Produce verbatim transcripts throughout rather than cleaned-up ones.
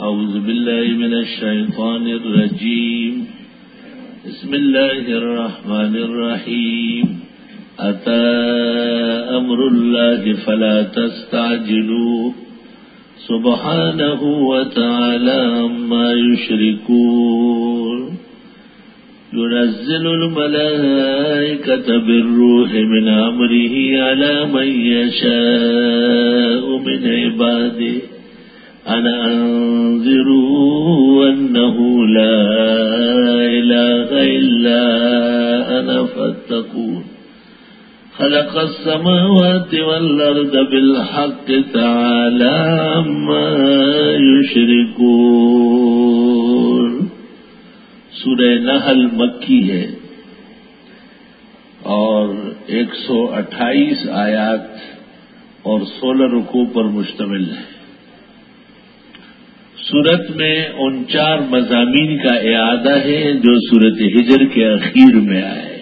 أعوذ بالله من الشيطان الرجيم. بسم الله الرحمن الرحيم. أتى أمر الله فلا تستعجلوه سبحانه وتعالى عما يشركون. ينزل الملائكة بالروح من أمره على من يشاء من عباده أن أنذروا أنه لا إله إلا أنا فاتقون. خلق السماوات والأرض بالحق تعالى عما يشركون. سورہ نحل مکی ہے اور ایک سو اٹھائیس آیات اور سولہ رکوع پر مشتمل ہے. سورت میں ان چار مضامین کا اعادہ ہے جو سورت ہجر کے اخیر میں آئے.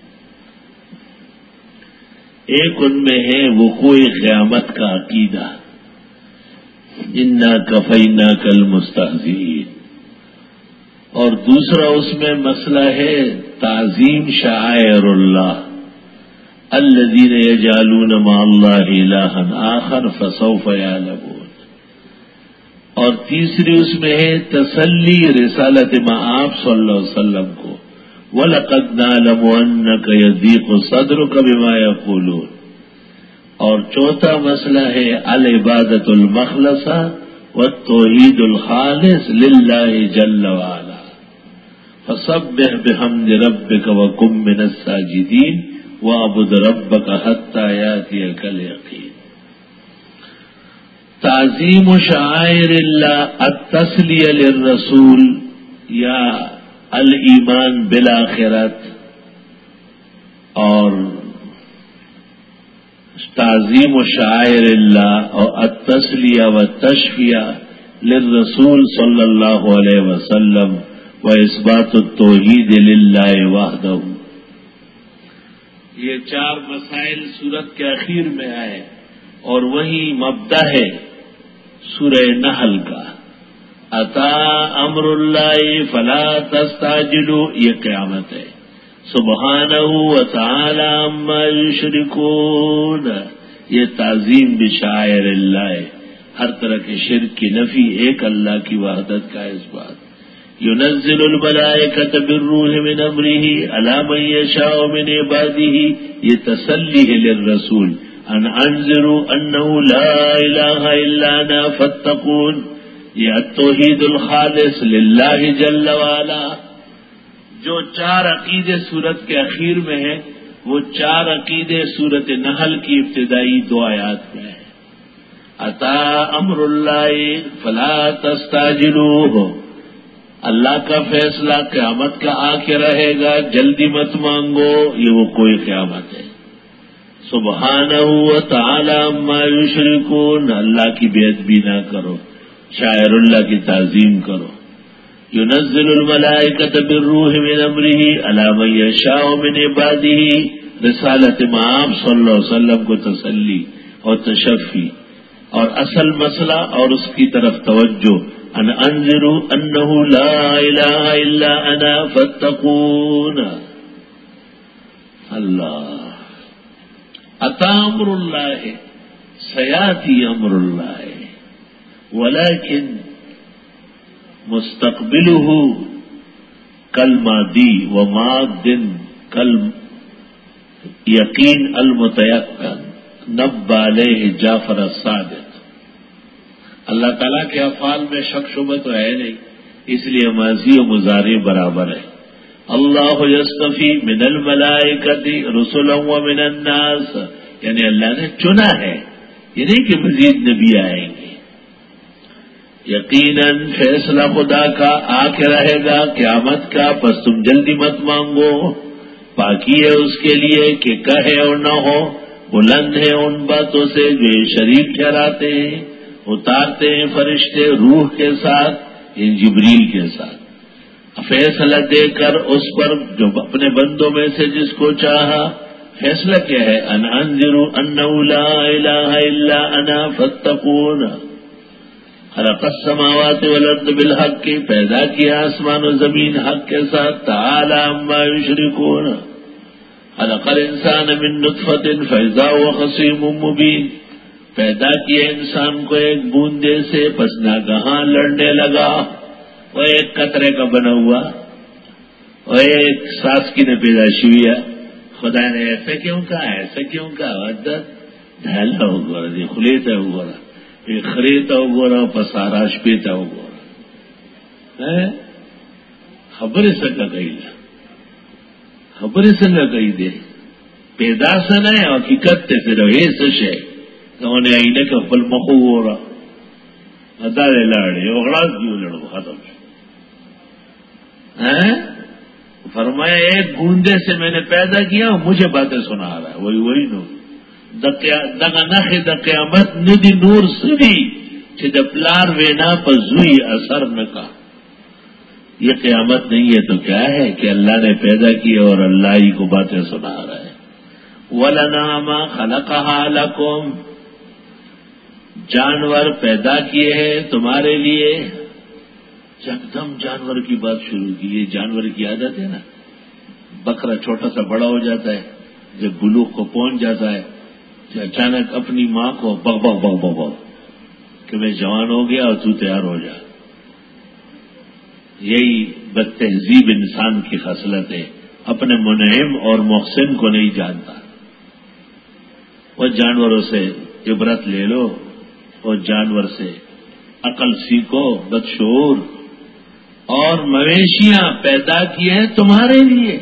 ایک ان میں ہے وقوع قیامت کا عقیدہ، انا کفیناک المستہزئین، اور دوسرا اس میں مسئلہ ہے تعظیم شعائر اللہ الذین یجعلون مع اللہ الہا آخر فسوف یعلمون، اور تیسری اس میں ہے تسلی رسالت مآب صلی اللہ علیہ وسلم کو، وَلَقَدْ نَعْلَمُ أَنَّكَ يَضِيقُ صَدْرُكَ بِمَا يَقُولُونَ، اور چوتھا مسئلہ ہے العبادۃ المخلصہ والتوحید الخالص للہ جل وعلا، فسبح بحمد ربک وکن من الساجدین واعبد ربک حتی یأتیک الیقین. تعظیم شعائر اللہ التسلیہ للرسول یا الایمان بالآخرت، اور تعظیم شعائر اللہ اور التسلیہ والتشفیہ للرسول صلی اللہ علیہ وسلم و اثبات التوحید للہ وحدہ. یہ چار مسائل سورت کے اخیر میں آئے اور وہی مبدا ہے سورہ نحل کا. عطا امر اللہ فلا تستعجلوا، یہ قیامت ہے. سبحانہ وتعالی عما یشرکون، یہ تعظیم بشعائر اللہ ہے، ہر طرح کے شرک کی نفی، ایک اللہ کی وحدت کا اثبات. ينزل الملائکۃ بالروح من امرہ علی من یشاء من عبادہ، یہ تسلی ہے للرسول ان انذروا انہ لا الہ الا انا فاتقون، یہ التوحید الخالص للہ جل وعلا. جو چار عقیدے سورت کے اخیر میں ہیں وہ چار عقیدے سورت نحل کی ابتدائی دو آیات میں ہیں. عطا امر اللہ فلا تستعجلوہ، اللہ کا فیصلہ قیامت کا آ کے رہے گا، جلدی مت مانگو، یہ وہ کوئی قیامت ہے. سبحانہ وتعالی عما یشرکون، اللہ کی بے ادبی نہ کرو، شاعر اللہ کی تعظیم کرو. ينزل الملائکۃ بالروح من امرہ علی من یشاء من عبادہ، رسالت مآب صلی اللہ علیہ وسلم کو تسلی اور تشفی، اور اصل مسئلہ اور اس کی طرف توجہ ان انذروا انہ لا الہ الا انا فاتقون. اللہ عطا امر اللہ سیاتی امر اللہ ولیکن مستقبلہ کل ماضی و ماد کل یقین المتیقن نبہ علیہ جعفر الصادق. اللہ تعالیٰ کے افعال میں شک شبہ تو ہے نہیں، اس لیے ماضی و مضارع برابر ہے. اللہ یصطفی من الملائکۃ رسلا ومن الناس، یعنی اللہ نے چنا ہے، یہ نہیں کہ مزید نبی آئیں گے. یقیناً فیصلہ خدا کا آ کے رہے گا قیامت کا، پس تم جلدی مت مانگو. باقی ہے اس کے لیے کہ کہے اور نہ ہو، بلند ہے ان باتوں سے جو یہ شریک ٹھہراتے ہیں، اتارتے ہیں فرشتے روح کے ساتھ، ان جبریل کے ساتھ، فیصلہ دے کر اس پر جو اپنے بندوں میں سے جس کو چاہا. فیصلہ کیا ہے؟ ان انذروا انہ لا الہ الا انا فاتقون. خلق السماوات والارض بالحق کی پیدا کیا آسمان و زمین حق کے ساتھ. تعالی عما یشرکون. خلق الانسان من نطفۃ فاذا هو خصیم مبین. پیدا کیا انسان کو ایک بوندے سے پس ناگہاں لڑنے لگا. وہ ایک قطرے کا بنا ہوا اور ایک ساس کی نے پیدا شویا. خدا نے ایسا کیوں کہا ایسا کیوں کہا ڈھیلا ہو گورا دی خلیتا ہو گورا یہ خریتا ہو گورا پساراش پیتا ہو گورا خبر سکا کہی لا خبر سنگا کہی دے پیدا سن ہے حقیقت تے صرف یہ سش ہے کہ انہیں آئینے کا پل مخو ہو رہا ادا دے لاڑے اغراض کیوں لڑو ختم ہے. فرمایا ایک گوندے سے میں نے پیدا کیا مجھے باتیں سنا رہا ہے وہی وہی نو دگا نخ د قیامت ندی نور سری چې د پلار وینا پر زوی اثر نہ کا. یہ قیامت نہیں ہے تو کیا ہے کہ اللہ نے پیدا کیا اور اللہ ہی کو باتیں سنا رہا ہے. وَلَنَعْمَ خَلَقَهَا لَكُمْ. جانور پیدا کیے ہیں تمہارے لیے. یکدم جانور کی بات شروع کی. یہ جانور کی عادت ہے نا بکرا چھوٹا سا بڑا ہو جاتا ہے جب بلوغ کو پہنچ جاتا ہے کہ اچانک اپنی ماں کو بغ بغ بغ بغ بغ کہ میں جوان ہو گیا اور تو تیار ہو جا. یہی بد تہذیب انسان کی خصلت ہے. اپنے منعم اور محسن کو نہیں جانتا. وہ جانوروں سے عبرت لے لو اور جانور سے عقل سیکھو. بدشعور اور مویشیاں پیدا کیے ہیں تمہارے لیے.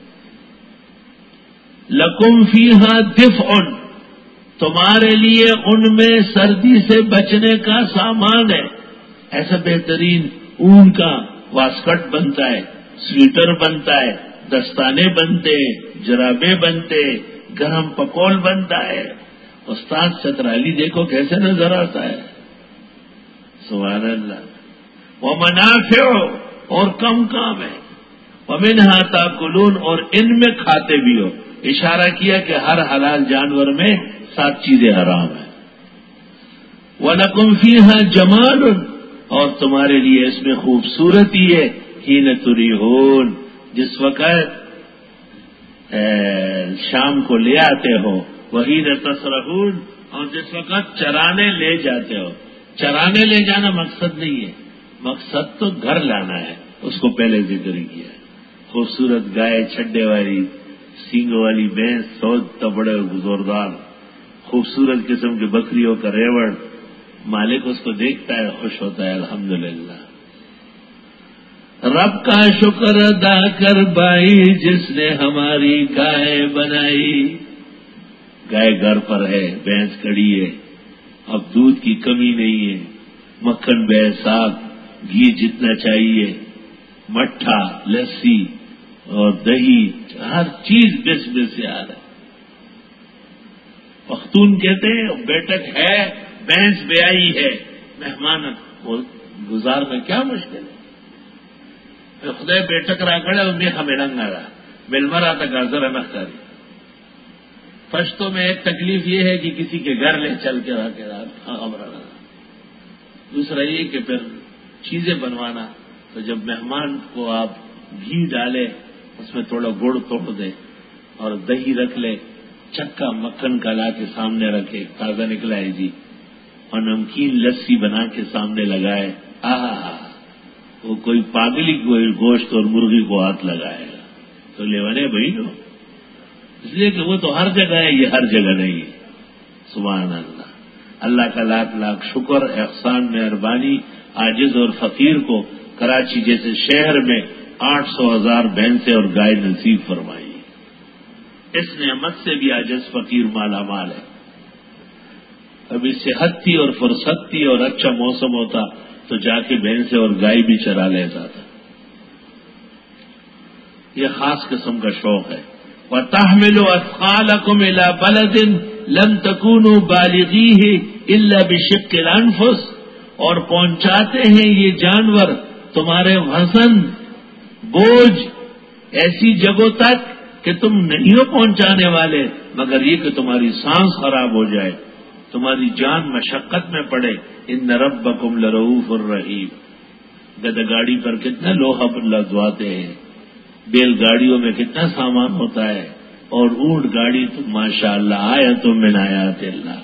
لکم فیہا دفء. تمہارے لیے ان میں سردی سے بچنے کا سامان ہے. ایسا بہترین اون کا واسکٹ بنتا ہے سویٹر بنتا ہے دستانے بنتے جرابے بنتے گرم پکول بنتا ہے. استاد چترالی دیکھو کیسے نظر آتا ہے. سبحان اللہ. ومنافع اور کم کام ہے. ومنہا تاکلون اور ان میں کھاتے بھی ہو. اشارہ کیا کہ ہر حلال جانور میں سات چیزیں حرام ہیں. وَلَكُمْ فِيهَا جَمَالٌ اور تمہارے لیے اس میں خوبصورتی ہے. حِينَ تُرِيحُونَ جس وقت شام کو لے آتے ہو. وَحِينَ تَسْرَحُونَ اور جس وقت چرانے لے جاتے ہو. چرانے لے جانا مقصد نہیں ہے. مقصد تو گھر لانا ہے. اس کو پہلے ذکر کیا. خوبصورت گائے چھڈے والی سینگوں والی بھینس سود تبڑے زوردار خوبصورت قسم کی بکریوں کا ریوڑ. مالک اس کو دیکھتا ہے خوش ہوتا ہے. الحمدللہ. رب کا شکر ادا کر بھائی جس نے ہماری گائے بنائی. گائے گھر پر ہے بھینس کڑی ہے اب دودھ کی کمی نہیں ہے. مکھن بے صاف گھی جتنا چاہیے مٹھا لسی اور دہی ہر چیز بس بس سے آ رہا ہے. پختون کہتے ہیں بیٹک ہے بھینس بیائی ہے مہمان گزار میں کیا مشکل ہے. خدا بیٹک را کڑے اور میں ہمیں رنگ آ رہا مل مرا تھا گازر نہ کری. فرشتوں میں ایک تکلیف یہ ہے کہ کسی کے گھر لے چل کے رہا کے رہا. دوسرا یہ کہ پھر چیزیں بنوانا تو جب مہمان کو آپ گھی ڈالے اس میں تھوڑا گڑ توڑ دے اور دہی رکھ لے چکا مکھن کا لا کے سامنے رکھے تازہ نکلا ہے جی اور نمکین لسی بنا کے سامنے لگائے. آہا وہ کوئی پاگلی کوئی گوشت اور مرغی کو ہاتھ لگائے گا تو لیوانے بھائی نو. اس لیے کہ وہ تو ہر جگہ ہے یہ ہر جگہ نہیں ہے. سبحان اللہ. اللہ کا لاکھ لاکھ شکر احسان مہربانی. عاجز اور فقیر کو کراچی جیسے شہر میں آٹھ سو ہزار بھینسیں اور گائے نصیب فرمائی. اس نعمت سے بھی عاجز فقیر مالا مال ہے. ابھی صحت تھی اور فرصت تھی اور اچھا موسم ہوتا تو جا کے بھینسیں اور گائے بھی چرا لیتا تھا. یہ خاص قسم کا شوق ہے. وَتَحْمِلُ أَثْقَالَكُمْ إِلَىٰ بَلَدٍ لَمْ تَكُونُوا بَالِغِيهِ إِلَّا بِشِقِّ الْأَنفُسِ اور پہنچاتے ہیں یہ جانور تمہارے وزن بوجھ ایسی جگہوں تک کہ تم نہیں ہو پہنچانے والے مگر یہ کہ تمہاری سانس خراب ہو جائے تمہاری جان مشقت میں پڑے، ان ربکم لرؤوف الرحیم۔ گدا گاڑی پر کتنا لوہا لدواتے ہیں، بیل گاڑیوں میں کتنا سامان ہوتا ہے، اور اونٹ گاڑی تو ماشاء اللہ آیت من آیات اللہ۔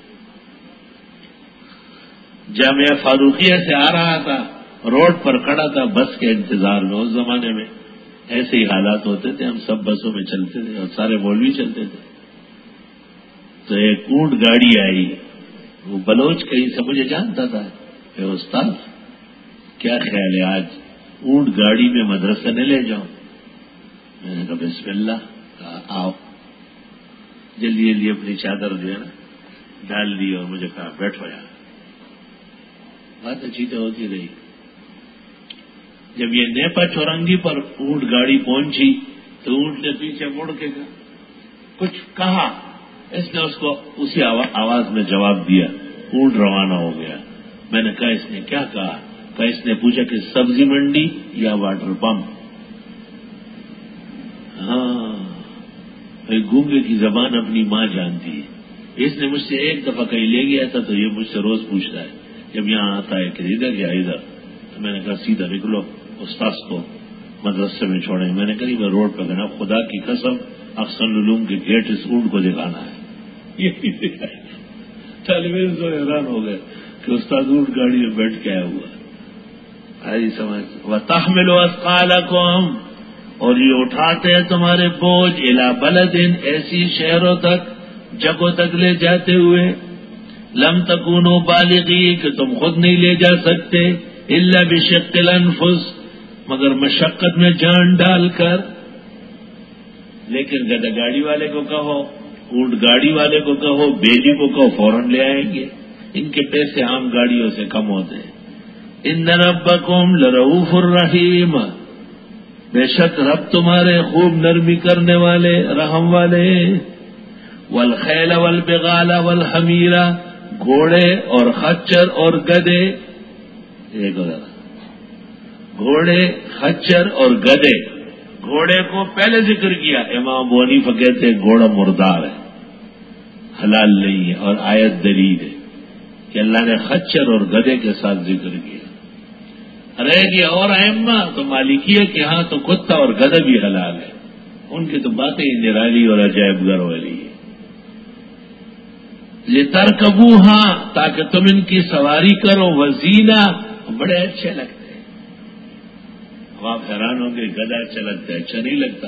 جامعہ فاروقیہ سے آ رہا تھا، روڈ پر کھڑا تھا بس کے انتظار میں۔ اس زمانے میں ایسے ہی حالات ہوتے تھے، ہم سب بسوں میں چلتے تھے اور سارے مولوی چلتے تھے۔ تو ایک اونٹ گاڑی آئی، وہ بلوچ کہیں سے مجھے جانتا تھا کہ استاد کیا خیال ہے آج اونٹ گاڑی میں مدرسہ نہ لے جاؤں؟ میں نے کہا بسم اللہ، کہا آؤ۔ جلدی جلدی اپنی چادر جو ہے نا ڈال دی اور مجھے کہا بیٹھو یار۔ بات اچھی تو ہوتی رہی۔ جب یہ نیپا چورنگی پر اونٹ گاڑی پہنچی تو اونٹ نے پیچھے مڑ کے کہا کچھ کہا، اس نے اس کو اسی آواز میں جواب دیا، اونٹ روانہ ہو گیا۔ میں نے کہا اس نے کیا کہا؟ کہا اس نے پوچھا کہ سبزی منڈی یا واٹر پمپ؟ ہاں گونگے کی زبان اپنی ماں جانتی ہے۔ اس نے مجھ سے ایک دفعہ کہیں لے گیا تھا تو یہ مجھ سے روز پوچھتا ہے جب یہاں آتا ہے کہ ادھر یا ادھر، تو میں نے کہا سیدھا نکلو، استاذ کو مدرسے میں چھوڑیں۔ میں نے کہا میں روڈ پہ گنا، خدا کی قسم احسن العلوم کے گیٹ اس اونٹ کو دکھانا ہے۔ طالب علم تو حیران ہو گئے کہ استاد اونٹ گاڑی میں بیٹھ کے آیا ہوا۔ آئی سمجھ وَتَحْمِلُ أَثْقَالَكُمْ، اور یہ اٹھاتے ہیں تمہارے بوجھ، اِلَى بَلَدٍ، ایسی شہروں تک، جگہوں تک لے جاتے ہوئے، لم تکونوا بالغی، کہ تم خود نہیں لے جا سکتے، الا بشق الانفس، مگر مشقت میں جان ڈال کر۔ لیکن گدا گاڑی والے کو کہو، اونٹ گاڑی والے کو کہو، بیلی کو کہو، فوراً لے آئیں گے۔ ان کے پیسے عام گاڑیوں سے کم ہوتے ہیں۔ ان ربکم لرؤوف الرحیم، بے شک رب تمہارے خوب نرمی کرنے والے، رحم والے۔ والخیل والبغال والحمیر، گھوڑے اور خچر اور گدے، ایک گھوڑے خچر اور گدے۔ گھوڑے کو پہلے ذکر کیا، امام ابو حنیفہ کہتے ہیں گھوڑا مردار ہے، حلال نہیں ہے، اور آیت دلیل ہے کہ اللہ نے خچر اور گدے کے ساتھ ذکر کیا۔ رہ گیا اور ائمہ تو مالکیہ کے ہاں تو کتا اور گدھا بھی حلال ہے، ان کی تو باتیں ہی نرالی اور عجائب گر والی ہے۔ یہ ترکبوہاں، تاکہ تم ان کی سواری کرو، وزینہ، بڑے اچھے لگتے ہیں۔ اب آپ حیران ہوں گے گدھا اچھا لگتا ہے، اچھا نہیں لگتا۔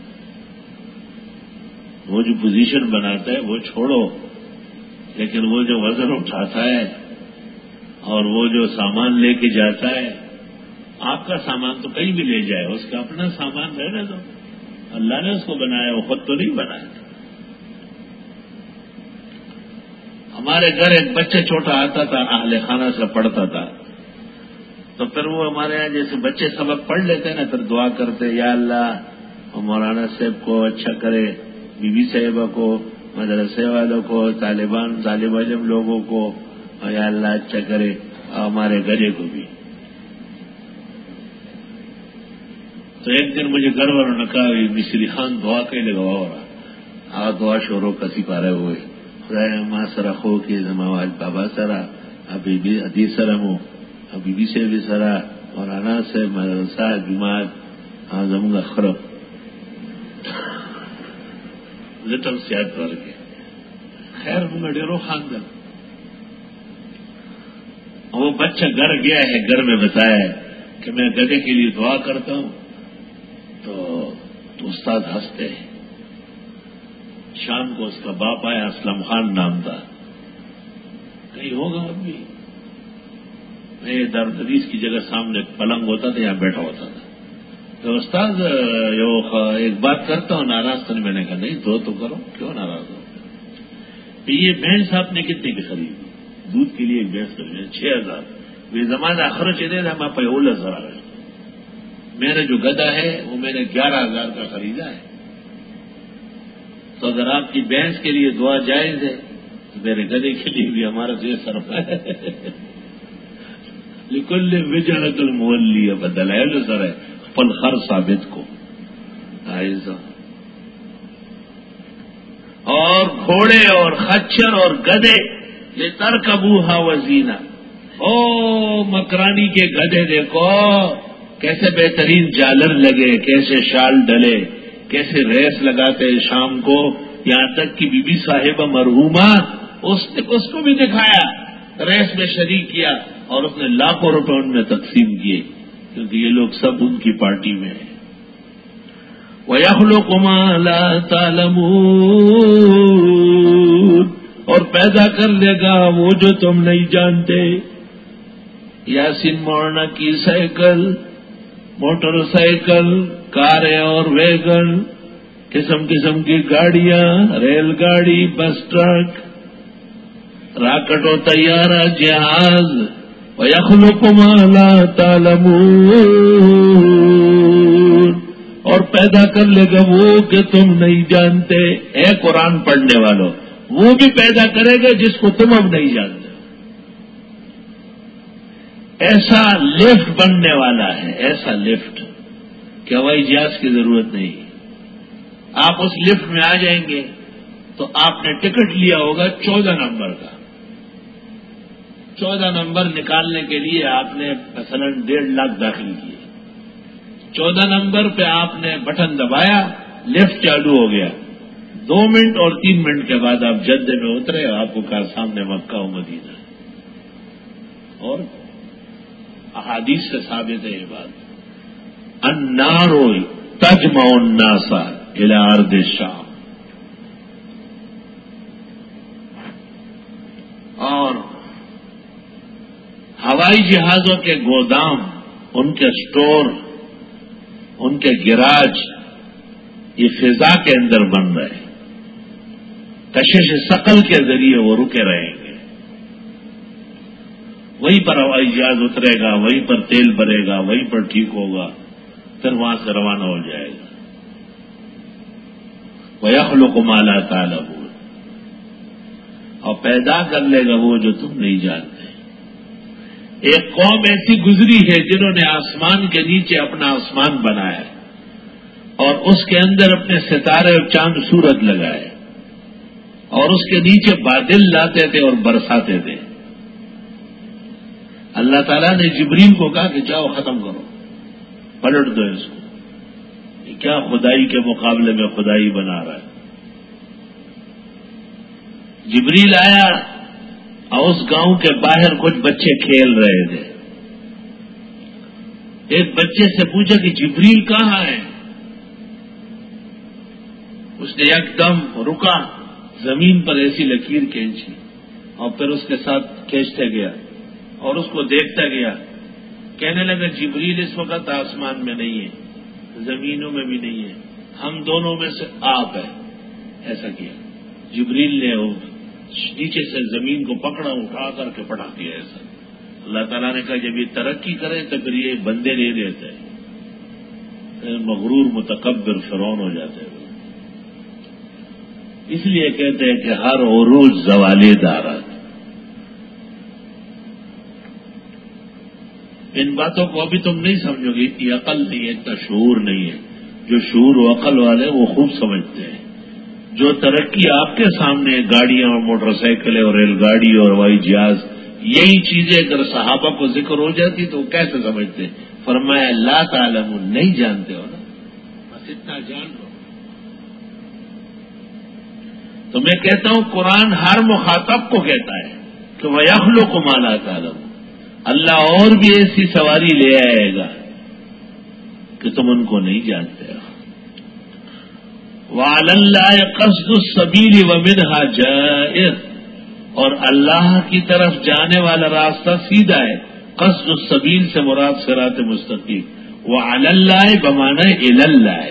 وہ جو پوزیشن بناتا ہے وہ چھوڑو، لیکن وہ جو وزن اٹھاتا ہے اور وہ جو سامان لے کے جاتا ہے، آپ کا سامان تو کہیں بھی لے جائے، اس کا اپنا سامان رہنے دو، اللہ نے اس کو بنایا، وہ خود تو نہیں بنایا۔ ہمارے گھر ایک بچہ چھوٹا آتا تھا، اہل خانہ سے پڑھتا تھا، تو پھر وہ ہمارے یہاں جیسے بچے سبق پڑھ لیتے ہیں نا، پھر دعا کرتے یا اللہ مولانا صاحب کو اچھا کرے، بی بی صاحبہ کو، مدرسے والوں کو، طالبان طالب علم لوگوں کو، اور یا اللہ اچھا کرے، اور ہمارے گلے کو بھی۔ تو ایک دن مجھے گھر والوں نے کہا مصری خان دعا کے لگا ہو رہا، آ دعا شوروں کسی پارے ہوئے، خدا ماں سرا خو کے زماوال بابا سرا، ابھی بھی حدیث سرمو، ابھی بھی سے بھی سرا، اور انا سے مدرسہ جماعت آزم خرب لٹل سیاد کر کے خیر ہوں ڈیرو خاندان۔ وہ بچہ گھر گیا ہے، گھر میں بتایا ہے کہ میں گدے کے لیے دعا کرتا ہوں، تو تو استاد ہنستے ہیں۔ شام کو اس کا باپ آیا، اسلم خان نام تھا، کہیں ہوگا اب بھی، میں درد حدیث کی جگہ سامنے پلنگ ہوتا تھا، یہاں بیٹھا ہوتا تھا۔ تو استاد ایک بات کرتا ہوں، ناراض تو نہیں؟ میں نے کہا نہیں، دو تو کرو، کیوں ناراض ہو؟ یہ بھینس آپ نے کتنے کی خریدی؟ دودھ کے لیے ایک بھینس خریدی چھ ہزار، یہ زمانہ خرچ دے رہا میں پہ اول ہزار آ رہا۔ میرا جو گدا ہے وہ میں نے گیارہ ہزار کا خریدا ہے، تو اگر آپ کی بھینس کے لیے دعا جائز ہے تو میرے گدے کے لیے بھی ہمارا تو یہ سرما ہے۔ لکل وجہت المولی بدلائل سر ہے پل خر ثابت کو آئزہ۔ اور گھوڑے اور خچر اور گدے لترکبوها وزینا، او مکرانی کے گدھے دیکھو کیسے بہترین جالر لگے، کیسے شال ڈلے، کیسے ریس لگاتے شام کو، یہاں تک کہ بی بی صاحبہ مرحومہ اس نے اس کو بھی دکھایا، ریس میں شریک کیا اور اس نے لاکھوں روپے ان میں تقسیم کیے، کیونکہ یہ لوگ سب ان کی پارٹی میں ہیں۔ وَيَخْلُقُ مَا لَا تَعْلَمُونَ، اور پیدا کر لے گا وہ جو تم نہیں جانتے۔ یاسین مولانا کی سائیکل، موٹر سائیکل، کاریں اور ویگن، قسم قسم کی گاڑیاں، ریل گاڑی، بس ٹرک، راکٹ و طیارہ، جہاز، وَيَخْلُقُ مَا لَا تَعْلَمُونَ، اور پیدا کر لے گا وہ کہ تم نہیں جانتے۔ اے قرآن پڑھنے والوں، وہ بھی پیدا کرے گا جس کو تم اب نہیں جانتے۔ ایسا لفٹ بننے والا ہے، ایسا لفٹ کہ ہوائی جہاز کی ضرورت نہیں۔ آپ اس لفٹ میں آ جائیں گے تو آپ نے ٹکٹ لیا ہوگا چودہ نمبر کا، چودہ نمبر نکالنے کے لیے آپ نے مثلاً ڈیڑھ لاکھ داخل کیے، چودہ نمبر پہ آپ نے بٹن دبایا، لفٹ چالو ہو گیا، دو منٹ اور تین منٹ کے بعد آپ جدے میں اترے، آپ کو کہا سامنے مکہ و مدینہ، اور احادیث سے ثابت ہے یہ بات، النار تجمع الناس الى ارض الشام، اور ہوائی جہازوں کے گودام، ان کے سٹور، ان کے گراج یہ فضا کے اندر بن رہے، کشش ثقل کے ذریعے وہ رکے رہیں گے، وہیں پر ہوائی جہاز اترے گا، وہیں پر تیل بھرے گا، وہیں پر ٹھیک ہوگا، پھر وہاں سے روانہ ہو جائے گا۔ وَيَخْلُقُ مَا لَا تَعْلَمُونَ، اور پیدا کر لے گا وہ جو تم نہیں جانتے۔ ایک قوم ایسی گزری ہے جنہوں نے آسمان کے نیچے اپنا آسمان بنایا اور اس کے اندر اپنے ستارے اور چاند سورج لگائے، اور اس کے نیچے بادل لاتے تھے اور برساتے تھے۔ اللہ تعالیٰ نے جبریل کو کہا کہ جاؤ ختم کرو، پلٹ دو اس کو، یہ کیا خدائی کے مقابلے میں خدائی بنا رہا ہے۔ جبریل آیا اور اس گاؤں کے باہر کچھ بچے کھیل رہے تھے، ایک بچے سے پوچھا کہ جبریل کہاں ہے؟ اس نے یک دم رکا، زمین پر ایسی لکیر کھینچی اور پھر اس کے ساتھ کھینچتے گیا اور اس کو دیکھتا گیا، کہنے لگا جبریل اس وقت آسمان میں نہیں ہے، زمینوں میں بھی نہیں ہے، ہم دونوں میں سے آپ ہے۔ ایسا کیا جبریل نے نیچے سے زمین کو پکڑا، اٹھا کر کے پٹا دیا ایسا۔ اللہ تعالیٰ نے کہا جب یہ ترقی کرے تو پھر یہ بندے نہیں دیتے، پھر مغرور متکبر فرعون ہو جاتے ہیں۔ اس لیے کہتے ہیں کہ ہر عروج زوال دارت۔ ان باتوں کو ابھی تم نہیں سمجھو گے، اتنی عقل نہیں ہے، اتنا شعور نہیں ہے۔ جو شعور و عقل والے وہ خوب سمجھتے ہیں۔ جو ترقی آپ کے سامنے گاڑیاں اور موٹر سائیکلیں اور ریل گاڑی اور ہوائی جہاز، یہی چیزیں اگر صحابہ کو ذکر ہو جاتی تو وہ کیسے سمجھتے؟ فرمایا لا تعلمون، نہیں جانتے ہو نا، بس اتنا جان لو۔ تو میں کہتا ہوں قرآن ہر مخاطب کو کہتا ہے کہ وَيَخْلُقُ مَا لَا تَعْلَمُونَ، اللہ اور بھی ایسی سواری لے آئے گا کہ تم ان کو نہیں جانتے ہو۔ وَعَلَى اللَّهِ قَصْدُ السَّبِيلِ وَمِنْهَا جَائِرٌ، اور اللہ کی طرف جانے والا راستہ سیدھا ہے۔ قصد السبیل سے مراد صراط مستقیم، وعلی اللہ بمعنی الی اللہ،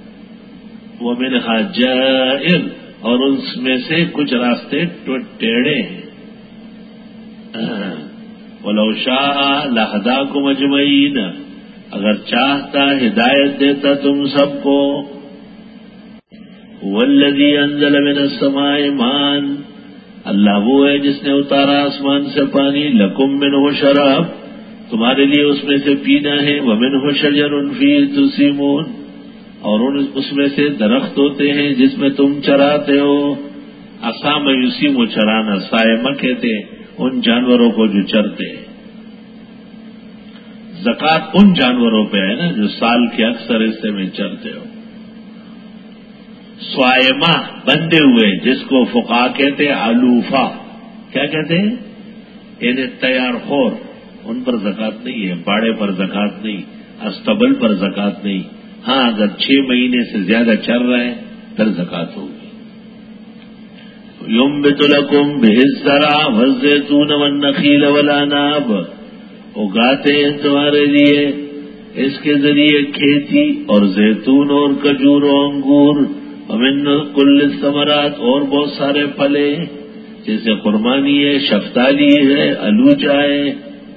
ومنها جائر، اور اس میں سے کچھ راستے ٹیڑے ہیں۔ ولو شاء لہداکم اجمعین، اگر چاہتا ہدایت دیتا تم سب کو۔ والذی انزل من السماء ماء، اللہ وہ ہے جس نے اتارا آسمان سے پانی، لکم منہ شراب، تمہارے لیے اس میں سے پینا ہے، ومنہ شجر فیہ تسیمون، اور اس میں سے درخت ہوتے ہیں جس میں تم چراتے ہو۔ اسام یسیم و چرانا، سائمہ کہتے ہیں ان جانوروں کو جو چرتے ہیں. زکوٰۃ ان جانوروں پہ ہے نا جو سال کے اکثر حصے میں چرتے ہو. سوائمہ بندے ہوئے جس کو فقہا کہتے ہیں علوفا، کیا کہتے ہیں؟ یعنی تیار خور، ان پر زکوٰۃ نہیں ہے. باڑے پر زکوٰۃ نہیں، استبل پر زکوٰۃ نہیں. ہاں اگر چھ مہینے سے زیادہ چل رہے ہیں پھر زکوٰۃ ہوگی. ینبت لکم بہ الزرع والزیتون والنخیل والعناب، اگاتے ہیں تمہارے لیے اس کے ذریعے کھیتی اور زیتون اور کھجور و انگور، ومن کل الثمرات اور بہت سارے پھلے جیسے قربانی ہے، شفتالی ہے، الوچا ہے.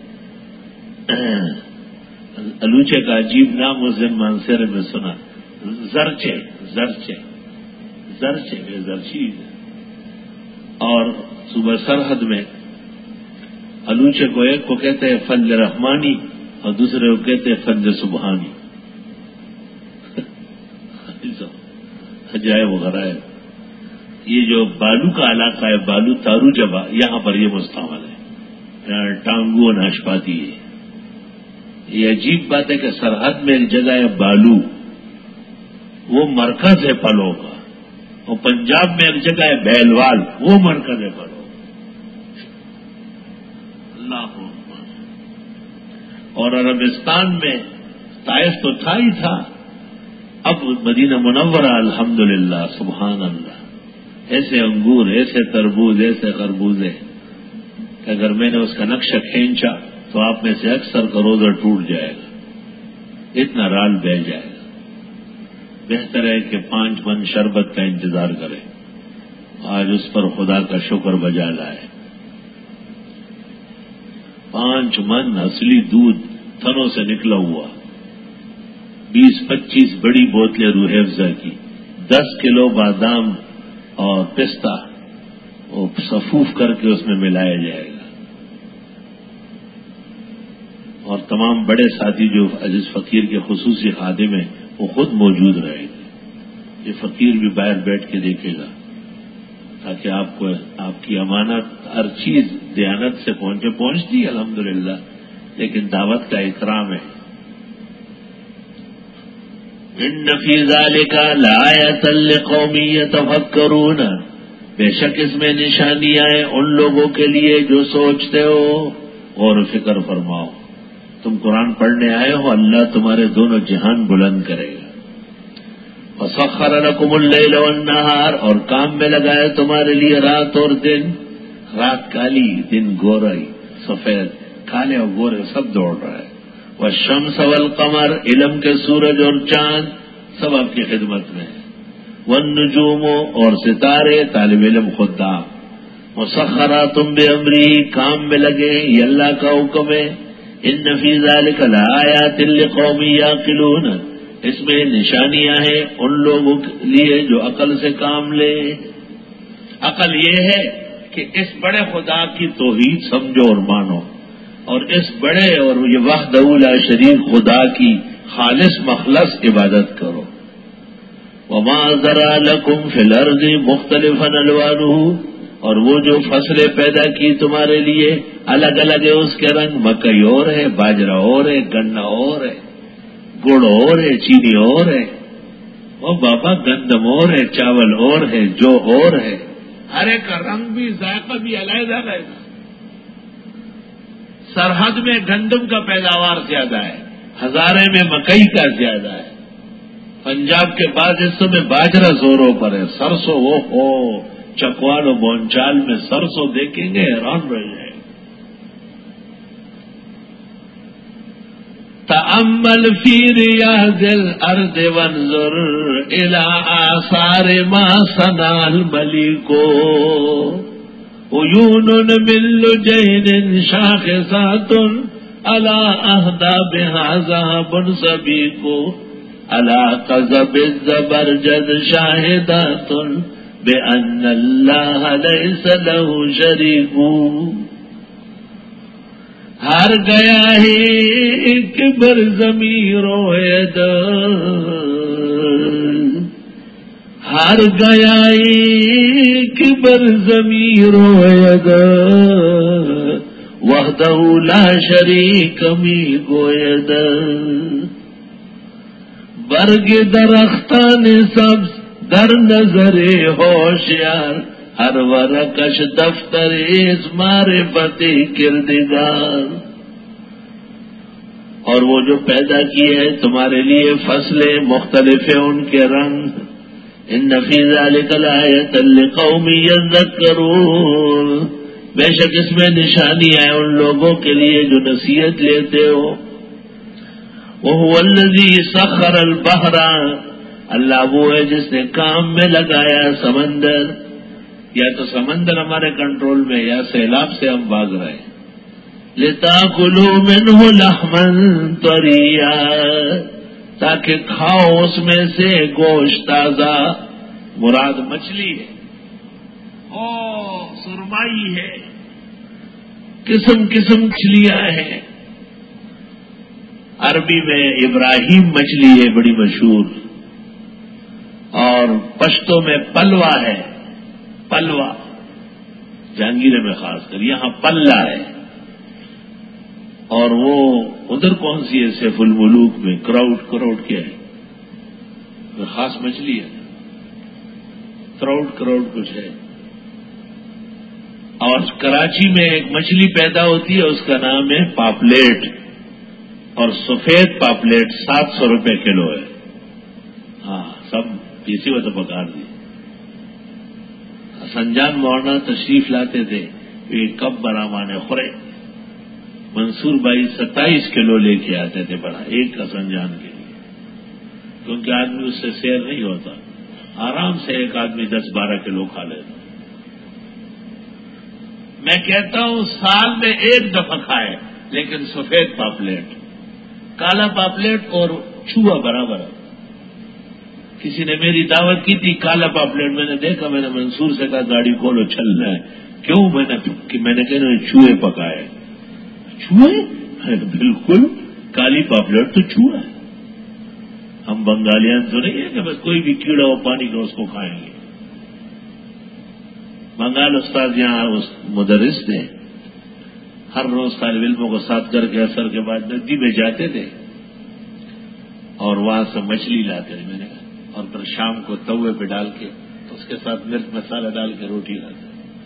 الوچے کا عجیب نام اس دن مانسیرے میں سنا، زرچے زرچے زرچے میں زرچیز. اور صوبہ سرحد میں الوچے کو ایک کو کہتے ہیں فل رحمانی اور دوسرے کو کہتے ہیں فل سبحانی. عجائب وغیرہ ہے. یہ جو بالو کا علاقہ ہے، بالو تارو جبا، یہاں پر یہ مستعمل ہے. ٹانگو ناشپاتی ہے. یہ عجیب بات ہے کہ سرحد میں ایک جگہ ہے بالو، وہ مرکز ہے پھلوں کا، اور پنجاب میں ایک جگہ ہے بیلوال، وہ مرکز ہے پھلوں کا. اللہ اکبر. اور عربستان میں طائف تو تھا ہی تھا، اب مدینہ منورہ الحمدللہ سبحان اللہ، ایسے انگور، ایسے تربوز، ایسے خربوزے کہ اگر میں نے اس کا نقشہ کھینچا تو آپ میں سے اکثر کا روزہ ٹوٹ جائے گا، اتنا رال بہ جائے گا. بہتر ہے کہ پانچ من شربت کا انتظار کرے. آج اس پر خدا کا شکر بجا لائے. پانچ من اصلی دودھ تھنوں سے نکلا ہوا، بیس پچیس بڑی بوتلیں روح افزا کی، دس کلو بادام اور پستہ وہ صفوف کر کے اس میں ملایا جائے گا. اور تمام بڑے ساتھی جو عزیز فقیر کے خصوصی خادم ہیں وہ خود موجود رہے گے. یہ فقیر بھی باہر بیٹھ کے دیکھے گا تاکہ آپ کو آپ کی امانت ہر چیز دیانت سے پہنچے. پہنچتی الحمدللہ، لیکن دعوت کا اکرام ہے. ان فی ذلک لآیۃ لقوم یتفکرون، بے شک اس میں نشانیاں ہیں ان لوگوں کے لیے جو سوچتے ہو. غور و فکر فرماؤ. تم قرآن پڑھنے آئے ہو، اللہ تمہارے دونوں جہان بلند کرے گا. وسخر لکم اللیل والنہار، اور کام میں لگایا تمہارے لیے رات اور دن. رات کالی، دن گورائی سفید، کالے اور گورے سب دوڑ رہا ہے. والشمس والقمر، علم کے سورج اور چاند سب آپ کی خدمت میں ہے. والنجوم، اور ستارے طالب علم خدام. مسخرات بامری، کام میں لگے، یہ اللہ کا حکم ہے. ان فی ذلک لآیات لقوم یعقلون، اس میں نشانیاں ہیں ان لوگوں کے لیے جو عقل سے کام لے. عقل یہ ہے کہ اس بڑے خدا کی توحید سمجھو اور مانو، اور اس بڑے اور یہ وحدہ لا شریک خدا کی خالص مخلص عبادت کرو. وما ذرا لکم فی الارض مختلفا الوانہ، اور وہ جو فصلیں پیدا کی تمہارے لیے الگ الگ ہے اس کے رنگ. مکئی اور ہے، باجرہ اور ہے، گنا اور ہے، گڑ اور ہے، چینی اور ہے، وہ بابا گندم اور ہے، چاول اور ہے، جو اور ہے. ہر ایک کا رنگ بھی ذائقہ بھی علیحدہ علیحدہ. سرحد میں گندم کا پیداوار زیادہ ہے، ہزارے میں مکئی کا زیادہ ہے. پنجاب کے بعض حصوں میں باجرہ زوروں پر ہے، سرسوں وہ ہو چکوال و بونچال میں سرسوں دیکھیں گے حیران رہ جائیں. تأمل فی ریاض الارض وانظر الی آثار ما صنع الملیک، عیون من لجین شاخصات علی اہدابها ذهب سبیک، علی قذب الزبرجد شاہدات بأن اللہ لیس له شریک. ہر گیا ہی کبر ضمیر و عدل، ہر گیا کی بر ضمیر وید وحدہ لا شریک می گوید برگ درختان سبز در نظر ہوشیار ہر ورکش دفتر اس معرفت کردگار. اور وہ جو پیدا کیے ہیں تمہارے لیے فصلیں مختلف ہیں ان کے رنگ. ان فی ذلک لآیۃ لقوم یذکرون بے شک اس میں نشانی ہے ان لوگوں کے لیے جو نصیحت لیتے ہو. وَهُوَ الَّذِي سَخَّرَ الْبَحْرَ اللہ وہ ہے جس نے کام میں لگایا سمندر. یا تو سمندر ہمارے کنٹرول میں یا سیلاب سے ہم بھاگ رہے ہیں. لِتَأْكُلُوا مِنْهُ لَحْمًا طَرِيًّا تاکہ کھاؤ اس میں سے گوشت تازہ. مراد مچھلی ہے او سرمائی ہے قسم قسم مچھلیاں ہیں. عربی میں ابراہیم مچھلی ہے بڑی مشہور اور پشتوں میں پلوا ہے. پلوا جہانگیرے میں خاص کر یہاں پلہ ہے. اور وہ ادھر کون سی ہے سیف الملوک میں کراؤٹ کراؤٹ کیا ہے خاص مچھلی ہے کراؤٹ کراؤٹ کچھ ہے. اور کراچی میں ایک مچھلی پیدا ہوتی ہے اس کا نام ہے پاپلیٹ اور سفید پاپلیٹ سات سو روپے کلو ہے. ہاں سب اسی وجہ پکار دی. سنجان مولانا تشریف لاتے تھے یہ کب برامان خورے منصور بھائی ستائیس کلو لے کے آتے تھے بڑا ایک کا سنجان کے لیے کیونکہ آدمی اس سے سیر نہیں ہوتا. آرام سے ایک آدمی دس بارہ کلو کھا لیتا. میں کہتا ہوں سال میں ایک دفعہ کھائے لیکن سفید پاپلیٹ کالا پاپلیٹ اور چھوا برابر. کسی نے میری دعوت کی تھی کالا پاپلیٹ میں نے دیکھا میں نے منصور سے کہا گاڑی کھولو چل رہا ہے کیوں میں نے کہ میں نے کہا چوہے پکائے. چوہے بالکل کالی پاپلیٹ تو چوہا ہے. ہم بنگالیان تو نہیں ہے کہ بس کوئی بھی کیڑا ہو پانی کا اس کو کھائیں گے. بنگال استاد یہاں مدرس تھے ہر روز طالب علموں کو ساتھ کر کے اثر کے بعد ندی میں جاتے تھے اور وہاں سے مچھلی لاتے تھے. میں نے کہا اور پھر شام کو توے پہ ڈال کے اس کے ساتھ مرچ مسالہ ڈال کے روٹی لاتے.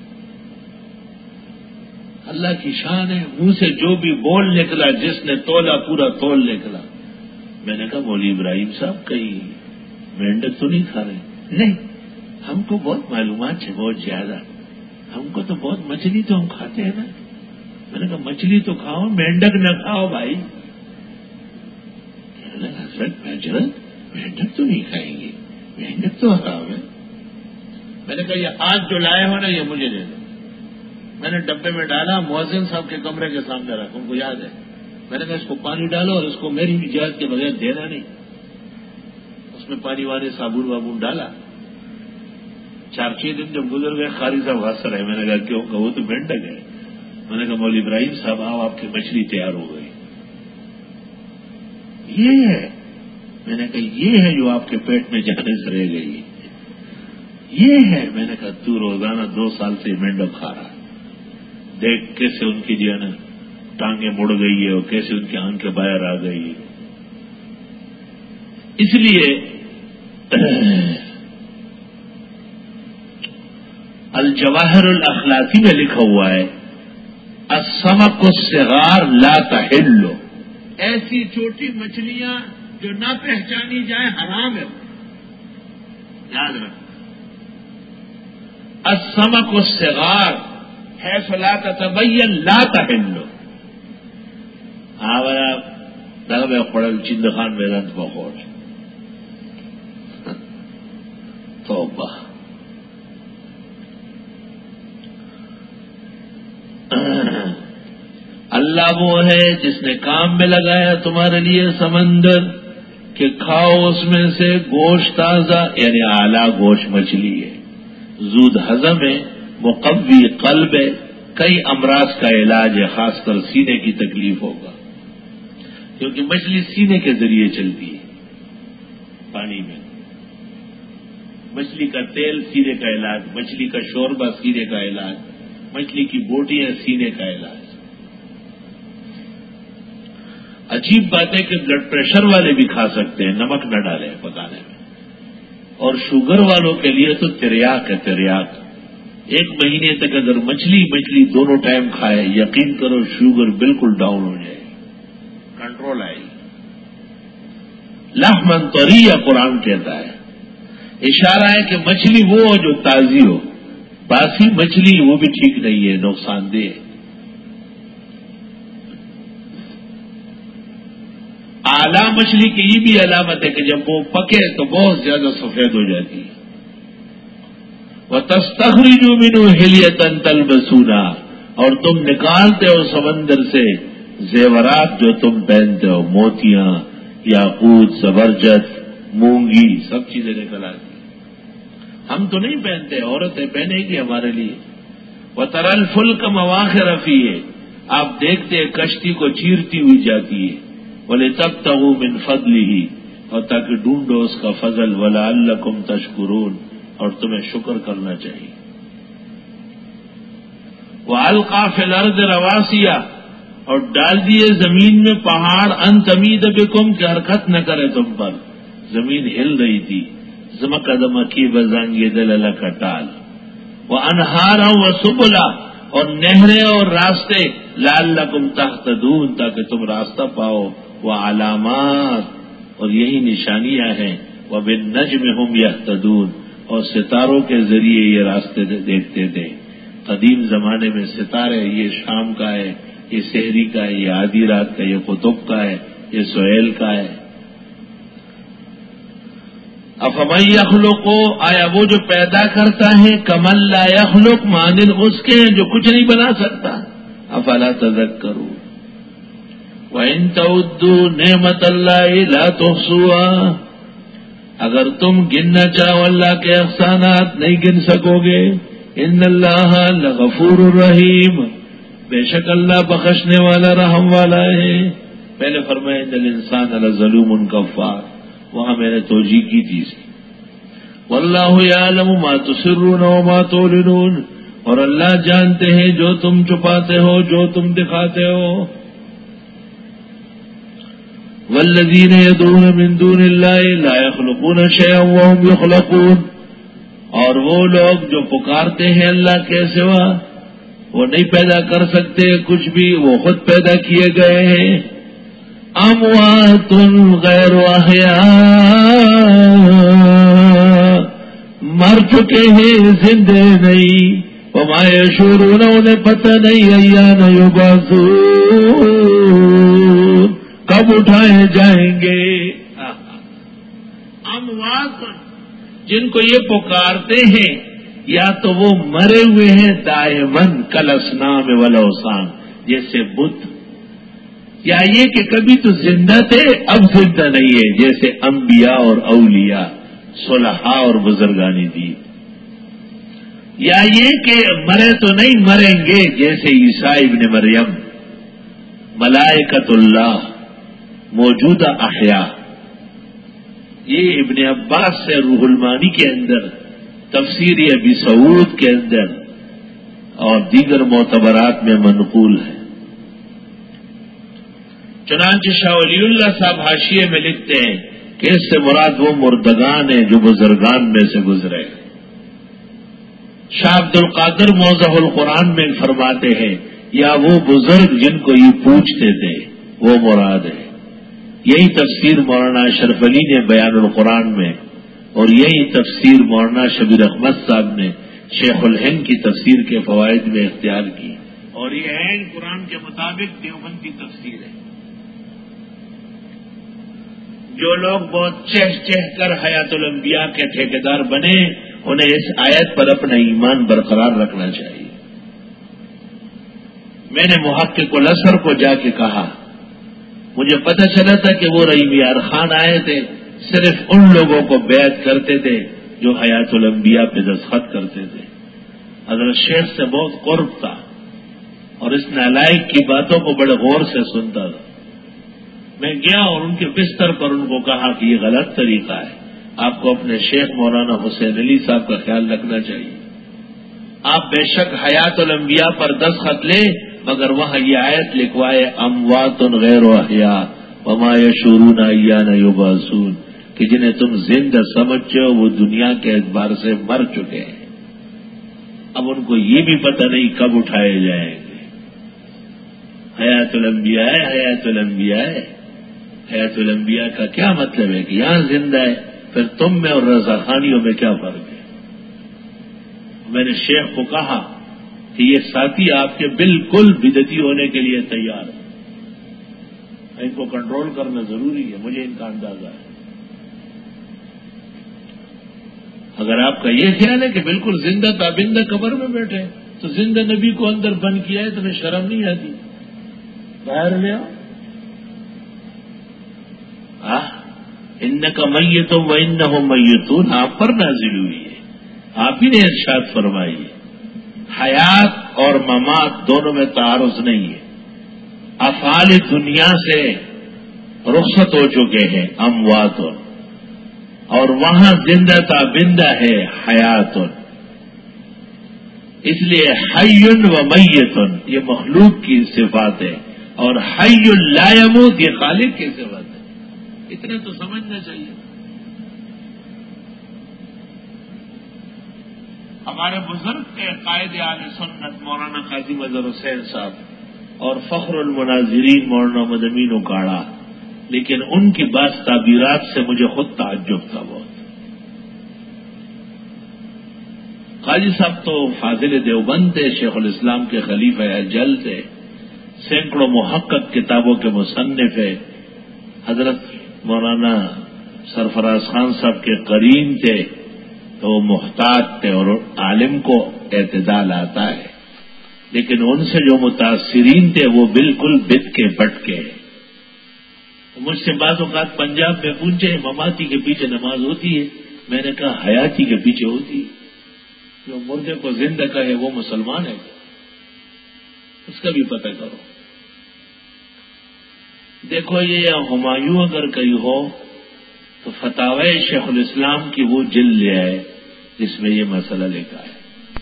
اللہ کی شان ہے منہ سے جو بھی بول نکلا جس نے تولا پورا تول نکلا. میں نے کہا مولوی ابراہیم صاحب کہیں مینڈک تو نہیں کھا رہے؟ نہیں ہم کو بہت معلومات ہے بہت زیادہ. ہم کو تو بہت مچھلی تو ہم کھاتے ہیں نا. میں نے کہا مچھلی تو کھاؤ مینڈک نہ کھاؤ بھائی. حضرت حضرت مینڈک تو نہیں کھائیں گے مینڈک تو حرام ہے. میں نے کہا یہ آج جو لائے ہو نا یہ مجھے دے دو. میں نے ڈبے میں ڈالا مؤذن صاحب کے کمرے کے سامنے رکھا ان کو یاد ہے. میں نے کہا اس کو پانی ڈالو اور اس کو میری اجازت کے بغیر دینا نہیں. اس میں پانی والے صابن وابون ڈالا. چار چھ دن جب گزر گئے قاری صاحب ہنس رہے. میں نے کہا کیوں کہ وہ تو مینڈک ہے. میں نے کہا مولوی ابراہیم صاحب آؤ آپ کی مچھلی تیار ہو گئی. یہ ہے میں نے کہا یہ ہے جو آپ کے پیٹ میں جانے سے رہ گئی. یہ ہے میں نے کہا تو روزانہ دو سال سے مینڈک کھا رہا. دیکھ کیسے ان کی جو ہے نا ٹانگیں مڑ گئی ہے اور کیسے ان کی آنکھیں باہر آ گئی. اس لیے الجواہر الاخلاقی میں لکھا ہوا ہے السمک الصغار لا تحل. ایسی چھوٹی مچھلیاں جو نہ پہچانی جائے حرام ہے. یاد رکھ السمک الصغار ہے فلا تتبین لا تحل. ہاں بھائی دغه خپل چند خان میدان په خوښ توبہ. اللہ وہ ہے جس نے کام میں لگایا تمہارے لیے سمندر کہ کھاؤ اس میں سے گوشت تازہ یعنی اعلیٰ گوشت مچھلی ہے. زود ہضم ہے مقوی قلب ہے. کئی امراض کا علاج ہے خاص کر سینے کی تکلیف ہوگا کیونکہ مچھلی سینے کے ذریعے چلتی ہے پانی میں. مچھلی کا تیل سینے کا علاج، مچھلی کا شوربہ سینے کا علاج، مچھلی کی بوٹیاں سینے کا علاج۔ عجیب بات ہے کہ بلڈ پریشر والے بھی کھا سکتے ہیں، نمک نہ ڈالیں پکانے میں، اور شوگر والوں کے لیے تو تریاک ہے، تریاک۔ ایک مہینے تک اگر مچھلی مچھلی دونوں ٹائم کھائے، یقین کرو شوگر بالکل ڈاؤن ہو جائے گی، کنٹرول آئے گی۔ لحمن طریہ قرآن کہتا ہے، اشارہ ہے کہ مچھلی وہ ہو جو تازی ہو، باسی مچھلی وہ بھی ٹھیک نہیں ہے، نقصان دہ ہے۔ اعلیٰ مچھلی کی یہ بھی علامت ہے کہ جب وہ پکے تو بہت زیادہ سفید ہو جاتی ہے۔ وَتَسْتَخْرِجُ مِنْهُ حِلْيَةً تَلْبَسُونَهَا، اور تم نکالتے ہو سمندر سے زیورات جو تم پہنتے ہو، موتیاں، یاقوت، زبرجد، مونگی، سب چیزیں نکل آتی۔ ہم تو نہیں پہنتے، عورتیں پہنے گی ہمارے لیے۔ وَتَرَى الْفُلْكَ مَوَاخِرَ فِيهِ، آپ دیکھتے ہیں کشتی کو چیرتی ہوئی جاتی ہے۔ وَلِتَبْتَغُوا مِنْ فَضْلِهِ، اور تاکہ ڈھونڈو اس کا فضل، وَلَعَلَّكُمْ تَشْكُرُونَ، اور تمہیں شکر کرنا چاہیے۔ وَأَلْقَى فِي الْأَرْضِ رَوَاسِيَ، اور ڈال دیے زمین میں پہاڑ، ان تمید بکم، کہ حرکت نہ کرے تم پر، زمین ہل رہی تھی۔ زمک دمکی بزنگی دلل کٹال، وَأَنْهَارًا وَسُبُلًا، اور نہریں اور راستے، لعلکم تہتدون، تاکہ تم راستہ پاؤ، وعلامات، اور یہی نشانیاں ہیں، وبالنجم هم یہتدون، اور ستاروں کے ذریعے یہ راستے دیکھتے تھے۔ قدیم زمانے میں ستارے، یہ شام کا ہے، یہ سحری کا ہے، یہ آدھی رات کا، یہ قطب کا ہے، یہ سہیل کا ہے۔ افمن یخلق، آیا وہ جو پیدا کرتا ہے، کمن لا یخلق، مانند اس کے جو کچھ نہیں بنا سکتا۔ افلا تذکرون، وَإِن تَعُدُّوا نِعْمَتَ اللَّهِ لَا تُحْصُوهَا، اگر تم گننا چاہو اللہ کے احسانات نہیں گن سکو گے۔ ان اللہ لغفور الرحیم، بے شک اللہ بخشنے والا رحم والا ہے۔ پہلے فرمایا ان الانسان لظلوم کفار، وہاں میں نے توجیہ کی تھی اس کی۔ واللہ یعلم ما تسرون وما تعلنون، اور اللہ جانتے ہیں جو تم چھپاتے ہو، جو تم دکھاتے ہو۔ والذین یدعون من دون اللہ لا یخلقون شیئا وهم یخلقون، اور وہ لوگ جو پکارتے ہیں اللہ کے سوا، وہ نہیں پیدا کر سکتے کچھ بھی، وہ خود پیدا کیے گئے ہیں۔ اموات غیر احیاء، مر چکے ہیں، زندے نہیں۔ وما یشعرون، انہیں پتہ نہیں، ایان یبعثون، کب اٹھائے جائیں گے۔ اموات، جن کو یہ پکارتے ہیں، یا تو وہ مرے ہوئے ہیں دائمن، کالاسنام والاوثان، جیسے بت، یا یہ کہ کبھی تو زندہ تھے اب زندہ نہیں ہے، جیسے انبیاء اور اولیاء، صلحاء اور بزرگانی دی، یا یہ کہ مرے تو نہیں مریں گے، جیسے عیسیٰ ابن مریم، ملائکۃ اللہ، موجودہ احیاء۔ یہ ابن عباس سے روح المانی کے اندر، تفسیر ابی سعود کے اندر اور دیگر معتبرات میں منقول ہے۔ چنانچہ شاہ ولی اللہ صاحب حاشیے میں لکھتے ہیں کہ اس سے مراد وہ مردگان ہیں جو بزرگان میں سے گزرے۔ شاہ عبد القادر موضح القرآن میں فرماتے ہیں، یا وہ بزرگ جن کو یہ پوچھتے تھے وہ مراد ہے۔ یہی تفسیر مولانا اشرف علی نے بیان القرآن میں، اور یہی تفسیر مولانا شبیر احمد صاحب نے شیخ الہند کی تفسیر کے فوائد میں اختیار کی، اور یہ عین قرآن کے مطابق دیوبند کی تفسیر ہے۔ جو لوگ بہت چہ چہ کر حیات الانبیاء کے ٹھیکیدار بنے، انہیں اس آیت پر اپنا ایمان برقرار رکھنا چاہیے۔ میں نے محقق الاسر کو جا کے کہا، مجھے پتہ چلا تھا کہ وہ رحیم یار خان آئے تھے، صرف ان لوگوں کو بیعت کرتے تھے جو حیات الانبیاء پہ دستخط کرتے تھے۔ حضرت شیخ سے بہت قرب تھا، اور اس نالائق کی باتوں کو بڑے غور سے سنتا تھا۔ میں گیا اور ان کے بستر پر ان کو کہا کہ یہ غلط طریقہ ہے، آپ کو اپنے شیخ مولانا حسین علی صاحب کا خیال رکھنا چاہیے. آپ بے شک حیات الانبیاء پر دستخط لیں، مگر وہاں یہ آیت لکھوائے اموات غیر احیاء وما یشعرون ایان یبعثون، کہ جنہیں تم زندہ سمجھتے ہو وہ دنیا کے اعتبار سے مر چکے ہیں. اب ان کو یہ بھی پتہ نہیں کب اٹھائے جائیں گے. حیات الانبیاء ہے، حیات الانبیاء ہے. حیات الانبیاء کا کیا مطلب ہے کہ یہاں زندہ ہے، پھر تم میں اور رضاخانیوں میں کیا فرق ہے؟ میں نے شیخ کو کہا کہ یہ ساتھی آپ کے بالکل بدعتی ہونے کے لیے تیار ہے، ان کو کنٹرول کرنا ضروری ہے، مجھے ان کا اندازہ ہے. اگر آپ کا یہ خیال ہے کہ بالکل زندہ تابندہ قبر میں بیٹھے تو زندہ نبی کو اندر بند کیا ہے، تمہیں شرم نہیں آتی؟ باہر لے آؤ. ان کا میتم و انہم میتون آپ پر نازل ہوئی ہے، آپ ہی نے ارشاد فرمائی ہے. حیات اور ممات دونوں میں تعارض نہیں ہے. افعال دنیا سے رخصت ہو چکے ہیں اموات، اور وہاں زندہ تابندہ ہے حیات. اس لیے حی و میتن یہ مخلوق کی صفات ہے، اور حی لا یموت یہ خالق کی صفات ہے. اتنا تو سمجھنا چاہیے. ہمارے بزرگ کے قائد اہل سنت مولانا قاضی مظہر حسین صاحب اور فخر المناظرین مولانا محمد امین اکاڑا، لیکن ان کی بعض تعبیرات سے مجھے خود تعجب تھا بہت. قاضی صاحب تو فاضل دیوبند تھے، شیخ الاسلام کے خلیفہ اجل تھے، سینکڑوں محقق کتابوں کے مصنف ہے، حضرت مولانا سرفراز خان صاحب کے قرین تھے، تو وہ محتاط تھے اور عالم کو اعتدال آتا ہے. لیکن ان سے جو متاثرین تھے وہ بالکل بت کے بٹ کے. مجھ سے بعض اوقات پنجاب میں پوچھے مماتی کے پیچھے نماز ہوتی ہے؟ میں نے کہا حیاتی کے پیچھے ہوتی ہے. جو مردے کو زندہ کہے وہ مسلمان ہے، اس کا بھی پتہ کرو. دیکھو یہ ہمایوں اگر کہیں ہو تو فتاوی شیخ الاسلام کی وہ جلد لے آئے جس میں یہ مسئلہ لکھا ہے.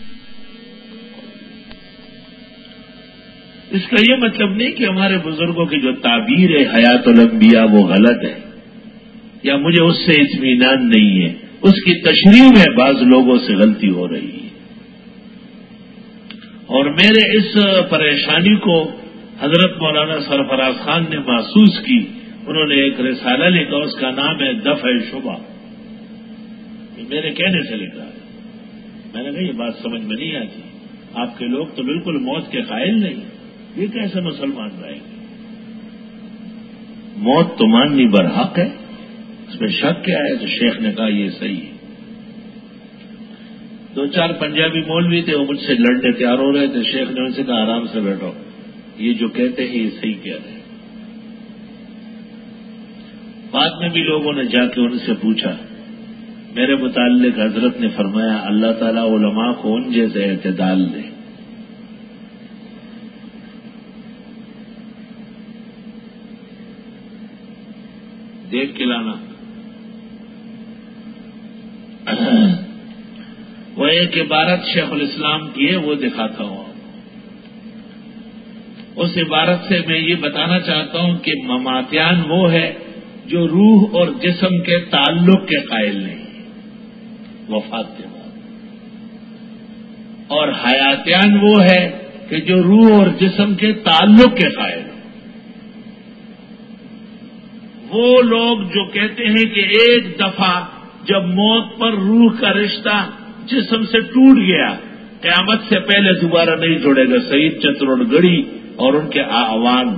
اس کا یہ مطلب نہیں کہ ہمارے بزرگوں کی جو تعبیر ہے حیات الانبیاء وہ غلط ہے یا مجھے اس سے اطمینان نہیں ہے. اس کی تشریح میں بعض لوگوں سے غلطی ہو رہی ہے. اور میرے اس پریشانی کو حضرت مولانا سرفراز خان نے محسوس کی. انہوں نے ایک رسالہ لکھا، اس کا نام ہے دفع شبہ. یہ میرے کہنے سے لکھا ہے. میں نے کہا یہ بات سمجھ میں نہیں آتی. آپ کے لوگ تو بالکل موت کے قائل نہیں، یہ کیسے مسلمان رہیں گے؟ موت تو ماننی برحق ہے، اس میں شک کیا ہے؟ تو شیخ نے کہا یہ صحیح ہے. دو چار پنجابی مولوی تھے، وہ مجھ سے لڑنے تیار ہو رہے تھے. شیخ نے ان سے کہا آرام سے بیٹھو، یہ جو کہتے ہیں یہ صحیح کہہ رہے ہیں. بعد میں بھی لوگوں نے جا کے ان سے پوچھا. میرے متعلق حضرت نے فرمایا اللہ تعالیٰ علماء کو ان جیسے اعتدال دے. دیکھ کے لانا. وہ ایک عبارت شیخ الاسلام کی ہے، وہ دکھاتا ہوں. اس عبارت سے میں یہ بتانا چاہتا ہوں کہ مماتیان وہ ہے جو روح اور جسم کے تعلق کے قائل نہیں وفات کے بعد، اور حیاتیان وہ ہے کہ جو روح اور جسم کے تعلق کے قائل. وہ لوگ جو کہتے ہیں کہ ایک دفعہ جب موت پر روح کا رشتہ جسم سے ٹوٹ گیا قیامت سے پہلے دوبارہ نہیں جڑے گا. سعید چتروڑ گڑھی اور ان کے اعوان.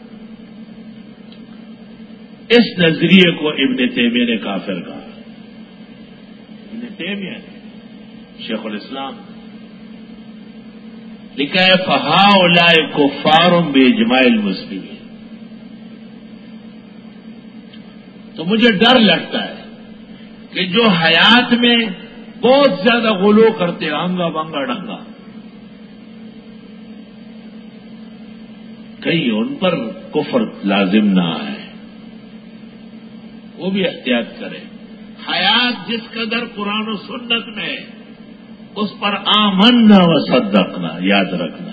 اس نظریے کو ابن تیمیہ نے کافر کہا. ابن تیمیہ نے شیخ الاسلام لکھا ہے فہؤلاء کفار باجماع المسلمین. تو مجھے ڈر لگتا ہے کہ جو حیات میں بہت زیادہ غلو کرتے آنگا بنگا ڈنگا، کہیں ان پر کفر لازم نہ آئے، وہ بھی احتیاط کریں. حیات جس قدر قرآن و سنت میں اس پر آمنا و صدقنا یاد رکھنا،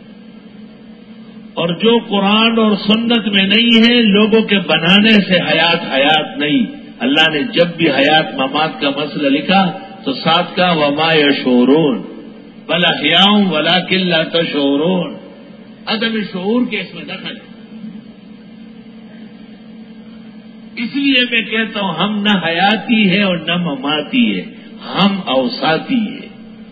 اور جو قرآن اور سنت میں نہیں ہے لوگوں کے بنانے سے حیات حیات نہیں۔ اللہ نے جب بھی حیات ممات کا مسئلہ لکھا تو ساتھ کا وما یشعرون بل احیاء ولکن لا تشعرون، عدم شعور کے اس میں دخل ہے۔ اس لیے میں کہتا ہوں ہم نہ حیاتی ہے اور نہ مماتی ہے، ہم اوساتی ہے۔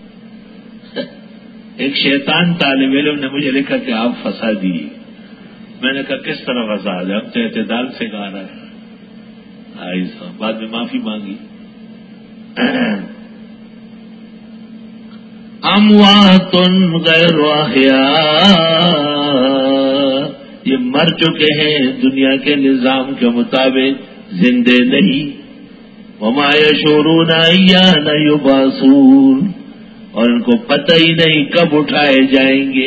ایک شیطان طالب علم نے مجھے لکھا کہ آپ فسادی ہے۔ میں نے کہا کس طرح فساد ہے؟ اب تو اعتدال سے کہا رہا ہے۔ آئی صاحب بعد میں معافی مانگی۔ اموات غیر احیاء، یہ مر چکے ہیں دنیا کے نظام کے مطابق، زندے نہیں۔ وما یشعرون ایان یبعثون، اور ان کو پتہ ہی نہیں کب اٹھائے جائیں گے۔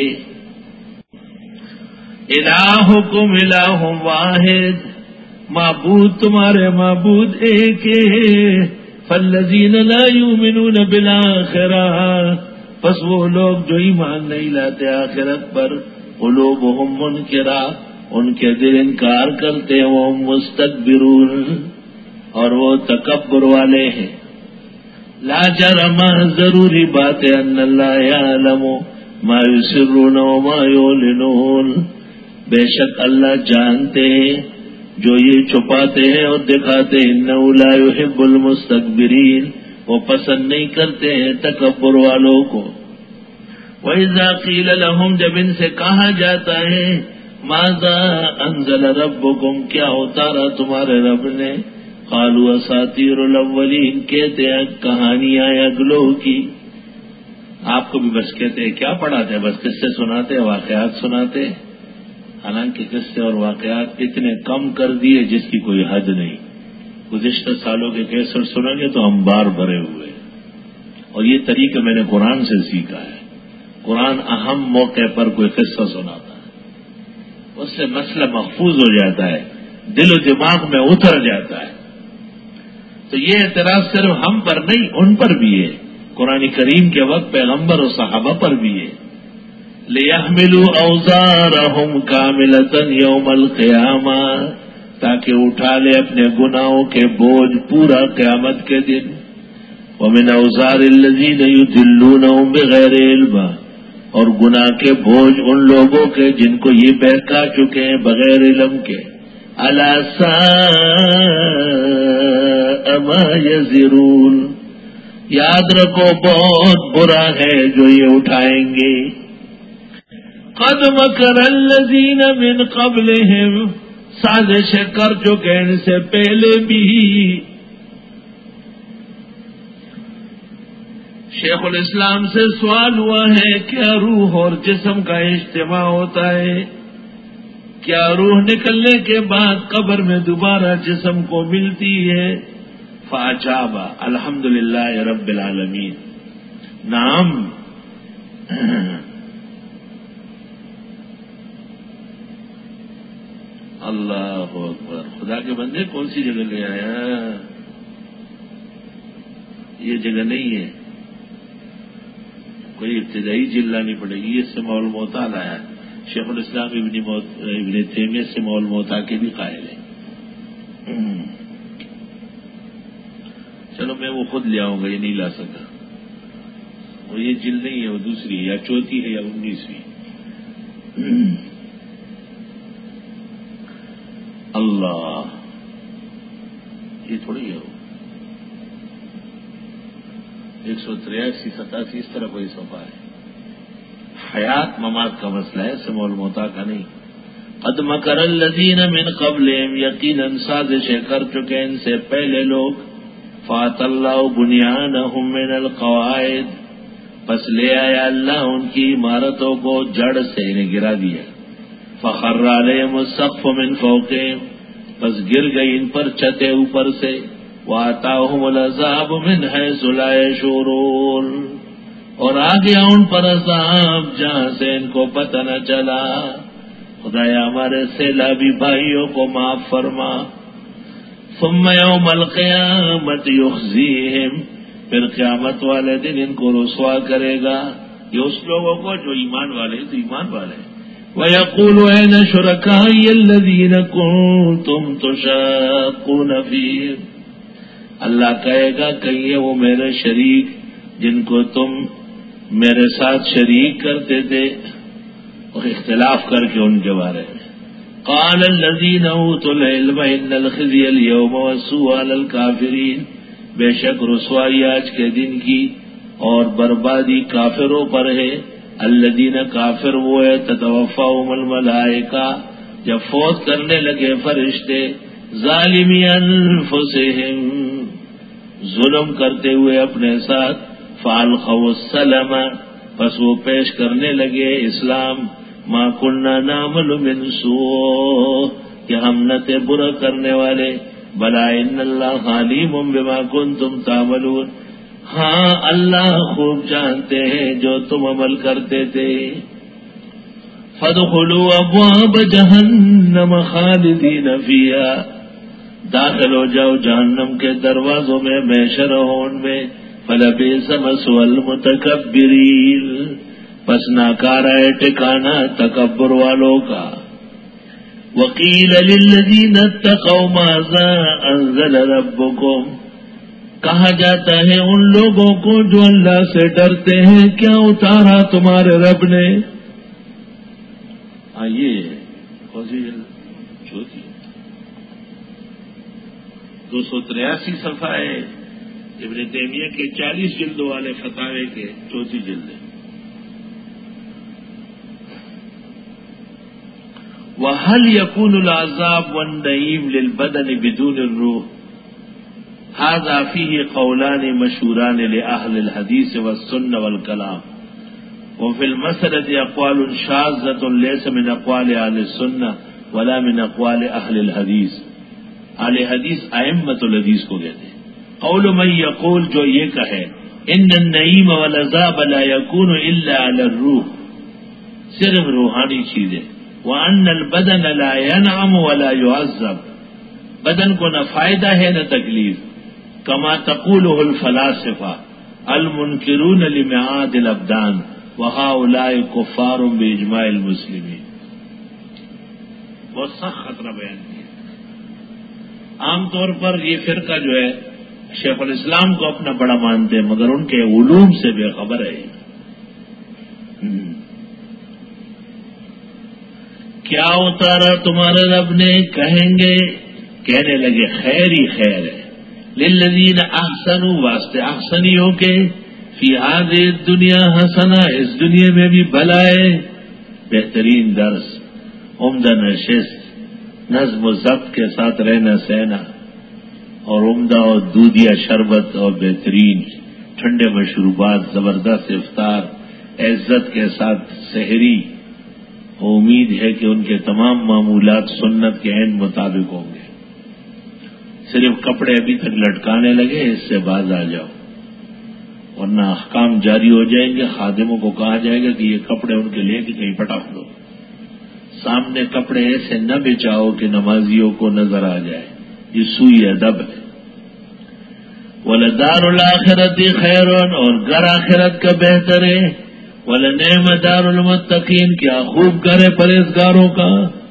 الہکم الہ واحد، معبود تمہارے معبود ایک ہے۔ فالذین لا یؤمنون بالآخرہ، پس وہ لوگ جو ایمان نہیں لاتے آخرت پر، قلوبہم منکرہ، ان کے دل انکار کرتے ہیں، وہ مستکبرون، اور وہ تکبر والے ہیں۔ لا جرم، ضروری بات ہے، ان اللہ یعلم ما یسرون وما یعلنون، بے شک اللہ جانتے ہیں جو یہ چھپاتے ہیں اور دکھاتے ہیں۔ انہ لا یحب المستکبرین، وہ پسند نہیں کرتے ہیں تکبر والوں کو۔ وَإِذَا قِيلَ لَهُمْ، جب ان سے کہا جاتا ہے ماذا انزل ربکم، کیا اتارا تمہارے رب نے، قالوا اساطیر الاولین، کہتے ہیں کہانیاں اگلوں کی۔ آپ کو بھی بس کہتے ہیں کیا پڑھاتے ہیں، بس قصے سناتے، واقعات سناتے، حالانکہ قصے اور واقعات اتنے کم کر دیے جس کی کوئی حد نہیں۔ گزشتہ سالوں کے کیسٹ سنیں گے تو ہم بار بھرے ہوئے، اور یہ طریقہ میں نے قرآن سے سیکھا ہے۔ قرآن اہم موقع پر کوئی قصہ سناتا ہے، اس سے مسئلہ محفوظ ہو جاتا ہے، دل و دماغ میں اتر جاتا ہے۔ تو یہ اعتراض صرف ہم پر نہیں، ان پر بھی ہے، قرآن کریم کے وقت پیغمبر اور صحابہ پر بھی ہے۔ لِيَحْمِلُوا أَوْزَارَهُمْ كَامِلَةً يَوْمَ الْقِيَامَةِ، تاکہ اٹھا لے اپنے گناہوں کے بوجھ پورا قیامت کے دن۔ وَمِنْ أَوْزَارِ الَّذِينَ يُضِلُّونَهُمْ بِغَيْرِ عِلْمٍ، اور گناہ کے بوجھ ان لوگوں کے جن کو یہ بہکا چکے ہیں بغیر علم کے۔ أَلَا سَاءَ مَا يَزِرُونَ، یاد رکھو بہت برا ہے جو یہ اٹھائیں گے۔ قد مکر الذین من قبلہم، سازشیں کر چکے ان سے پہلے بھی۔ شیخ الاسلام سے سوال ہوا ہے کیا روح اور جسم کا اجتماع ہوتا ہے؟ کیا روح نکلنے کے بعد قبر میں دوبارہ جسم کو ملتی ہے؟ فاجاب الحمدللہ رب العالمین، نعم۔ اللہ اکبر، خدا کے بندے کون سی جگہ لے آیا؟ یہ جگہ نہیں ہے، کوئی ابتدائی جل لانی پڑے گی۔ اس سے مول موتا لایا، شیخ الاسلام ابن ابن تیمیہ سے مول موتا کے بھی قائل ہے۔ چلو میں وہ خود لے آؤں گا، یہ نہیں لا سکا، وہ یہ جل نہیں ہے، وہ دوسری ہے، یا چوتھی ہے یا انیسویں۔ اللہ، یہ تھوڑی ہے، ایک سو تریاسی ستاسی اس طرح کوئی صفحہ ہے۔ حیات ممات کا مسئلہ ہے، سمول موتا کا نہیں۔ قد مکر الذین من قبلہم، یقیناً سازشیں کر چکے ان سے پہلے لوگ۔ فات اللہ بنیانہم من القواعد، پس لے آیا اللہ ان کی عمارتوں کو جڑ سے، انہیں گرا دیا۔ فخر علیہم السقف من فوقہم، پس گر گئی ان پر چھتیں اوپر سے۔ وآتاہم العذاب من حیث لا یشعرون، اور آ گیا ان پر عذاب جہاں سے ان کو پتہ نہ چلا۔ خدایا ہمارے سیلابی بھائیوں کو معاف فرما۔ ثم یوم القیامت یخزیہم، پھر قیامت والے دن ان کو رسوا کرے گا، یہ اس لوگوں کو جو ایمان والے تو ایمان والے. وَيَقُولُ أَيْنَ شُرَكَائِيَ الَّذِينَ كُنتُمْ تُشَاقُّونَ فِيهِمْ، اللہ کہے گا کہیے وہ میرے شریک جن کو تم میرے ساتھ شریک کرتے تھے اور اختلاف کر کے ان کے بارے میں. قَالَ الَّذِينَ أُوتُوا الْعِلْمَ إِنَّ الْخِزْيَ الْيَوْمَ وَالسُّوءَ عَلَى الْكَافِرِينَ، بے شک رسوائی آج کے دن کی اور بربادی کافروں پر ہے. الذین کافر وہ ہے تتوفاہم الملائکہ، جب فوت کرنے لگے فرشتے، ظالمی انفسہم، ظلم کرتے ہوئے اپنے ساتھ، فالقوا السلم، پس وہ پیش کرنے لگے اسلام. ما کننا نعمل من سوء، کہ ہم نہ تھے برا کرنے والے. بلا ان اللہ علیم بما کنتم تعملون، ہاں اللہ خوب جانتے ہیں جو تم عمل کرتے تھے. فادخلوا ابواب جہنم خالدین فیہا، داخل ہو جاؤ جہنم کے دروازوں میں ہمیشہ رہو ان میں. فلبئس مثوى المتکبرین، پس ناکارہ ہے ٹھکانہ تکبر والوں کا. وقیل للذین اتقوا ماذا انزل ربکم، کہا جاتا ہے ان لوگوں کو جو اللہ سے ڈرتے ہیں کیا اتارا تمہارے رب نے. آئیے چوتھی دو سو تریاسی صفحہ ہے ابن تیمیہ کے چالیس جلدوں والے فتاوے کے چوتھی جلد. وَهَلْ يَكُونُ الْعَذَابُ وَالنَّعِيمُ لِلْبَدَنِ بِدُونِ الرُّوحِ، هذا فيه قولان مشهوران لأهل الحديث والسنة والكلام، وفي المسألة أقوال شاذة ليس من أقوال أهل السنة ولا من أقوال أهل الحديث. اہل حدیث ائمۃ الحدیث کو کہتے ہیں. قول من يقول، جو یہ کہے ان النعیم والعذاب لا يكون الا على الروح، صرف روحانی چیزیں. وان البدن لا ينعم ولا يعذب، بدن کو نہ فائدہ ہے نہ تکلیف. کما تقوله الفلاسفہ المنکرون لمعاد الابدان وهؤلاء کفار باجماع المسلمین. بہت سخت خطرہ بیان کیا. عام طور پر یہ فرقہ جو ہے شیخ الاسلام کو اپنا بڑا مانتے ہیں مگر ان کے علوم سے بے خبر ہے. کیا اتارا تمہارے رب نے، کہیں گے کہنے لگے خیر ہی خیر ہے. للذین احسنوا، واسطے احسنیوں کے، فی ہذہ الدنیا حسنہ، اس دنیا میں بھی بھلا ہے. بہترین درس، عمدہ نشست، نظم و ضبط کے ساتھ رہنا سہنا، اور عمدہ اور دودھیا شربت اور بہترین ٹھنڈے مشروبات، زبردست افطار، عزت کے ساتھ سحری. امید ہے کہ ان کے تمام معمولات سنت کے عین مطابق ہوں گے. صرف کپڑے ابھی تک لٹکانے لگے، اس سے باز آ جاؤ ورنہ احکام جاری ہو جائیں گے. خادموں کو کہا جائے گا کہ یہ کپڑے ان کے لے کے کہیں پٹاخ دو. سامنے کپڑے ایسے نہ بچاؤ کہ نمازیوں کو نظر آ جائے، یہ سوئی ادب ہے. وَلَدَارُ الْآخِرَةِ خَيْرٌ، اور گھر آخرت کا بہتر ہے. وَلَنِعْمَ دَارُ الْمُتَّقِينَ، کیا خوب گھر ہے پرہیزگاروں کا.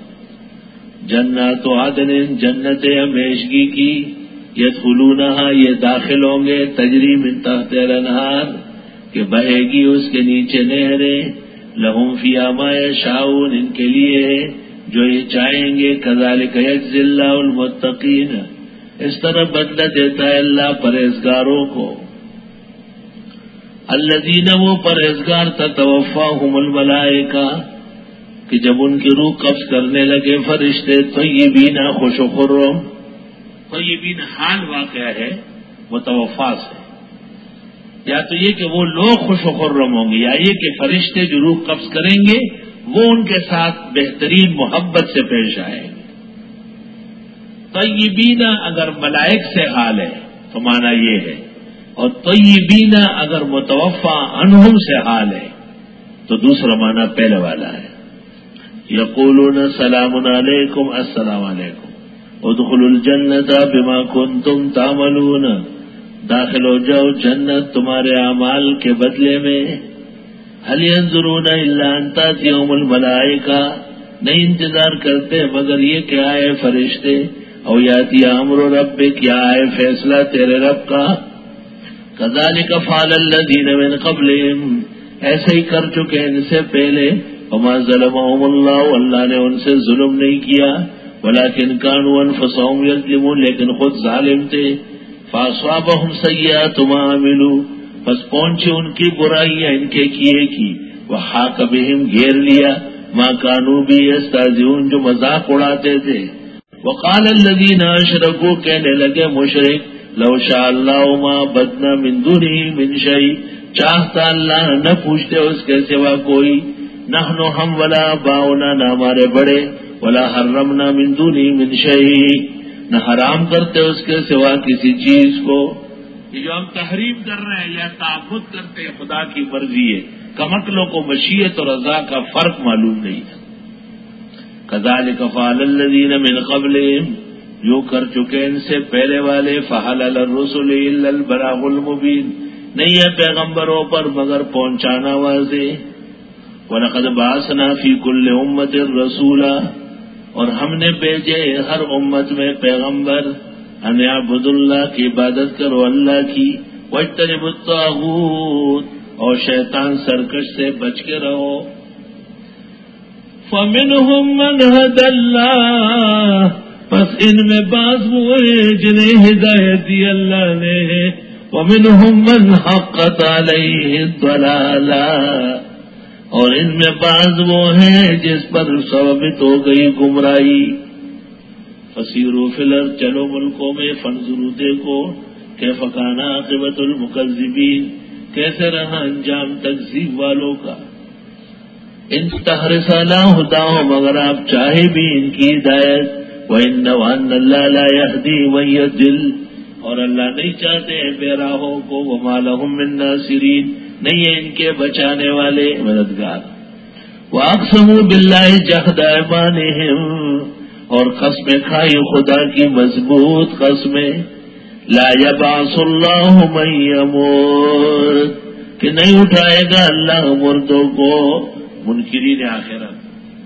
جنات عدن، جنت ہمیشگی کی، یدخلونہا، یہ داخل ہوں گے، تجری من تحت الانہار، کہ بہے گی اس کے نیچے نہریں. لہم فیہا ما یشاؤون، ان کے لیے جو یہ چاہیں گے. کذالک یجزی اللہ المتقین، اس طرح بدلہ دیتا ہے اللہ پرہیزگاروں کو. الذین، وہ پرہیزگار، تتوفاہم الملائکہ، کہ جب ان کی روح قبض کرنے لگے فرشتے، طیبین خوش و خرم. طیبین حال واقعہ ہے متوفا سے، یا تو یہ کہ وہ لوگ خوش و خرم ہوں گے، یا یہ کہ فرشتے جو روح قبض کریں گے وہ ان کے ساتھ بہترین محبت سے پیش آئیں گے. طیبین اگر ملائک سے حال ہے تو معنی یہ ہے، اور طیبین اگر متوفا عنہم سے حال ہے تو دوسرا معنی پہلے والا ہے. یقولون سلام علیکم، السلام علیکم. ادخلوا الجنت بما کنتم تعملون، داخل ہو جاؤ جنت تمہارے اعمال کے بدلے میں. هل ينظرون الا ان تاتيهم الملائکہ، نہیں انتظار کرتے مگر یہ کہ آئے فرشتے، او یاتی امر ربک، یا آئے فیصلہ تیرے رب کا. کذالک فعل الذین من قبلہم، ایسے ہی کر چکے ان سے پہلے. وما ظلمهم اللہ، اللہ نے ان سے ظلم نہیں کیا، ولکن كانوا انفسهم یظلمون، لیکن خود ظالم تھے. فاصابهم سیئات ما عملوا، بس پہنچے ان کی برائیاں ان کے کیے کی. وحاق بهم، گھیر لیا، ما كانوا به يستهزئون، جو مذاق اڑاتے تھے. وقال الذين اشركوا، کہنے لگے مشرک، لو شاء اللہ ما بدنا من دونه من شيء، چاہتا اللہ نہ پوچھتے اس کے سوا کوئی. نحن ہم ولا باؤنا، نہ ہمارے بڑے، ولا حرمنا من دونه من شيء، نہ حرام کرتے اس کے سوا کسی چیز کو. یہ جو ہم تحریم کر رہے ہیں یا تعبد کرتے ہیں خدا کی مرضی ہے. کمکلوں کو مشیت اور رضا کا فرق معلوم نہیں ہے. کذالک فعل الذین من قبلہم، جو کر چکے ان سے پہلے والے. فحل علی الرسل الا البلاغ المبین، نہیں ہے پیغمبروں پر مگر پہنچانا واضح. وَلَقَدْ بَعَثْنَا فِي كُلِّ أُمَّةٍ رَسُولًا، اور ہم نے بھیجے ہر امت میں پیغمبر. ان اعبدوا اللہ، کی عبادت کرو اللہ کی. واجتنبوا الطاغوت، اور شیطان سرکش سے بچ کے رہو. فَمِنْهُمْ مَنْ هَدَى اللَّهُ، پس ان میں بعض وہ ہیں جنہیں ہدایت دی اللہ نے. وَمِنْهُمْ مَنْ حَقَّتْ عَلَيْهِ الضَّلَالَةُ، اور ان میں بعض وہ ہیں جس پر ثابت ہو گئی گمراہی. فسیروا فی الارض، چلو ملکوں میں. فانظروا، دیکھو. کیف کان عاقبۃ المکذبین، کیسے رہا انجام تکذیب والوں کا. ان تحرص علی ھداھم، مگر آپ چاہے بھی ان کی ہدایت. وَإِنَّ وَأَنَّ اللَّهَ لَا يَهْدِي مَن يَضِلُّ، اور اللہ نہیں چاہتے ہیں بے راہوں کو. وَمَا لَهُم مِّن نَاصِرِينَ، نہیں ہے ان کے بچانے والے مددگار. وَأَقْسَمُوا بِاللَّهِ جَهْدَ أَيْمَانِهِمْ، اور قسمیں کھائی خدا کی مضبوط قسمیں. لا يبعث الله من يموت، کہ نہیں اٹھائے گا اللہ مردوں کو. منکرین آخرت.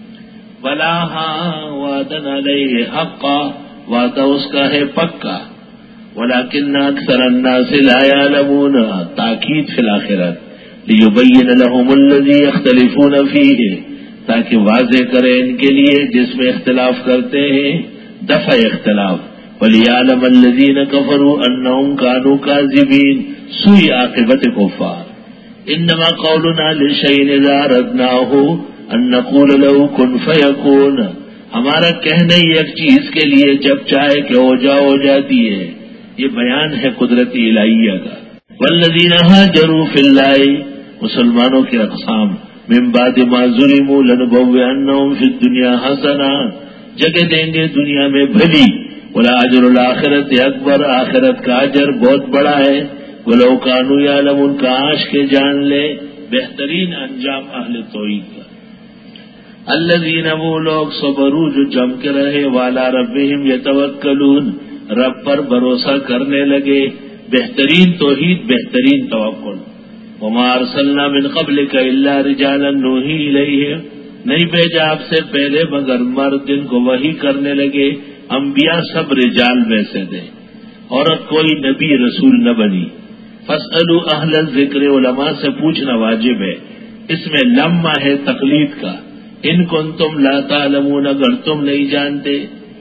بلا ہاں وعدن علیہ حقا، وعدہ اس کا ہے پکا. ولكن اکثر الناس لا يعلمون، تاکید فی الاخرت. لیبین لهم الذی یختلفون فیہ، تاکہ واضح کرے ان کے لیے جس میں اختلاف کرتے ہیں، دفع اختلاف. وَلِيَعْلَمَ الَّذِينَ كَفَرُوا أَنَّهُمْ كَانُوا كَاذِبِينَ، سوء عاقبت کفار. انما قولنا لشیء اذا اردناه ان نقول له كن فیکون، ہمارا کہنا ہی ایک چیز کے لیے جب چاہے کہ ہو جا ہو جاتی ہے. یہ بیان ہے قدرتی الہیہ کا. والذین ہاجروا فی اللہ، مسلمانوں کے اقسام. من بعد ما ظلموا لنبوئنهم فی الدنیا حسنہ، جگہ دیں گے دنیا میں بھلی. ولاجر الآخرت اکبر، آخرت کا اجر بہت بڑا ہے. ولو کانوا یعلمون، کاش کے جان لے بہترین انجام اہل توحید کا. الذین، وہ لوگ صبروا جو جم کے رہے. والا ربہم یتوکلون، رب پر بھروسہ کرنے لگے. بہترین توحید، بہترین توکل. وما ارسلنا من قبلک الا رجالا نوحی الیہم، نہیں بھیجا آپ سے پہلے مگر مرد جن کو وحی کرنے لگے. انبیاء سب رجال میں سے تھے، عورت کوئی نبی رسول نہ بنی. فاسألوا اہل الذکر، علماء سے پوچھنا واجب ہے. اس میں لمحہ ہے تقلید کا. ان کنتم لا تعلمون، اگر تم نہیں جانتے.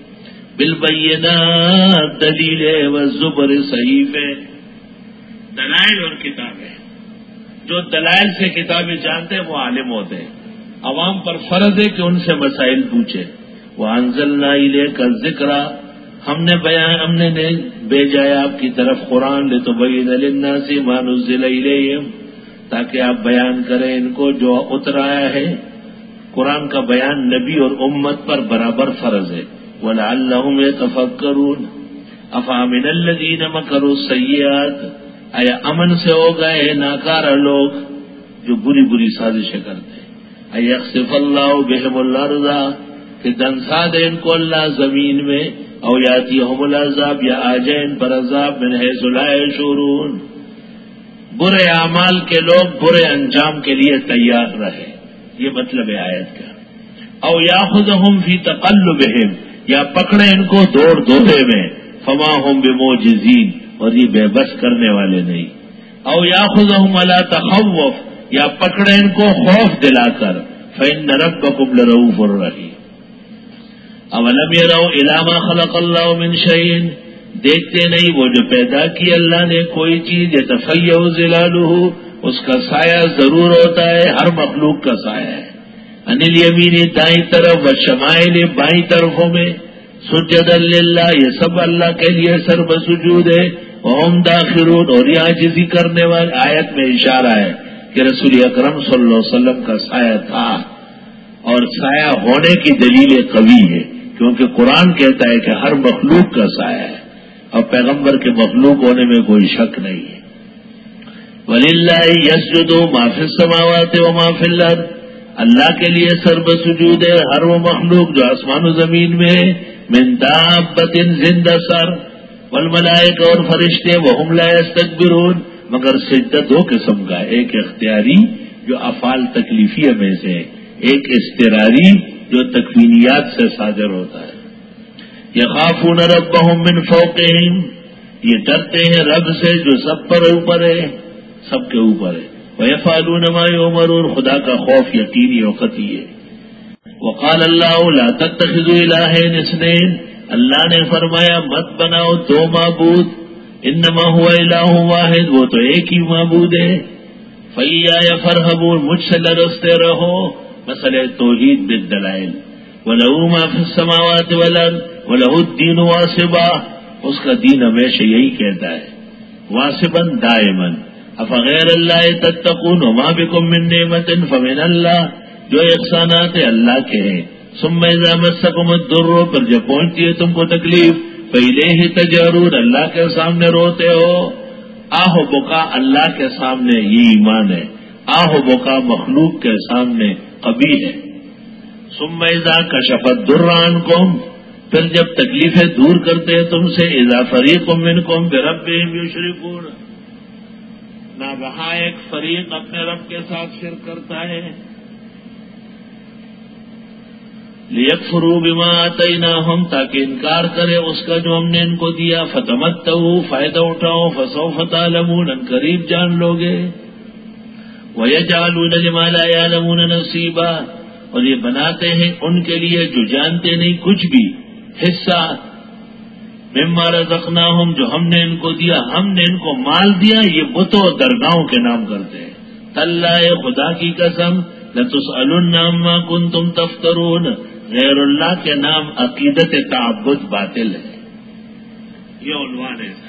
بالبینات، دلیل والزبر، صحیفے، دلائل اور کتابیں. جو دلائل سے کتابیں جانتے ہیں وہ عالم ہوتے ہیں. عوام پر فرض ہے کہ ان سے مسائل پوچھے. وَأَنزَلْنَا إِلَيْكَ الذِّكْرَ، ہم نے بیان ہم نے بھیجا ہے آپ کی طرف قرآن. لِتُبَيِّنَ لِلنَّاسِ مَا نُزِّلَ إِلَيْهِمْ، تاکہ آپ بیان کریں ان کو جو اترایا ہے. قرآن کا بیان نبی اور امت پر برابر فرض ہے. وَلَعَلَّهُمْ يَتَفَكَّرُونَ أَفَأَمِنَ الَّذِينَ مَكَرُوا السَّيِّئَاتِ، اے امن سے ہو گئے ناکارہ لوگ جو بری بری سازشیں کرتے ہیں. اَيَخْسِفَ اللَّهُ بِهِمُ الْأَرْضَ، کہ دنسا دے ان کو اللہ زمین میں. او یاتیہم العذاب یا آ جائے ان پر عذاب من حیث لا یشعرون. برے اعمال کے لوگ برے انجام کے لیے تیار رہے، یہ مطلب ہے آیت کا. او یاخذہم فی تقلبہم، یا پکڑے ان کو دوڑ دھوپے میں، فما ہم بموجزین، اور یہ بے بس کرنے والے نہیں. او یاخذہم علی تخوف، یا پکڑے ان کو خوف دلا کر، فإن ربکم لرؤوف الرحیم. اولم یروا الی ما خلق اللہ من شیء، دیکھتے نہیں وہ جو پیدا کی اللہ نے کوئی چیز، یتفیع ظلالہ، اس کا سایہ ضرور ہوتا ہے، ہر مخلوق کا سایہ ہے. ان الیمین، دائیں طرف، والشمائل، بائیں طرفوں میں، سجدا للہ، یہ سب اللہ کے لیے سر بسجود ہے. وہم داخرون، اور یہ عاجزی کرنے والے. آیت میں اشارہ ہے کہ رسول اکرم صلی اللہ علیہ وسلم کا سایہ تھا، اور سایہ ہونے کی دلیل قوی ہے، کیونکہ قرآن کہتا ہے کہ ہر مخلوق کا سایہ ہے، اور پیغمبر کے مخلوق ہونے میں کوئی شک نہیں ہے. وَلِلَّهِ يَسْجُدُ مَا فِي السَّمَاوَاتِ وَمَا فِي الْأَرْضِ، اللہ کے لیے سر بسجود ہے ہر وہ مخلوق جو آسمان و زمین میں ہے. من دابۃ، زندہ سر، والملائکہ، اور فرشتے، وہم لا یستکبرون، مگر سجدہ دو قسم کا ہے، ایک اختیاری جو افعال تکلیفیہ میں سے ہے، ایک اضطراری جو تکوینیات سے صادر ہوتا ہے. یخافون ربہم من فوقہم، یہ ڈرتے ہیں رب سے جو سب پر اوپر ہے، سب کے اوپر ہے. وَيَفْعَلُونَ مَا يُؤْمَرُونَ، خدا کا خوف یقینی و قطعی ہے. وقال اللہ لا تتخذوا الہین اثنین، اللہ نے فرمایا مت بناؤ دو معبود، انما هو الہ واحد، وہ تو ایک ہی معبود ہے. فَإِيَّايَ فَارْهَبُونِ، مجھ سے لرزتے رہو، مسئلہ توحید بالدلائل. وَلَهُ مَا فِي السَّمَاوَاتِ وَالْأَرْضِ وَلَهُ الدِّينُ وَاصِبًا، اس کا دین ہمیشہ یہی کہتا ہے، واصبًا دائمًا. افغیر اللہ تتقون وما بکم من نعمت فمن اللہ، جو احسانات اللہ کے ہیں. ثم اذا مسکم الضر، پر جب پہنچتی ہے تم کو تکلیف، فالیہ تجارون، اللہ کے سامنے روتے ہو. آہ بکا اللہ کے سامنے یہ ایمان ہے، آہ بکا مخلوق کے سامنے قبیح ہے. ثم اذا کشف الضر عنکم، پھر جب تکلیفیں دور کرتے ہیں تم سے، اذا فریق منکم بربہم یشرکون، نہ وہاں ایک فریق اپنے رب کے ساتھ شرک کرتا ہے. لیکفروا بما آتیناہم، تاکہ انکار کرے اس کا جو ہم نے ان کو دیا. فتمتعوا، فائدہ اٹھاؤ. فسوف تعلمون، ان قریب جان لوگے. ویجعلون لما لا یعلمون نصیبا، اور یہ بناتے ہیں ان کے لیے جو جانتے نہیں کچھ بھی، حصہ. مما رزقناہم، جو ہم نے ان کو دیا، ہم نے ان کو مال دیا، یہ بتوں درگاہوں کے نام کرتے ہیں. تاللہ، خدا کی قسم، لتسألن عما کنتم تفترون، غیر اللہ کے نام عقیدت تعبد باطل ہے. یہ عنوان ہے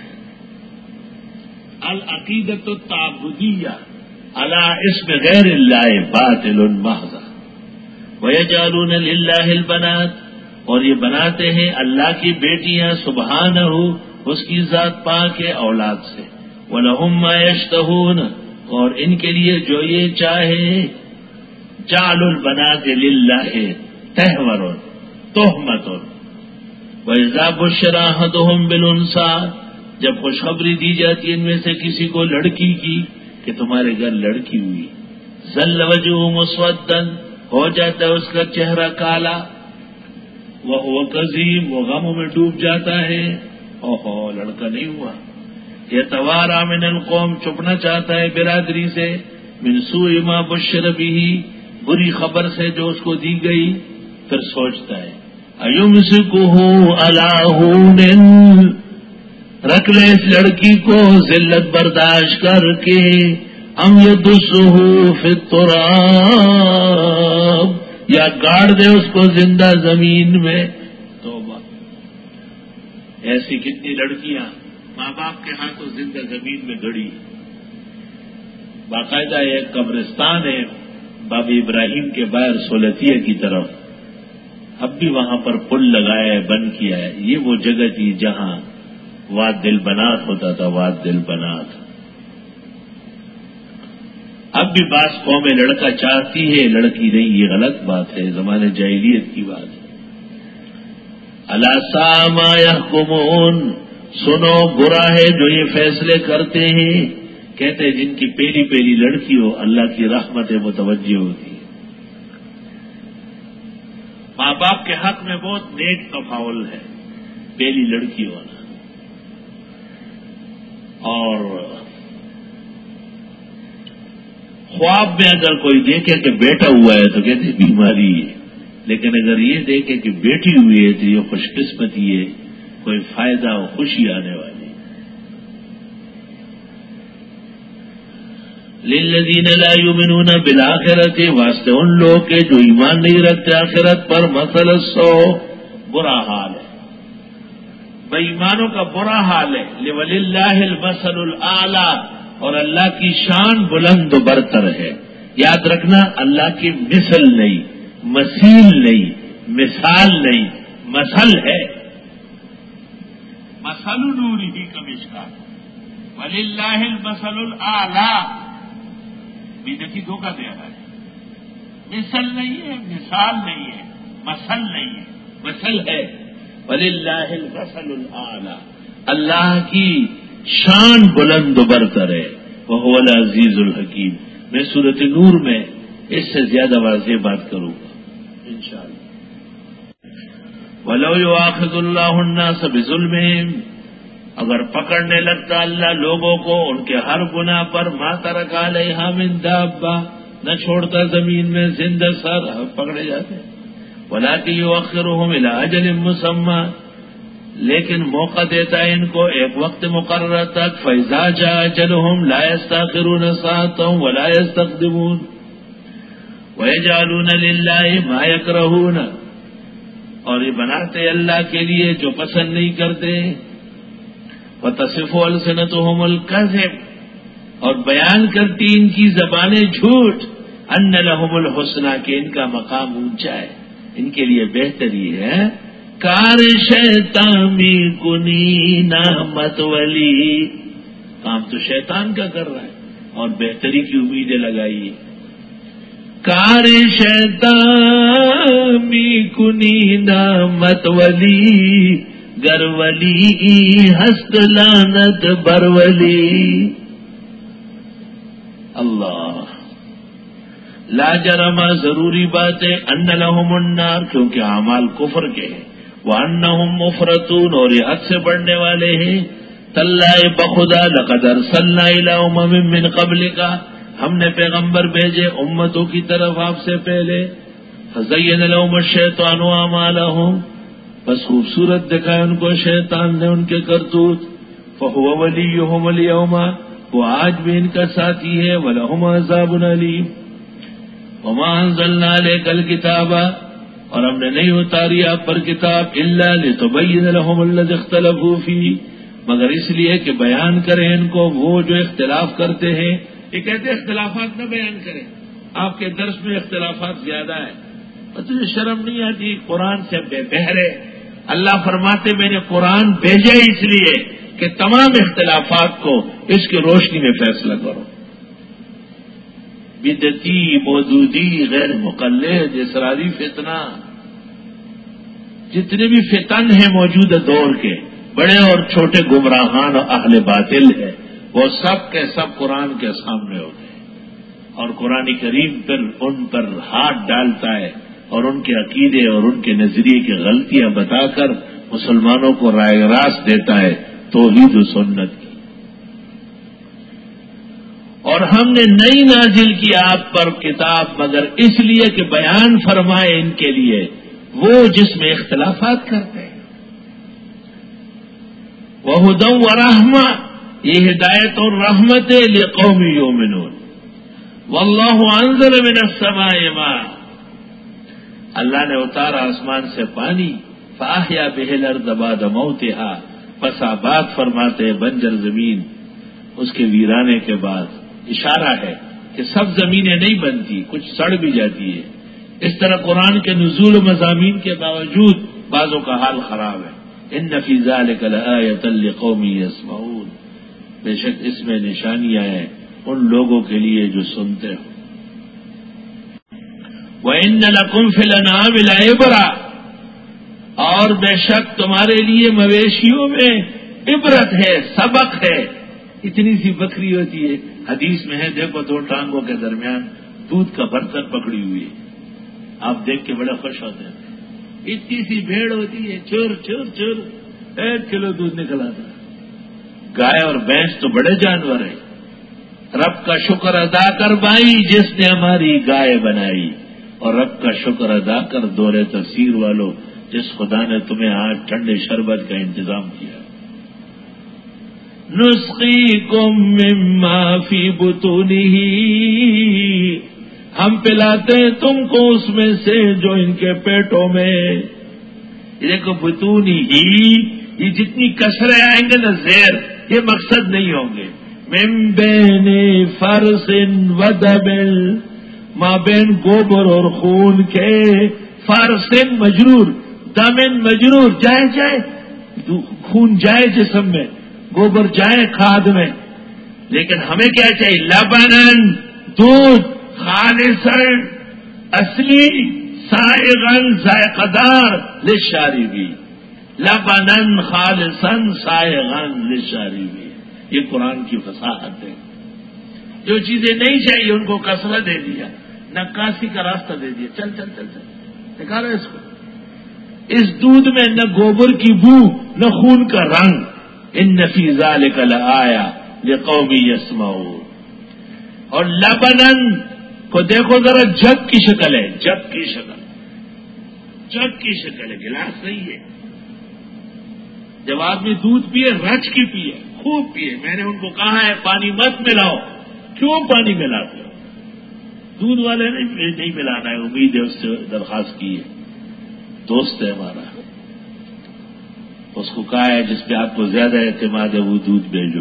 العقیدت التعبدیہ علی اسم غیر اللہ باطل محض. ویجعلون للہ البنات، اور یہ بناتے ہیں اللہ کی بیٹیاں، سبحانہ، اس کی ذات پاک ہے اولاد سے. وَلَهُم مَّا يَشْتَهُونَ، اور ان کے لیے جو یہ چاہے. جعل البنات للہ تہور تہمت. وَإِذَا بُشِّرَ أَحَدُهُم بِالْأُنثىٰ، جب خوشخبری دی جاتی ان میں سے کسی کو لڑکی کی کہ تمہارے گھر لڑکی ہوئی، ظل وجهه مسودًا، ہو جاتا ہے اس کا چہرہ کالا. وہ کظیم، وہ غم میں ڈوب جاتا ہے، اوہو لڑکا نہیں ہوا. یتوارا من القوم، چھپنا چاہتا ہے برادری سے، من سوء ما بشر به، بری خبر سے جو اس کو دی گئی. پھر سوچتا ہے ایمسکہ علی ہون، رکھ لے اس لڑکی کو ذلت برداشت کر کے، ام یدسہ فی التراب، یا گاڑ دے اس کو زندہ زمین میں. توبہ، ایسی کتنی لڑکیاں ماں باپ کے ہاتھوں زندہ زمین میں گڑی. باقاعدہ ایک قبرستان ہے باب ابراہیم کے باہر سولتیہ کی طرف، اب بھی وہاں پر پل لگایا ہے، بند کیا ہے. یہ وہ جگہ تھی جہاں واد دل بنات ہوتا تھا، واد دل بنات. اب بھی بعض قومیں لڑکا چاہتی ہے، لڑکی نہیں، یہ غلط بات ہے، زمانے جاہلیت کی بات ہے. الا ساء ما يحكمون، سنو برا ہے جو یہ فیصلے کرتے ہیں. کہتے ہیں جن کی پہلی پہلی لڑکی ہو اللہ کی رحمت متوجہ ہوتی ہے. ماں باپ کے حق میں بہت نیک تفاول ہے پہلی لڑکی ہونا. اور خواب میں اگر کوئی دیکھے کہ بیٹا ہوا ہے تو کہتے بیماری ہے، لیکن اگر یہ دیکھے کہ بیٹی ہوئی ہے تو یہ خوش قسمتی ہے، کوئی فائدہ اور خوشی آنے والی. للذین لا یؤمنون بالآخرۃ، واسطے ان لوگ کے جو ایمان نہیں رکھتے آخرت پر، مثل السوء، برا حال ہے. بے ایمانوں کا برا حال ہے. وللہ المثل الاعلی، اور اللہ کی شان بلند و برتر ہے. یاد رکھنا اللہ کی مثل نہیں، مثیل نہیں، مثال نہیں، مثل ہے. مثل نورہ کمشکاۃ، وللہ المثل الاعلی. بیدتی دھوکہ دے رہا ہے. مثل نہیں ہے، مثال نہیں ہے، مثل نہیں ہے، مثل ہے. وللہ المثل الاعلی، اللہ کی شان بلند و برتر ہے. وہو العزیز الحکیم. میں سورۃ نور میں اس سے زیادہ واضح بات کروں گا انشاءاللہ. وَلَوْ يُؤَاخِذُ اللَّهُ النَّاسَ بِظُلْمِهِمْ، اگر پکڑنے لگتا اللہ لوگوں کو ان کے ہر گناہ پر، مَا تَرَكَ عَلَيْهَا مِن دَابَّةٍ، نہ چھوڑتا زمین میں زندہ سر، پکڑے جاتے. وَلَٰكِن يُؤَخِّرُهُمْ إِلَىٰ أَجَلٍ مُّسَمًّى، لیکن موقع دیتا ہے ان کو ایک وقت مقرر تک. فَإِذَا جَاءَ أَجَلُهُمْ لَا يَسْتَأْخِرُونَ سَاعَةً وَلَا يَسْتَقْدِمُونَ. وَيَجْعَلُونَ لِلَّهِ مَا يَكْرَهُونَ، اور یہ بناتے اللہ کے لیے جو پسند نہیں کرتے. وَتَصِفُ أَلْسِنَتُهُمُ الْكَذِبَ، اور بیان کرتی ان کی زبانیں جھوٹ. أَنَّ لَهُمُ الْحُسْنَى، کہ ان کا مقام اونچا ہے، ان کے لیے بہتری ہے. کار شیطان می کنی نعمت ولی، کام تو شیطان کا کر رہا ہے اور بہتری کی امیدیں لگائی. کار شیطان می کنی نعمت ولی، گر ولی ہست لعنت بر ولی. اللہ لا جرم، ضروری بات ہے، ان لہم النار، کیونکہ اعمال کفر کے ہیں. وانہم مفرطون، اور یہ حد سے بڑھنے والے ہیں. تاللہ بخدا لقد ارسلنا الی امم من قبلک، ہم نے پیغمبر بھیجے امتوں کی طرف آپ سے پہلے. فزین لهم الشیطان اعمالهم، بس خوبصورت دکھائے ان کو شیطان نے ان کے کرتوت. فهو ولیہم اليوم، وہ آج بھی ان کا ساتھی ہے. ولہم عذاب علیم. وما انزلنا علیک الکتاب، اور ہم نے نہیں اتاری آپ پر کتاب، الا لتبین لهم الذی اختلفوا فیہ، مگر اس لیے کہ بیان کریں ان کو وہ جو اختلاف کرتے ہیں. یہ کہتے اختلافات نہ بیان کریں، آپ کے درس میں اختلافات زیادہ ہیں. اور تجھے شرم نہیں آتی؟ قرآن سے بے بہرے. اللہ فرماتے میں نے قرآن بھیجا اس لیے کہ تمام اختلافات کو اس کی روشنی میں فیصلہ کرو. بدعتی، مودودی، غیر مقلد، اسراری فتنہ، جتنے بھی فتن ہیں موجودہ دور کے، بڑے اور چھوٹے گمراہان اور اہل باطل ہیں، وہ سب کے سب قرآن کے سامنے ہو گئے. اور قرآن کریم پر ان پر ہاتھ ڈالتا ہے اور ان کے عقیدے اور ان کے نظریے کی غلطیاں بتا کر مسلمانوں کو رائے راست دیتا ہے توحید و سنت کی. اور ہم نے نئی نازل کی آپ پر کتاب مگر اس لیے کہ بیان فرمائے ان کے لیے وہ جس میں اختلافات کرتے ہیں. وہدی و رحمہ، یہ ہدایت اور رحمت لقوم یؤمنون. واللہ انزل من السماء ماء، اللہ نے اتارا آسمان سے پانی. فاحیا بہ الارض بعد موتها، پس آباد فرماتے بنجر زمین اس کے ویرانے کے بعد. اشارہ ہے کہ سب زمینیں نہیں بنتی، کچھ سڑ بھی جاتی ہے. اس طرح قرآن کے نزول و مضامین کے باوجود بعضوں کا حال خراب ہے. ان فی ذلک لآیۃ لقوم یسمعون، بے شک اس میں نشانیاں ہیں ان لوگوں کے لیے جو سنتے ہو. وَإِنَّ لَكُمْ فِي الْأَنْعَامِ لَعِبْرَةً، اور بے شک تمہارے لیے مویشیوں میں عبرت ہے، سبق ہے. اتنی سی بکری ہوتی ہے، حدیث میں ہے دیکھو دو ٹانگوں کے درمیان دودھ کا برتن پکڑی ہوئی ہے، آپ دیکھ کے بڑے خوش ہوتے ہیں. اتنی سی بھیڑ ہوتی ہے، چور چور چور ایک کلو دودھ نکل آتا. گائے اور بھینس تو بڑے جانور ہیں. رب کا شکر ادا کر بھائی جس نے ہماری گائے بنائی، اور رب کا شکر ادا کر دورے تفسیر والوں جس خدا نے تمہیں آج ٹھنڈے شربت کا انتظام کیا. نسقیکم مما فی بطونہ، ہم پلاتے ہیں تم کو اس میں سے جو ان کے پیٹوں میں. دیکھو بطونہ ہی، یہ جتنی کسریں آئیں گے نا زیر، یہ مقصد نہیں ہوں گے. من بین فرث و دم، ماں بین گوبر اور خون کے. فرث مجرور، دم مجرور، جائے جائے خون جائے جسم میں، گوبر جائے کھاد میں. لیکن ہمیں کیا چاہیے؟ لبنن، دودھ، خالصاً اصلی، سائغن ذائقہ دار، للشاربین. لبنن خالصاً سائغن للشاربین. یہ قرآن کی فصاحت ہے. جو چیزیں نہیں چاہیے ان کو کسرہ دے دیا، نکاسی کا راستہ دے دیا. چل چل چل چل نکالو اس کو. اس دودھ میں نہ گوبر کی بو نہ خون کا رنگ. ان فی ذلک لآیۃ لقوم یسمعون. اور لبنن کو دیکھو ذرا، جگ کی شکل ہے، جگ کی شکل، جگ کی شکل ہے، گلاس نہیں ہے. جب آدمی دودھ پیے رچ کی پیے، خوب پیے. میں نے ان کو کہا ہے پانی مت ملاؤ. کیوں پانی ملاتے ہو؟ دودھ والے نے نہیں ملانا ہے، امید ہے اس سے درخواست کی ہے، دوست ہے ہمارا. اس کو کہا ہے جس پہ آپ کو زیادہ اعتماد ہے وہ دودھ بھیجو.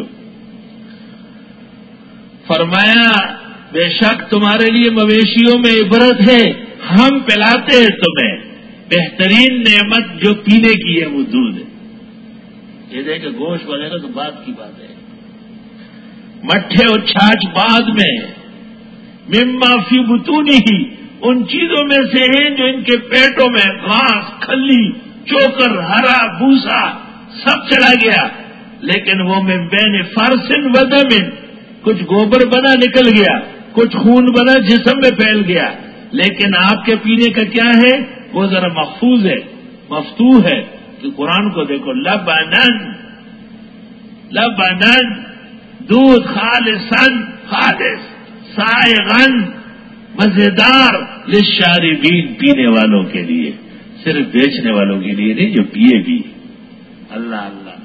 فرمایا بے شک تمہارے لیے مویشیوں میں عبرت ہے، ہم پلاتے ہیں تمہیں. بہترین نعمت جو پینے کی ہے وہ دودھ ہے. یہ دیکھیں گوشت وغیرہ تو بات کی بات ہے، مٹھے اور چھاچھ بعد میں. مما فی بطونہ، ان چیزوں میں سے ہیں جو ان کے پیٹوں میں گھاس، کھلی، چوکر، ہرا بھوسا سب چلا گیا. لیکن وہ میں بین فرث و دم، کچھ گوبر بنا نکل گیا، کچھ خون بنا جسم میں پھیل گیا. لیکن آپ کے پینے کا کیا ہے؟ وہ ذرا محفوظ ہے، مفتوح ہے. کہ قرآن کو دیکھو، لبنن، لبنن، دودھ، خالصاً، خالص، سائغن، مزیدار، للشاربین، پینے والوں کے لیے، صرف بیچنے والوں کے لیے نہیں جو پیے بھی. اللہ اللہ.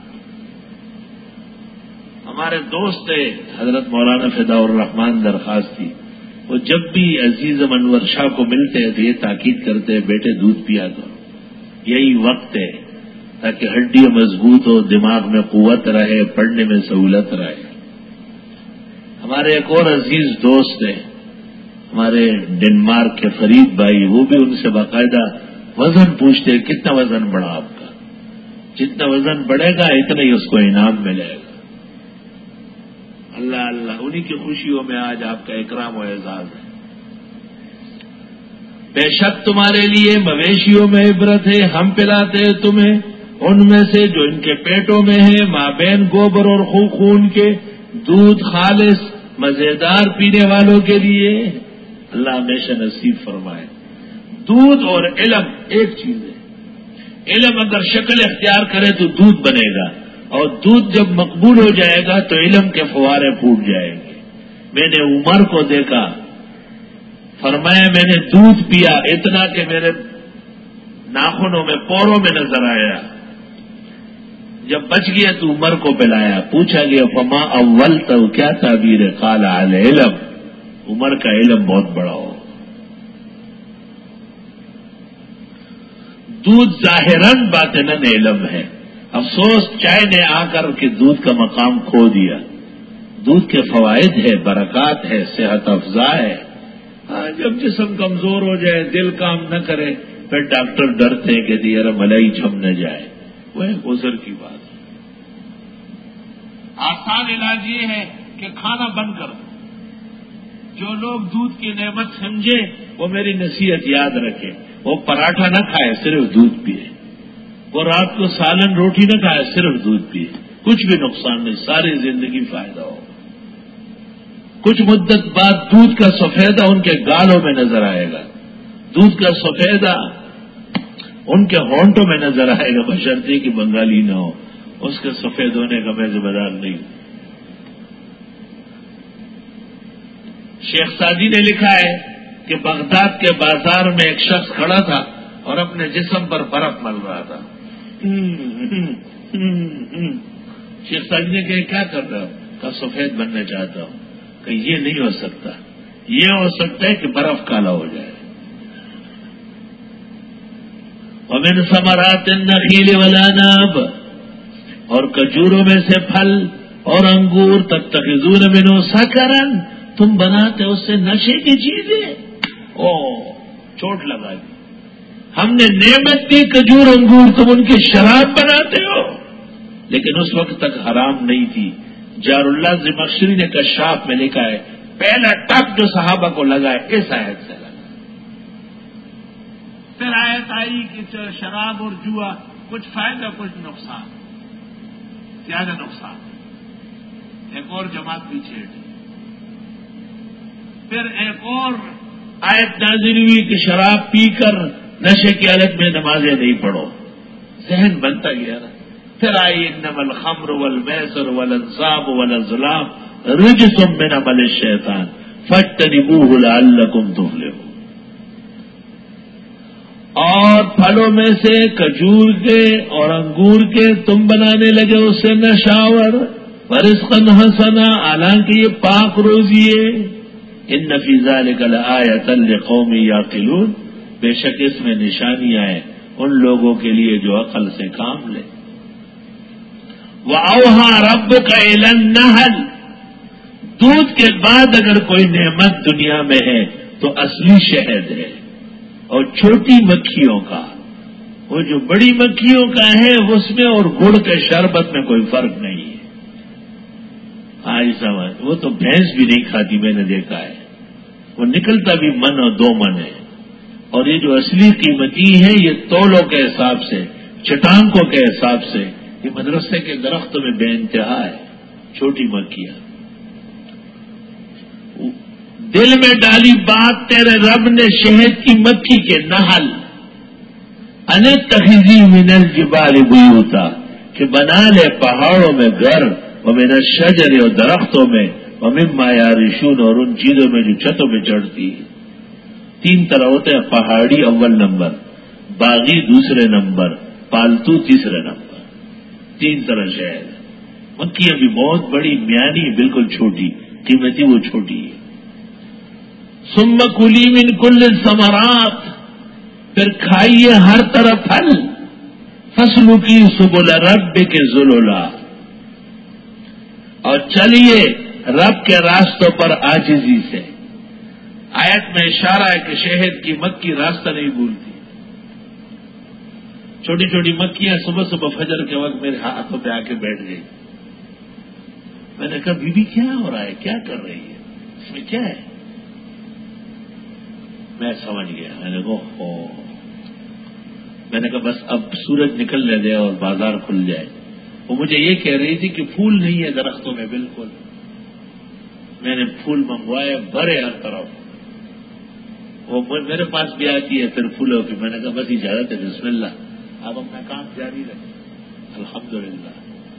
ہمارے دوست تھے حضرت مولانا فدا الرحمان درخواست تھی، وہ جب بھی عزیز انور شاہ کو ملتے تو یہ تاکید کرتے بیٹے دودھ پیا کرو، یہی وقت ہے تاکہ ہڈیاں مضبوط ہو، دماغ میں قوت رہے، پڑھنے میں سہولت رہے. ہمارے ایک اور عزیز دوست ہیں ہمارے ڈنمارک کے فرید بھائی، وہ بھی ان سے باقاعدہ وزن پوچھتے کتنا وزن بڑھا آپ کا، جتنا وزن بڑھے گا اتنا ہی اس کو انعام ملے گا. اللہ اللہ. انہی کی خوشیوں میں آج آپ کا اکرام و اعزاز ہے. بے شک تمہارے لیے مویشیوں میں عبرت ہے، ہم پلاتے ہیں تمہیں ان میں سے جو ان کے پیٹوں میں ہے، مابین گوبر اور خون کے، دودھ خالص مزیدار پینے والوں کے لیے. اللہ ہمیشہ نصیب فرمائے. دودھ اور علم ایک چیز ہے. علم اگر شکل اختیار کرے تو دودھ بنے گا، اور دودھ جب مقبول ہو جائے گا تو علم کے فوارے پھوٹ جائیں گے. میں نے عمر کو دیکھا، فرمایا میں نے دودھ پیا اتنا کہ میرے ناخنوں میں، پوروں میں نظر آیا. جب بچ گیا تو عمر کو پلایا. پوچھا گیا فما اول تو کیا تعبیر ہے؟ قال العلم، عمر کا علم بہت بڑا ہو. دودھ ظاہراً باطناً علم ہے. افسوس چائے نے آ کر کے دودھ کا مقام کھو دیا. دودھ کے فوائد ہے، برکات ہے، صحت افزا ہے. ہاں جب جسم کمزور ہو جائے، دل کام نہ کرے، پھر ڈاکٹر ڈرتے ہیں کہ دیارا ملائی جم نہ جائے. وہ عذر کی بات ہے. آسان علاج یہ ہے کہ کھانا بند کر دو. جو لوگ دودھ کی نعمت سمجھے وہ میری نصیحت یاد رکھے، وہ پراٹھا نہ کھائے، صرف دودھ پیے. وہ رات کو سالن روٹی نہ کھائے، صرف دودھ پیے، کچھ بھی نقصان نہیں، ساری زندگی فائدہ ہو۔ کچھ مدت بعد دودھ کا سفیدہ ان کے گالوں میں نظر آئے گا، دودھ کا سفیدہ ان کے ہونٹوں میں نظر آئے گا، بشرطے کہ بنگالی نہ ہو، اس کے سفید ہونے کا میں ذمہ دار نہیں۔ شیخ سعدی نے لکھا ہے کہ بغداد کے بازار میں ایک شخص کھڑا تھا اور اپنے جسم پر برف مل رہا تھا۔ شیخ سعدی نے کہا کیا کر رہا ہوں؟ کہا سفید بننا چاہتا ہوں۔ کہ یہ نہیں ہو سکتا، یہ ہو سکتا ہے کہ برف کالا ہو جائے۔ ومن ثمرات النخیل والعناب، اور کھجوروں میں سے پھل اور انگور، تتخذون منہ سکرا، تم بناتے اس سے نشے کی چیزیں۔ او چوٹ لگا دی، ہم نے نعمت دی کھجور انگور، تم ان کی شراب بناتے ہو، لیکن اس وقت تک حرام نہیں تھی۔ جار اللہ زمخشری نے کشاف میں لکھا ہے پہلا ٹک جو صحابہ کو لگا ہے اس آیت سے لگا۔ پھر آیت آئی کہ شراب اور جوا کچھ فائدہ کچھ نقصان، زیادہ نقصان۔ ایک اور جماعت پیچھے ہٹی، پھر ایک اور آیت نازل ہوئی کہ شراب پی کر نشے کی حالت میں نمازیں نہیں پڑھو، ذہن بنتا گیا نا۔ پھر آئی انما الخمر والمیسر والانصاب والازلام رجس من عمل الشیطان فاجتنبوہ لعلکم تفلحون۔ اور پھلوں میں سے کھجور کے اور انگور کے تم بنانے لگے اس سے نشاور، ورزقا حسنا، حالانکہ یہ پاک روزی ہے۔ ان فی ذلک لآیۃ لقوم یعقلون، بے شک اس میں نشانیاں ہیں ان لوگوں کے لیے جو عقل سے کام لے۔ وَأَوْحَىٰ رَبُّكَ إِلَى النَّحْلِ، دودھ کے بعد اگر کوئی نعمت دنیا میں ہے تو اصلی شہد ہے، اور چھوٹی مکھیوں کا، وہ جو بڑی مکھیوں کا ہے اس میں اور گڑ کے شربت میں کوئی فرق نہیں ہے۔ آج سمجھ، وہ تو بھینس بھی نہیں کھاتی، میں نے دیکھا ہے، وہ نکلتا بھی من اور دو من ہے، اور یہ جو اصلی قیمتی ہے یہ تولوں کے حساب سے، چٹانکوں کے حساب سے، یہ مدرسے کے درختوں میں بے انتہا ہے چھوٹی مکھیاں۔ دل میں ڈالی بات تیرے رب نے شہد کی مکھی کے نحل، انتخذی من الجبال بیوتا، کہ بنا لے پہاڑوں میں گھر، ومن الشجر، اور درختوں میں، ومما یعرشون، اور ان چیزوں میں جو چھتوں پہ چڑھتی ہے۔ تین طرح ہوتے ہیں، پہاڑی اول نمبر، باغی دوسرے نمبر، پالتو تیسرے نمبر، تین طرح شہد۔ مکھیاں بھی بہت بڑی، میانی بالکل چھوٹی، قیمتی وہ چھوٹی ہے۔ ثم کلی من کل الثمرات، پھر کھائیے ہر طرح پھل، فسلکی سبل ربک ذللا، اور چلیے رب کے راستوں پر عاجزی سے۔ آیت میں اشارہ ہے کہ شہد کی مکھی راستہ نہیں بھولتی۔ چھوٹی چھوٹی مکھیاں صبح صبح فجر کے وقت میرے ہاتھوں پہ آ کے بیٹھ گئی۔ میں نے کہا بی بی کیا ہو رہا ہے، کیا کر رہی ہے، اس میں کیا ہے؟ میں سمجھ گیا، میں نے کہا او میں نے کہا بس اب سورج نکلنے دے اور بازار کھل جائے۔ وہ مجھے یہ کہہ رہی تھی کہ پھول نہیں ہے درختوں میں بالکل۔ میں نے پھول منگوائے بھرے ہر طرف، وہ میرے پاس بھی آتی ہے پھر پھولوں کی۔ میں نے کہا بس اجازت ہے، بسم اللہ، آپ اپنا کام جاری رکھیں۔ الحمدللہ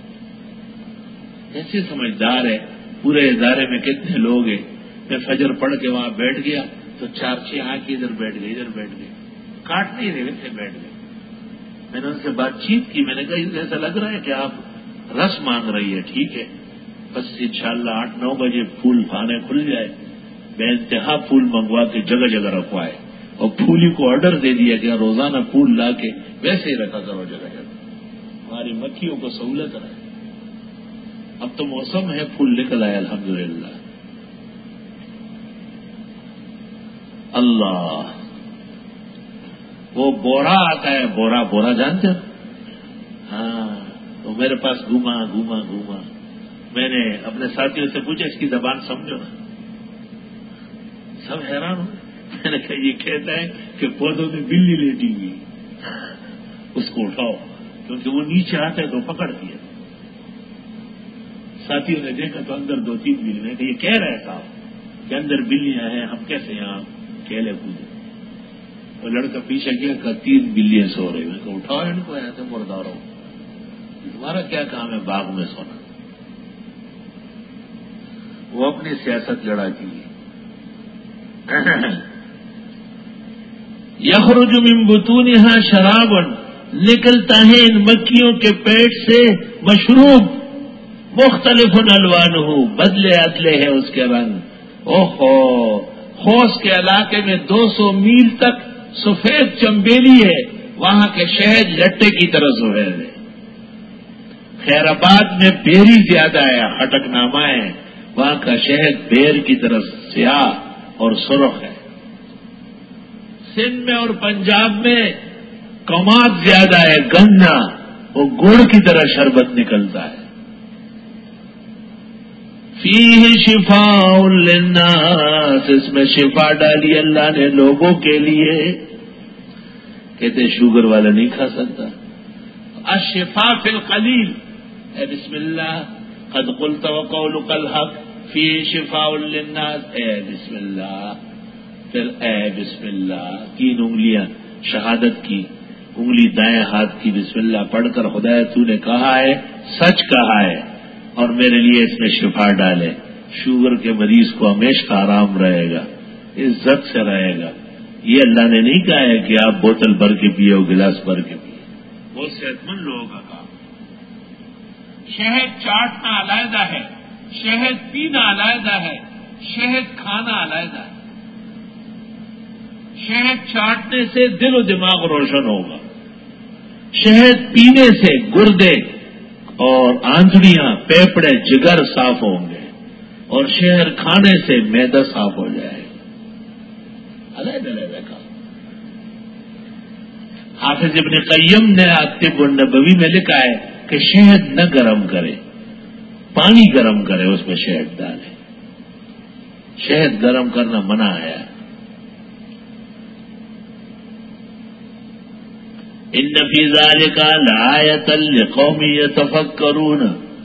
ایسے سمجھدار ہے۔ پورے ادارے میں کتنے لوگ ہیں، میں فجر پڑھ کے وہاں بیٹھ گیا تو چار چھ آ کے ادھر بیٹھ گئے، ادھر بیٹھ گئے، کاٹ نہیں رہے، ویسے بیٹھ گئے۔ میں نے ان سے بات چیت کی، میں نے کہا ایسا لگ رہا ہے کہ آپ رس مانگ رہی ہے، ٹھیک ہے بس انشاءاللہ آٹھ نو بجے پھول کھانے کھل جائے، بے انتہا پھول منگوا کے جگہ جگہ رکھوائے، اور پھولی کو آرڈر دے دیا کہ روزانہ پھول لا کے ویسے ہی رکھا کرو جگہ جگہ، ہماری مکھیوں کو سہولت رہے۔ اب تو موسم ہے، پھول نکل آئے الحمدللہ۔ اللہ، وہ بورا آتا ہے، بورا بورا جانتے ہو؟ ہاں، وہ میرے پاس گھوما گھوما گھوما، میں نے اپنے ساتھیوں سے پوچھا اس کی زبان سمجھو نا، سب حیران ہو۔ میں نے کہا یہ کہتا ہے کہ پودوں میں بلی لیٹی ہوئی، اس کو اٹھاؤ، کیونکہ وہ نیچے آتے تو پکڑ دیا. ساتھیوں نے دیکھا تو اندر دو تین بلیاں کہ یہ کہہ رہے تھا کہ اندر بلیاں ہیں، ہم کیسے یہاں کھیلے کودے. وہ لڑکا پیچھے گیا کہ تین بلیاں سو رہے ہیں. کہ اٹھاؤ ان کو ایسے مرداروں، تمہارا کیا کام ہے باغ میں سونا. وہ اپنی سیاست لڑاتی ہے. یخرج من بطونها شراب، نکلتا ہے ان مکھیوں کے پیٹ سے مشروب، مختلف الوانہ، بدلے ادلے ہے اس کے رنگ. اوہو، خوص کے علاقے میں دو سو میل تک سفید چمبیلی ہے، وہاں کے شہد لٹے کی طرح سفید ہے. خیر آباد میں بیری زیادہ ہے، ہٹک نامہ ہے، وہاں کا شہد بیر کی طرح سیاہ اور سرخ ہے. سندھ میں اور پنجاب میں کماد زیادہ ہے، گنا، وہ گڑ کی طرح شربت نکلتا ہے. فیہ شفاء للناس، اس میں شفا ڈالی اللہ نے لوگوں کے لیے. کہتے شوگر والا نہیں کھا سکتا. الشفاء فی القلیل، اے بسم اللہ قد قلت وقولک الحق، فیہ شفاء للناس، اے بسم اللہ، پھر اے بسم اللہ. تین انگلیاں شہادت کی، انگلی دائیں ہاتھ کی بسم اللہ پڑھ کر خدا تو نے کہا ہے، سچ کہا ہے، اور میرے لیے اس میں شفا ڈالے. شوگر کے مریض کو ہمیشہ آرام رہے گا، عزت سے رہے گا. یہ اللہ نے نہیں کہا ہے کہ آپ بوتل بھر کے پیو، گلاس بھر کے پیو. بہت صحت مند لوگوں کا کام. شہد چاٹنا علیحدہ ہے، شہد پینا علیحدہ ہے، شہد کھانا علیحدہ ہے. شہد چاٹنے سے دل و دماغ روشن ہوگا، شہد پینے سے گردے اور آنتڑیاں، پیپڑے، جگر صاف ہوں گے، اور شہد کھانے سے معدہ صاف ہو جائے گا. علیحدہ علیحدہ کا. حافظ ابن قیم نے الطب النبوی میں لکھا ہے کہ شہد نہ گرم کرے، پانی گرم کرے، اس میں شہد ڈالے. شہد گرم کرنا منع ہے. ان فی ذلک لآیۃ لقوم یتفکرون.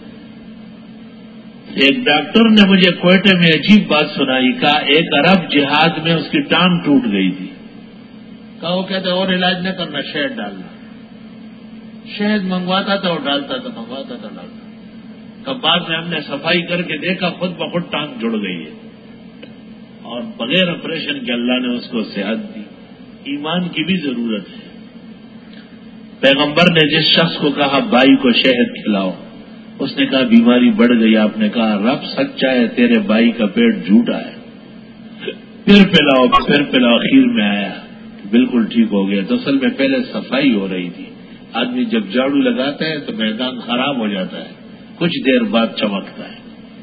ایک ڈاکٹر نے مجھے کوئٹے میں عجیب بات سنائی. کہا ایک عرب جہاد میں اس کی ٹانگ ٹوٹ گئی تھی. کہا وہ کہتے اور علاج نہ کرنا، شہد ڈالنا. شہد منگواتا تھا اور ڈالتا تھا، منگواتا تھا ڈالتا. کب بعد میں ہم نے صفائی کر کے دیکھا خود بخود ٹانگ جڑ گئی ہے، اور بغیر آپریشن کے اللہ نے اس کو صحت دی. ایمان کی بھی ضرورت ہے. پیغمبر نے جس شخص کو کہا بھائی کو شہد کھلاؤ، اس نے کہا بیماری بڑھ گئی. آپ نے کہا رب سچا ہے، تیرے بھائی کا پیٹ جھوٹا ہے، پھر پلاؤ پھر پلاؤ. اخیر میں آیا بالکل ٹھیک ہو گیا. تو اصل میں پہلے صفائی ہو رہی تھی. آدمی جب جھاڑو لگاتا ہے تو میدان خراب ہو جاتا ہے، کچھ دیر بعد چمکتا ہے.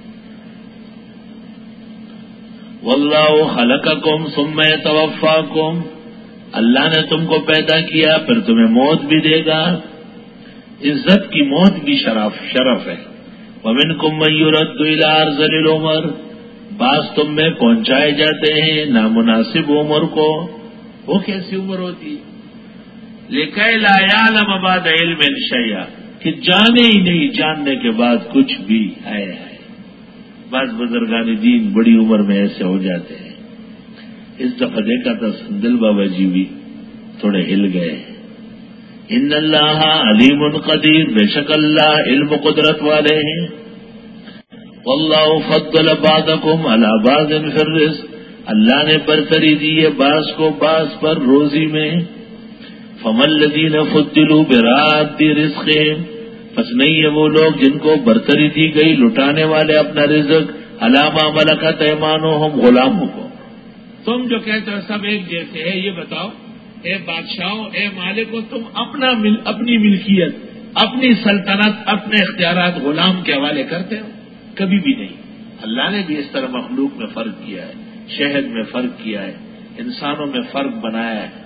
واللہ خلقکم ثم یتوفاکم، اللہ نے تم کو پیدا کیا پھر تمہیں موت بھی دے گا. عزت کی موت بھی شرف شرف ہے. ومنکم من یرد الی ارذل العمر، بعض تم میں پہنچائے جاتے ہیں نامناسب عمر کو. وہ کیسی عمر ہوتی؟ لکئی لا یعلم بعد علم شیئا، کہ جانے ہی نہیں جاننے کے بعد کچھ بھی ہے. بعض بزرگان دین بڑی عمر میں ایسے ہو جاتے ہیں. اس دفعہ دیکھا تھا سندل بابا جی بھی تھوڑے ہل گئے. ان اللہ علیم قدیر، بے شک اللہ علم و قدرت والے ہیں. واللہ فضل بعضکم علی بعض فی الرزق، اللہ نے برتری دی ہے بعض کو بعض پر روزی میں. فمن الذین فضلوا براد رزقہم، پس نہیں ہے وہ لوگ جن کو برتری دی گئی لٹانے والے اپنا رزق، علی ما ملکت ایمانہم، غلاموں کو. تم جو کہتے ہو سب ایک جیسے ہے، یہ بتاؤ اے بادشاہوں، اے مالکوں، تم اپنا مل اپنی ملکیت، اپنی سلطنت، اپنے اختیارات غلام کے حوالے کرتے ہو؟ کبھی بھی نہیں. اللہ نے بھی اس طرح مخلوق میں فرق کیا ہے، شہد میں فرق کیا ہے، انسانوں میں فرق بنایا ہے.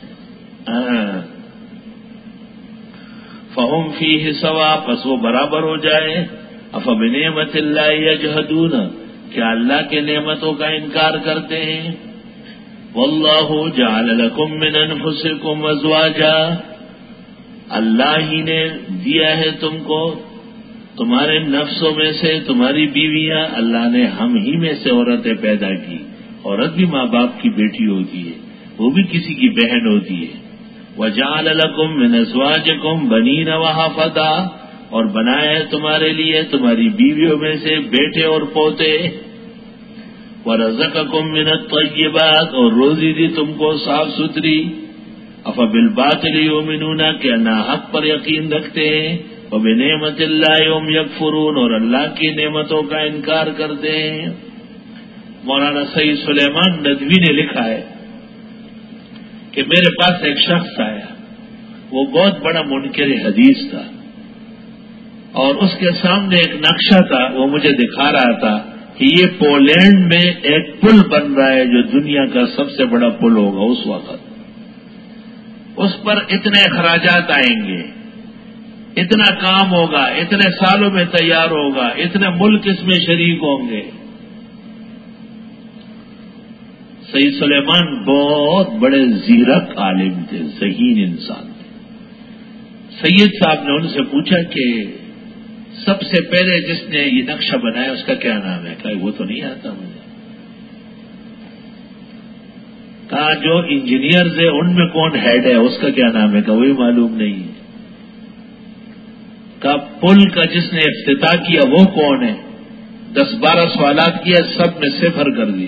فہم فیہ سوا، پس وہ برابر ہو جائے. افبنعمت اللہ یجحدون، کیا اللہ کے نعمتوں کا انکار کرتے ہیں. واللہ جعل لکم من انفسکم ازواجا، اللہ ہی نے دیا ہے تم کو، تمہارے نفسوں میں سے تمہاری بیویاں اللہ نے ہم ہی میں سے عورتیں پیدا کی. عورت بھی ماں باپ کی بیٹی ہوتی ہے، وہ بھی کسی کی بہن ہوتی ہے. وَجَعَلَ لَكُم مِّنْ أَزْوَاجِكُمْ بَنِينَ وَحَفَدَةً، اور بنایا ہے تمہارے لیے تمہاری بیویوں میں سے بیٹے اور پوتے. وَرَزَقَكُم مِّنَ الطَّيِّبَاتِ، اور روزی دی تم کو صاف ستھری. أَفَبِالْبَاطِلِ يُؤْمِنُونَ، کیا ناحق پر یقین رکھتے ہیں. وَبِنِعْمَةِ اللَّهِ هُمْ يَكْفُرُونَ، اور اللہ کی نعمتوں کا انکار کرتے ہیں. مولانا سید سلیمان ندوی نے لکھا ہے کہ میرے پاس ایک شخص آیا، وہ بہت بڑا منکر حدیث تھا، اور اس کے سامنے ایک نقشہ تھا، وہ مجھے دکھا رہا تھا کہ یہ پولینڈ میں ایک پل بن رہا ہے جو دنیا کا سب سے بڑا پل ہوگا اس وقت. اس پر اتنے اخراجات آئیں گے، اتنا کام ہوگا، اتنے سالوں میں تیار ہوگا، اتنے ملک اس میں شریک ہوں گے. سید سلیمان بہت بڑے زیرک عالم تھے، ذہین انسان تھے. سید صاحب نے ان سے پوچھا کہ سب سے پہلے جس نے یہ نقشہ بنایا اس کا کیا نام ہے؟ کہا وہ تو نہیں آتا مجھے. کہا جو انجینئرز ہیں ان میں کون ہیڈ ہے اس کا کیا نام ہے؟ کہا وہی معلوم نہیں ہے. کہا پل کا جس نے افتتاح کیا وہ کون ہے؟ دس بارہ سوالات کیا، سب میں صفر کر دیے.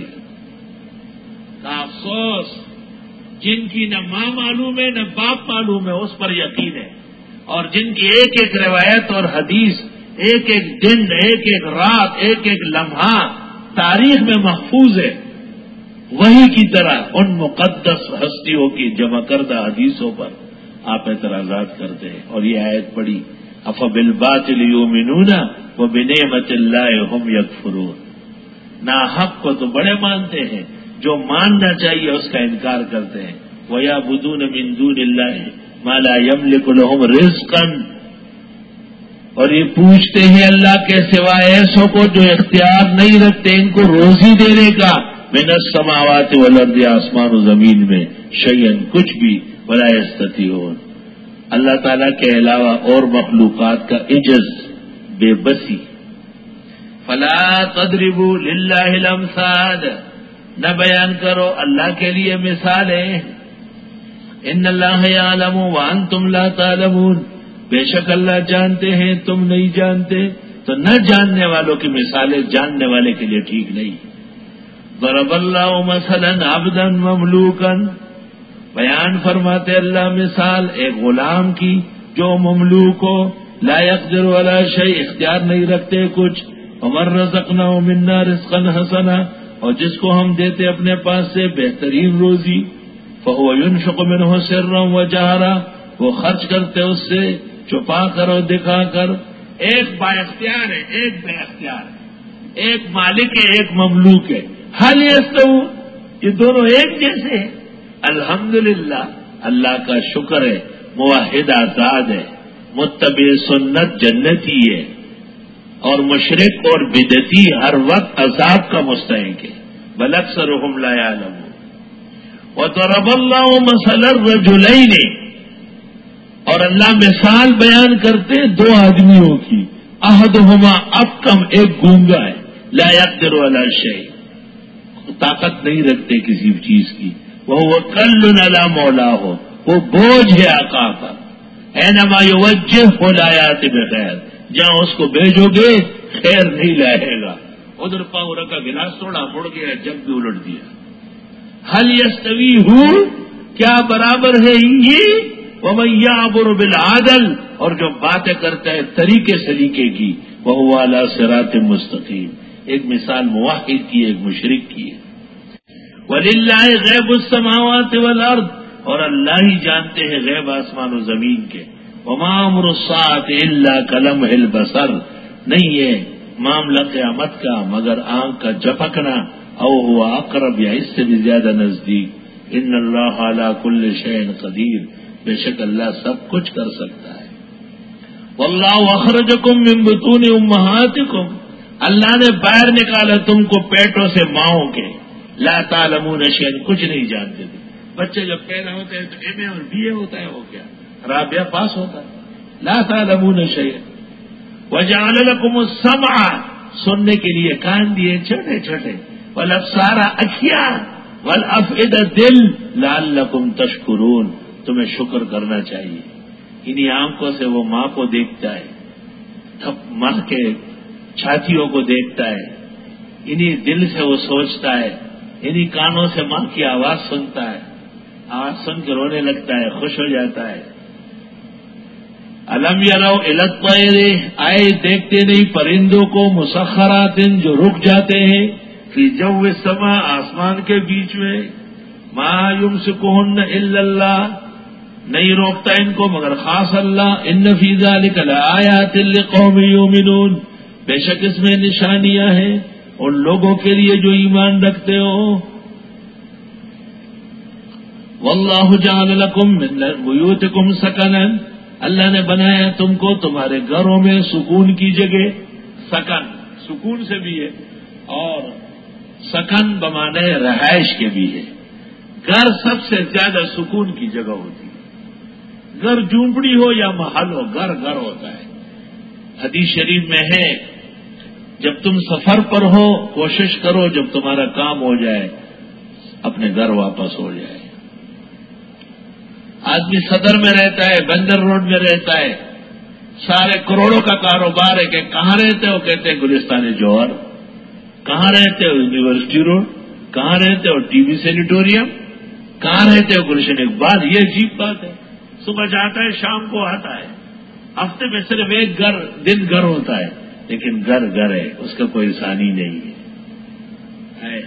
کہا افسوس، جن کی نہ ماں معلوم ہے نہ باپ معلوم ہے اس پر یقین ہے، اور جن کی ایک ایک روایت اور حدیث، ایک ایک دن، ایک ایک رات، ایک ایک لمحہ تاریخ میں محفوظ ہے، وہی کی طرح ان مقدس ہستیوں کی جمع کردہ حدیثوں پر آپ اعتراضات کرتے ہیں. اور یہ آیت پڑھی، افبالباطل یؤمنون وبنعمت اللہ ہم یکفرون. نا حق کو تو بڑے مانتے ہیں، جو ماننا چاہیے اس کا انکار کرتے ہیں. وَيَعْبُدُونَ مِن دُونِ اللَّهِ مَا لَا يَمْلِكُ لَهُمْ رِزْقًا، اور یہ پوچھتے ہیں اللہ کے سوائے ایسوں کو جو اختیار نہیں رکھتے ان کو روزی دینے کا. مِنَ السَّمَاوَاتِ وَالْأَرْضِ، آسمان و زمین میں، شیئن کچھ بھی، وَلَا يَسْتَطِيعُونَ. اللہ تعالیٰ کے علاوہ اور مخلوقات کا عجز، بے بسی. فَلَا تَضْرِبُوا لِلَّهِ الْأَمْثَالَ، نہ بیان کرو اللہ کے لیے مثالیں. ان اللہ یعلم وانتم لا تعلمون، بے شک اللہ جانتے ہیں تم نہیں جانتے. تو نہ جاننے والوں کی مثالیں جاننے والے کے لیے ٹھیک نہیں. ضرب اللہ مثلا عبدا مملوکا، بیان فرماتے اللہ مثال ایک غلام کی جو مملوک ہو، لا يقدر علی شیء، اختیار نہیں رکھتے کچھ. ومن رزقناه منا رزقا حسنا، اور جس کو ہم دیتے اپنے پاس سے بہترین روزی. فهو ينفق منه سرا وجهرا، وہ خرچ کرتے اس سے چھپا کر اور دکھا کر. ایک با اختیار ہے، ایک بے اختیار ہے، ایک مالک ہے، ایک مملوک ہے. حل یستوون، یہ دونوں ایک جیسے ہیں. الحمدللہ، اللہ کا شکر ہے، موحد آزاد ہے، متبع سنت جنتی ہے، اور مشرک اور بدعتی ہر وقت عذاب کا مستحق ہے. بل اکثرهم لا يعلمون. وضرب اللہ مثلا الرجلین، اور اللہ مثال بیان کرتے دو آدمیوں کی. احدہما ابکم، ایک گونگا ہے، لا يقدر علی شیء، طاقت نہیں رکھتے کسی چیز کی. وہو کل علی مولاه، وہ بوجھ ہے آقا پر. اینما یوجہہ لا یأتی بخیر، جہاں اس کو بھیجو گے خیر نہیں لائے گا. ادھر پاؤں رکھا، گلاس توڑا، مڑ گیا، جگ بھی الٹ دیا. حل یستوی ہو، کیا برابر ہے یہ؟ ومن یامر بالعدل، اور جو باتیں کرتا ہے طریقے سلیقے کی، وہو علی صراط مستقیم. ایک مثال موحد کی، ایک مشرک کی ہے. وللہ غیب السماوات والارض، اور اللہ ہی جانتے ہیں غیب آسمان و زمین کے. وما امر الساعة الا کلمح البصر، نہیں ہے معاملہ قیامت کا مگر آنکھ کا جھپکنا. او ہوا اقرب، یا اس سے بھی زیادہ نزدیک. ان اللہ علی کل شیء قدیر، بے شک اللہ سب کچھ کر سکتا ہے. واللہ اخرجکم من بطون امہاتکم، اللہ نے باہر نکالا تم کو پیٹوں سے ماؤں کے. لا تعلمون شیئا، کچھ نہیں جانتے تھے. بچے جب پیدا ہوتے ہیں تو ایم اے اور بی اے ہوتا ہے، وہ کیا رابعہ پاس ہوتا ہے. لا تعلمون شیئا وجعل لكم السمع سننے کے لیے کان دیے چھوٹے چھوٹے, والابصار اکھیاں, والافئدہ دل, لعلکم تشکرون تمہیں شکر کرنا چاہیے. انہی آنکھوں سے وہ ماں کو دیکھتا ہے, تب ماں کے چھاتیوں کو دیکھتا ہے, انہی دل سے وہ سوچتا ہے, انہی کانوں سے ماں کی آواز سنتا ہے, آواز سن کے رونے لگتا ہے, خوش ہو جاتا ہے. الم یرو الی الطیر, آئے دیکھتے نہیں پرندوں کو, مسخرات جو رک جاتے ہیں, فی جو السماء آسمان کے بیچ میں, ما یمسکہن الا اللہ نہیں روکتا ان کو مگر خاص اللہ. ان فی ذلک لآیات لقوم یؤمنون بے شک اس میں نشانیاں ہیں ان لوگوں کے لیے جو ایمان رکھتے ہو. واللہ جعل لکم من بیوتکم سکنا, اللہ نے بنایا تم کو تمہارے گھروں میں سکون کی جگہ. سکن سکون سے بھی ہے اور سکن بمانے رہائش کے بھی ہے. گھر سب سے زیادہ سکون کی جگہ ہوتی ہے. گھر جھونپڑی ہو یا محل ہو, گھر گھر ہوتا ہے. حدیث شریف میں ہے جب تم سفر پر ہو کوشش کرو جب تمہارا کام ہو جائے اپنے گھر واپس ہو جائے. آدمی صدر میں رہتا ہے, بندر روڈ میں رہتا ہے, سارے کروڑوں کا کاروبار ہے, کہ کہاں رہتے ہو, کہتے ہیں گلستان جوہر. کہاں رہتے ہو, یونیورسٹی روڈ. کہاں رہتے ہو, ٹی وی سینیٹوریم. کہاں رہتے ہو, گلشن اقبال. یہ عجیب بات ہے, صبح جاتا ہے شام کو آتا ہے, ہفتے میں صرف ایک گھر دن گھر ہوتا ہے, لیکن گھر گھر ہے, اس کا کوئی ثانی نہیں ہے.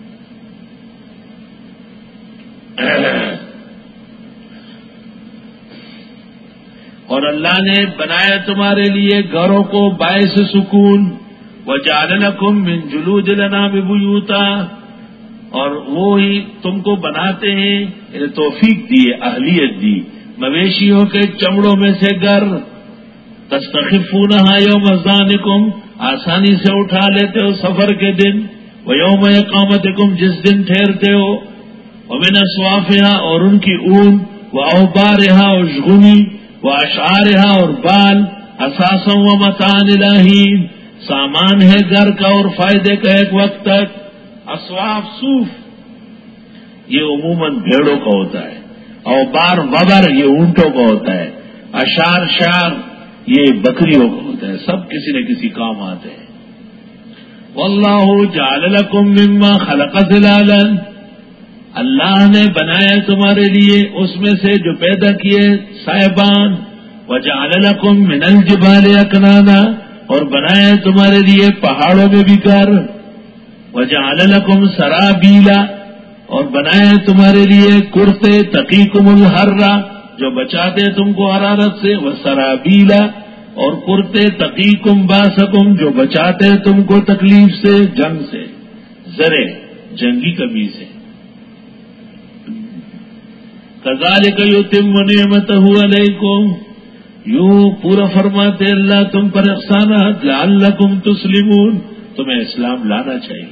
اور اللہ نے بنایا تمہارے لیے گھروں کو باعث سکون. وجعل لکم من جلود الانعام بیوتا, اور وہی تم کو بناتے ہیں, توفیق دی, اہلیت دی, مویشیوں کے چمڑوں میں سے گھر. تستخفونہا یوم ظعنکم, آسانی سے اٹھا لیتے ہو سفر کے دن. ویوم اقامتکم, جس دن ٹھہرتے ہو. ومن اصوافہا, اور ان کی اون. واوبارہا, اور شگنی. واشعارہا, اور بال. اساسا ومتاعا الی حین, سامان ہے گھر کا اور فائدے کا ایک وقت تک. اصواف صوف یہ عموماً بھیڑوں کا ہوتا ہے, اور بار وبر یہ اونٹوں کا ہوتا ہے, اشار شار یہ بکریوں کا ہوتا ہے. سب کسی نہ کسی کام آتے ہیں. واللہ جعل لکم مما خلق ظلالا, اللہ نے بنایا تمہارے لیے اس میں سے جو پیدا کیے صاحبان. وجعل لکم من الجبال اکنانا, اور بنایا تمہارے لیے پہاڑوں میں بھی گھر. وجعل لکم سرابیلا, اور بنایا تمہارے لیے کرتے. تقیکم الحر, جو بچاتے تم کو حرارت سے. وسرابیلا, اور کرتے. تقیکم باسکم, جو بچاتے تم کو تکلیف سے, جنگ سے. زرے جنگی کمی سے. کذالک یتم نعمتہ علیکم, یوں پورا فرماتے اللہ تم پر احسانات. لعلکم تسلمون, تمہیں اسلام لانا چاہیے.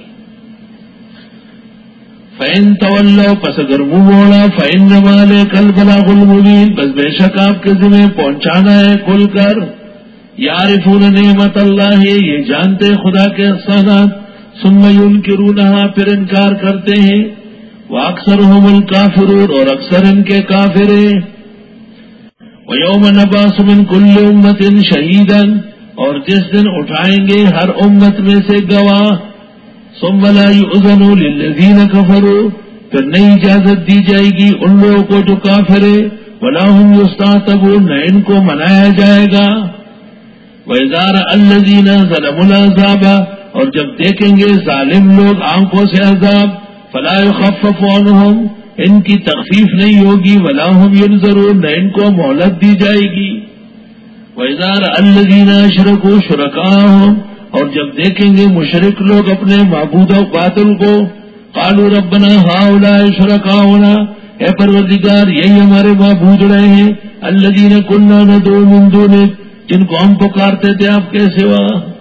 فَإِن تَوَلَّوْا, پس اگر منہ موڑا. فَإِنَّمَا عَلَيْكَ الْبَلَاغُ الْمُبِينُ, بس بے شک آپ کے ذمہ پہنچانا ہے کھل کر. یعرفون نعمت اللہ, یہ جانتے خدا کے احسانات. ثم ينکرونها, پھر انکار کرتے ہیں. وَأَكْثَرُهُمُ الْكَافِرُونَ, اور اکثر ان کے کافر ہیں. وَيَوْمَ نَبْعَثُ مِنْ كُلِّ أُمَّةٍ شَهِيدًا, اور جس دن اٹھائیں گے ہر امت میں سے گواہ. ثُمَّ لَا يُؤْذَنُ لِلَّذِينَ كَفَرُوا, پھر نئی اجازت دی جائے گی ان لوگوں کو جو کافر ہیں. وَلَا هُمْ يُسْتَعْتَبُونَ, نہ ان کو منایا جائے گا. وَإِذَا رَأَى الَّذِينَ ظَلَمُوا الْعَذَابَ, اور جب دیکھیں گے ظالم لوگ آنکھوں سے عذاب. فَلَا يُخَفَّفُ عَنْهُمْ, ان کی تخفیف نہیں ہوگی. وَلَا هُمْ يُنظَرُونَ, نہ ان کو مہلت دی جائے گی. وَإِذَا رَأَى الَّذِينَ أَشْرَكُوا شُرَكَاءَهُمْ, اور جب دیکھیں گے مشرک لوگ اپنے معبود و باطل کو. قَالُوا رَبَّنَا هَؤُلَاءِ شُرَكَاؤُنَا, اے پروردگار یہی ہمارے معبود رہے ہیں. الَّذِينَ كُنَّا نَدْعُو مِن دُونِكَ, جن کو ہم پکارتے تھے آپ کے سوا.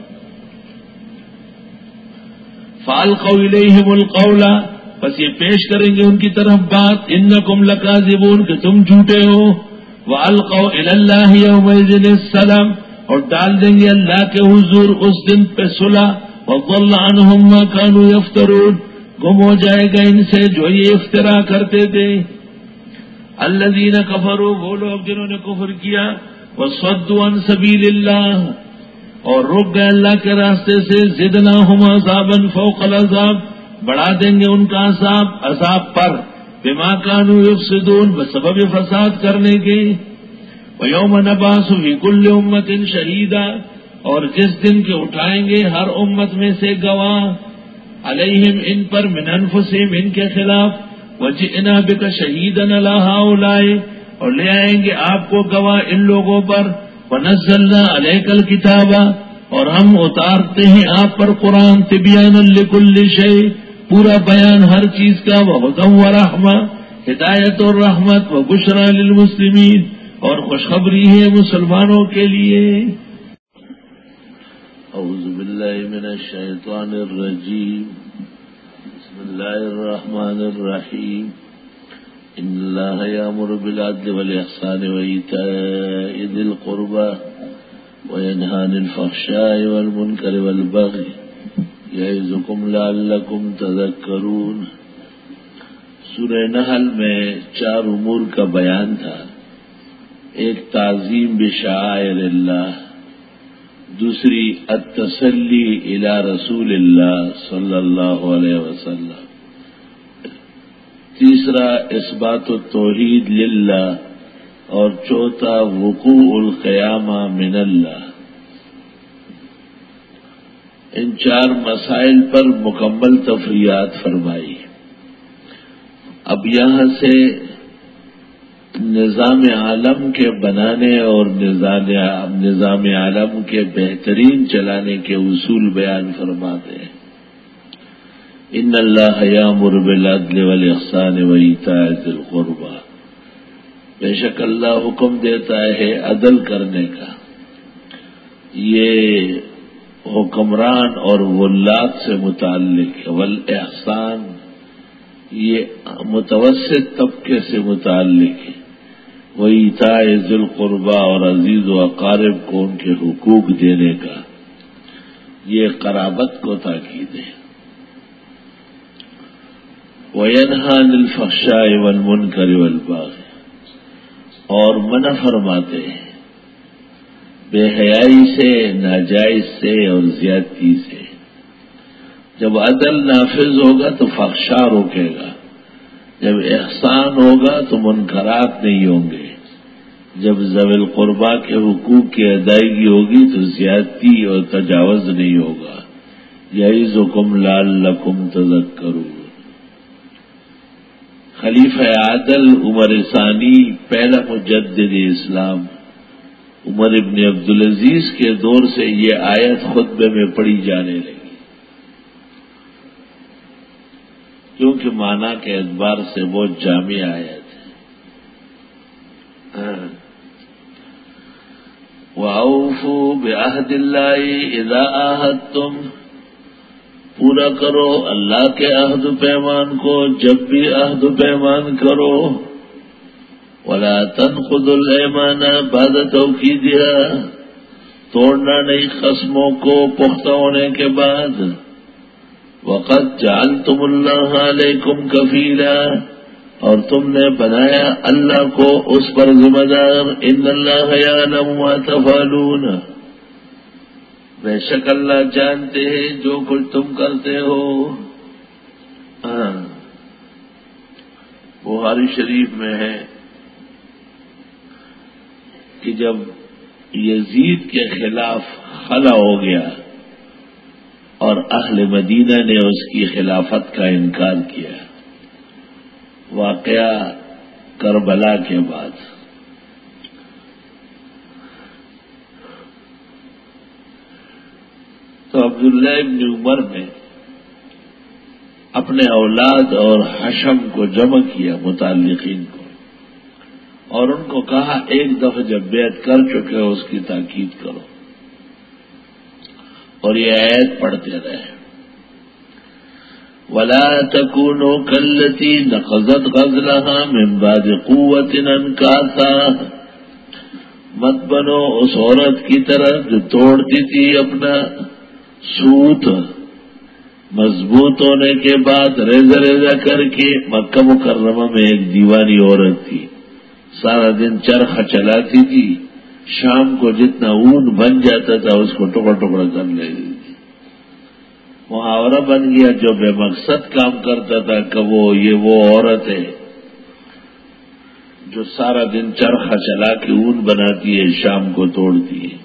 فَأَلْقَوْا إِلَيْهِمُ الْقَوْلَ, بس یہ پیش کریں گے ان کی طرف بات. انکم لکاذبون, کہ تم جھوٹے ہو. وَأَلْقَوْا إِلَى اللَّهِ يَوْمَئِذٍ السَّلَامَ، اور ڈال دیں گے اللہ کے حضور اس دن پہ صلح. وَضَلَّ عَنْهُمْ مَا كَانُوا يَفْتَرُونَ، گم ہو جائے گا ان سے جو یہ افترا کرتے تھے. الذین کفروا، وہ لوگ جنہوں نے کفر کیا. وَصَدُّوا عَن سَبِيلِ اللَّهِ، اور رک گئے اللہ کے راستے سے. زِدْنَاهُمْ عَذَابًا فَوْقَ الْعَذَابِ، بڑھا دیں گے ان کا عذاب عذاب پر. بِمَا كَانُوا يُفْسِدُونَ، بسبب فساد کرنے کے. وَيَوْمَ نَبْعَثُ فِي كُلِّ أُمَّةٍ شَهِيدًا، اور جس دن کے اٹھائیں گے ہر امت میں سے گواہ. علیہم، ان پر، من انفسہم، ان کے خلاف. وجئنا بک شہیدا علی ہؤلاء، اور لے آئیں گے آپ کو گواہ ان لوگوں پر. ونزلنا علیک الکتاب، اور ہم اتارتے ہیں آپ پر قرآن. تبیانا لکل شیء، پورا بیان ہر چیز کا. وہدی ورحمہ، ہدایت اور رحمت. وبشری للمسلمین، اور خوشخبری ہے مسلمانوں کے لیے. اعوذ باللہ من الشیطان الرجیم. بسم اللہ الرحمن الرحیم. ان اللہ یأمر بالعدل والإحسان وإیتاء ذی القربى وینہی عن الفحشاء والمنکر والبغی یعظکم لعلکم تذکرون. سورہ نحل میں چار امور کا بیان تھا. ایک تعظیم بشعائر اللہ، دوسری التسلی الی رسول اللہ صلی اللہ علیہ وسلم، تیسرا اثبات التوحید للہ، اور چوتھا وقوع القیامہ من اللہ. ان چار مسائل پر مکمل تفریحات فرمائی. اب یہاں سے نظام عالم کے بنانے اور نظام عالم کے بہترین چلانے کے اصول بیان فرماتے ہیں. ان اللہ یأمر بالعدل والإحسان وإیتاء ذی القربى، بے شک اللہ حکم دیتا ہے عدل کرنے کا. یہ حکمران اور ولاة سے متعلق ہے. والإحسان یہ متوسط طبقے سے متعلق ہے. وإیتاء ذی القربى، اور عزیز و اقارب کو ان کے حقوق دینے کا. یہ قرابت کو تاکید ہے. وینہی عن الفحشاء والمنکر والبغی، اور منع فرماتے ہیں بے حیائی سے، ناجائز سے اور زیادتی سے. جب عدل نافذ ہوگا تو فحشاء روکے گا، جب احسان ہوگا تو منکرات نہیں ہوں گے، جب ذوی القربیٰ کے حقوق کی ادائیگی ہوگی تو زیادتی اور تجاوز نہیں ہوگا. یعظکم لعلکم تذکرون. خلیفہ عادل عمر ثانی، پہلا مجدد اسلام، عمر ابن عبدالعزیز کے دور سے یہ آیت خطبے میں پڑھی جانے لگی، کیونکہ معنی کے اعتبار سے بہت جامع آیت ہے. وَأَوْفُوا بِعَهْدِ اللَّهِ إِذَا عَاهَدتُّمْ، پورا کرو اللہ کے عہد و پیمان کو جب بھی عہد و پیمان کرو. وَلَا تَنْقُضُوا الْأَيْمَانَ بَعْدَ تَوْكِيدِهَا، توڑنا نہیں قسموں کو پختہ ہونے کے بعد. وَقَدْ جَعَلْتُمُ اللَّهَ عَلَيْكُمْ كَفِيلًا، اور تم نے بنایا اللہ کو اس پر ذمہ دار. إِنَّ اللَّهَ يَعْلَمُ مَا تَفْعَلُونَ، بے شک اللہ جانتے ہیں جو کچھ تم کرتے ہو. ہاں، بخاری شریف میں ہے کہ جب یزید کے خلاف خلا ہو گیا اور اہل مدینہ نے اس کی خلافت کا انکار کیا، واقعہ کربلا کے بعد، تو عبداللہ ابن عمر نے اپنے اولاد اور حشم کو جمع کیا، متعلقین کو، اور ان کو کہا ایک دفعہ جب بیعت کر چکے ہو اس کی تاکید کرو. اور یہ آیت پڑھتے رہے. وَلَا تَكُونُوا كَالَّتِي نَقَضَتْ غَزْلَهَا مِنْ بَعْدِ قُوَّةٍ أَنْكَاثًا، مت بنو اس عورت کی طرح جو توڑتی تھی اپنا سوت مضبوط ہونے کے بعد ریزہ ریزہ کر کے. مکہ مکرمہ میں ایک دیوانی عورت تھی, سارا دن چرخہ چلاتی تھی, شام کو جتنا اون بن جاتا تھا اس کو ٹکڑا ٹکڑا کر لیتی تھی. محاورہ بن گیا جو بے مقصد کام کرتا تھا کہ وہ یہ وہ عورت ہے جو سارا دن چرخہ چلا کے اون بناتی ہے, شام کو توڑتی ہے.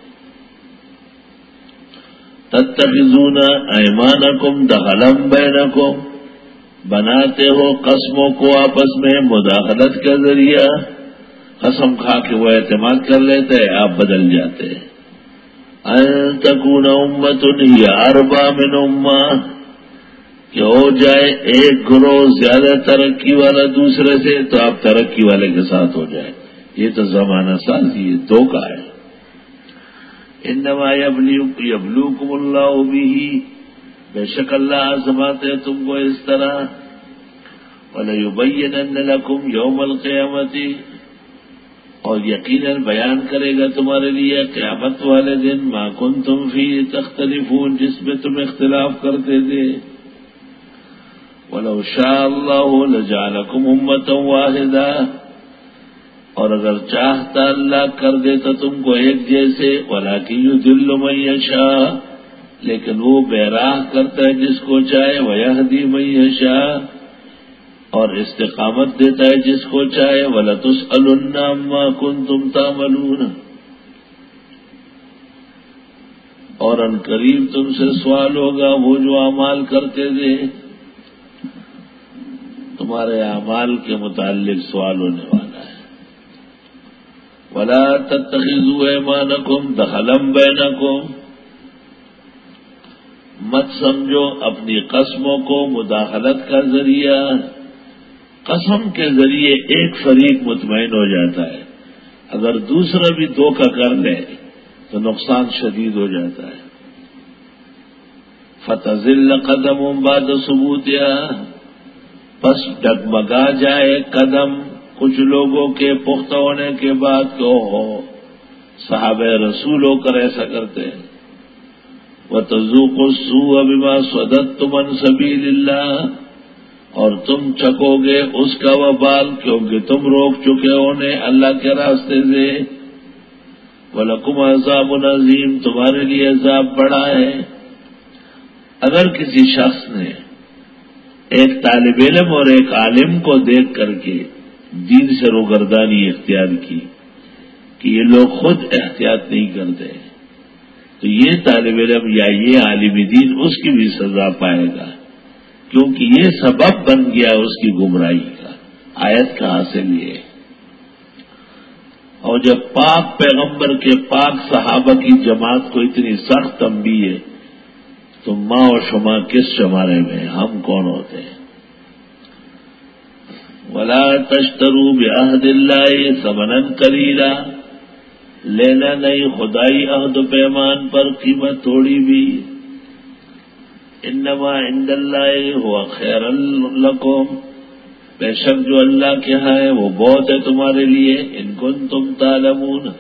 تتخذون ایمانکم دخلا بینکم, بناتے ہو قسموں کو آپس میں مداخلت کا ذریعہ. قسم کھا کے وہ اعتماد کر لیتے ہیں, آپ بدل جاتے ہیں. ان تکون امۃ ہی اربا من امہ, کہ ہو جائے ایک گروہ زیادہ ترقی والا دوسرے سے تو آپ ترقی والے کے ساتھ ہو جائے. یہ تو زمانہ سازی ہے, دھوکہ ہے. انما یبلوکم اللہ بہ, بے شک اللہ آزماتے تم کو اس طرح. وَلَيُبَيِّنَنَّ لَكُمْ يَوْمَ الْقِيَامَةِ, اور یقیناً بیان کرے گا تمہارے لیے قیامت والے دن ما کنتم فیہ تختلفون, جس میں تم اختلاف کرتے تھے. وَلَوْ شَاءَ اللَّهُ لَجَعَلَكُمْ أُمَّةً وَاحِدَةً, اور اگر چاہتا اللہ کر دیتا تم کو ایک جیسے. وَلَٰكِن يُضِلُّ مَن يَشَاءُ, لیکن وہ بے راہ کرتا ہے جس کو چاہے. وَيَهْدِي مَن يَشَاءُ, اور استقامت دیتا ہے جس کو چاہے. وَلَتُسْأَلُنَّ عَمَّا كُنتُمْ تَعْمَلُونَ, اور ان قریب تم سے سوال ہوگا وہ جو اعمال کرتے تھے. تمہارے اعمال کے متعلق سوال ہونے والا ہے. وَلَا تَتَّخِذُوا أَيْمَانَكُمْ دَخَلًا بَيْنَكُمْ, مت سمجھو اپنی قسموں کو مداخلت کا ذریعہ. قسم کے ذریعے ایک فریق مطمئن ہو جاتا ہے, اگر دوسرا بھی دھوکہ کر لے تو نقصان شدید ہو جاتا ہے. فَتَزِلَّ قَدَمٌ بَعْدَ ثُبُوتِهَا, پس ڈگمگا جائے قدم کچھ لوگوں کے پختہ ہونے کے بعد کہ ہو صحابہ رسول ہو کر ایسا کرتے ہیں. وَتَذُوقُوا السُّوءَ بِمَا صَدَدتُّمْ عَنْ سَبِيلِ اللَّهِ, اور تم چکو گے اس کا وبال کیونکہ تم روک چکے ہونے اللہ کے راستے سے. وَلَكُمْ عَذَابٌ عَظِيمٌ, تمہارے لیے عذاب بڑا ہے. اگر کسی شخص نے ایک طالب علم اور ایک عالم کو دیکھ کر کے دین سے روگردانی اختیار کی کہ یہ لوگ خود احتیاط نہیں کرتے, تو یہ طالب علم یا یہ عالم دین اس کی بھی سزا پائے گا, کیونکہ یہ سبب بن گیا اس کی گمراہی کا. آیت کا حاصل یہ ہے. اور جب پاک پیغمبر کے پاک صحابہ کی جماعت کو اتنی سخت تنبیہ ہے تو ماں اور شما کس شمارے میں, ہم کون ہوتے ہیں؟ وَلَا تَشْتَرُوا بِعَهْدِ اللَّهِ ثَمَنًا قَلِيلًا, لینا نہیں خدائی عہد و پیمان پر قیمت تھوڑی بھی. انما عند اللہ هو خیر لکم, بے شک جو اللہ کے ہاں ہے وہ بہت ہے تمہارے لیے. ان کنتم تعلمون.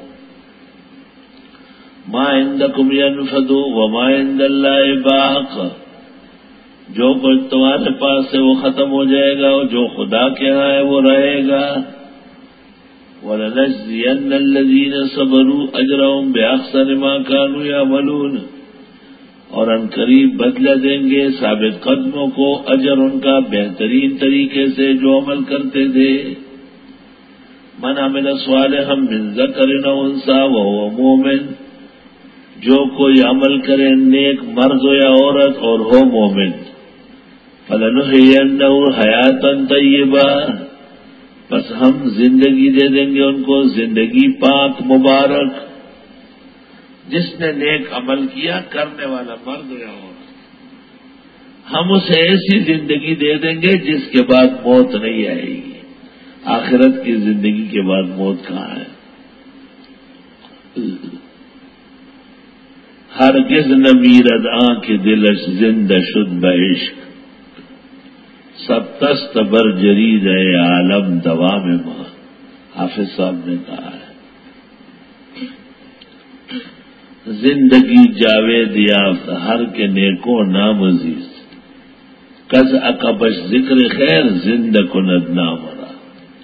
ما عندکم ینفد وما عند اللہ باق, جو کچھ تمہارے پاس ہے وہ ختم ہو جائے گا اور جو خدا کے ہاں ہے وہ رہے گا. وَلَنَجْزِيَنَّ الَّذِينَ صَبَرُوا أَجْرَهُمْ بِأَحْسَنِ مَا كَانُوا يَعْمَلُونَ, اور ان قریب بدلہ دیں گے ثابت قدموں کو اجر ان کا بہترین طریقے سے جو عمل کرتے تھے. من عمل صالحا من ذکر او انثى وهو مؤمن, جو کوئی عمل کرے نیک مرد ہو یا عورت اور ہو مومن. فَلَنُحْيِيَنَّهُ حَيَاةً طَيِّبَةً, بس ہم زندگی دے دیں گے ان کو زندگی پاک مبارک. جس نے نیک عمل کیا کرنے والا مرد یا عورت, ہم اسے ایسی زندگی دے دیں گے جس کے بعد موت نہیں آئے گی. آخرت کی زندگی کے بعد موت کہاں ہے؟ ہرگز نہ میرد آنکھ دلش زندہ شد بعشق, سب تست بر جرید ہے عالم دوام ماں. حافظ صاحب نے کہا ہے زندگی جاوید یافت ہر کے نیکو نامزیز کز اکبش ذکر خیر زند کند نامرا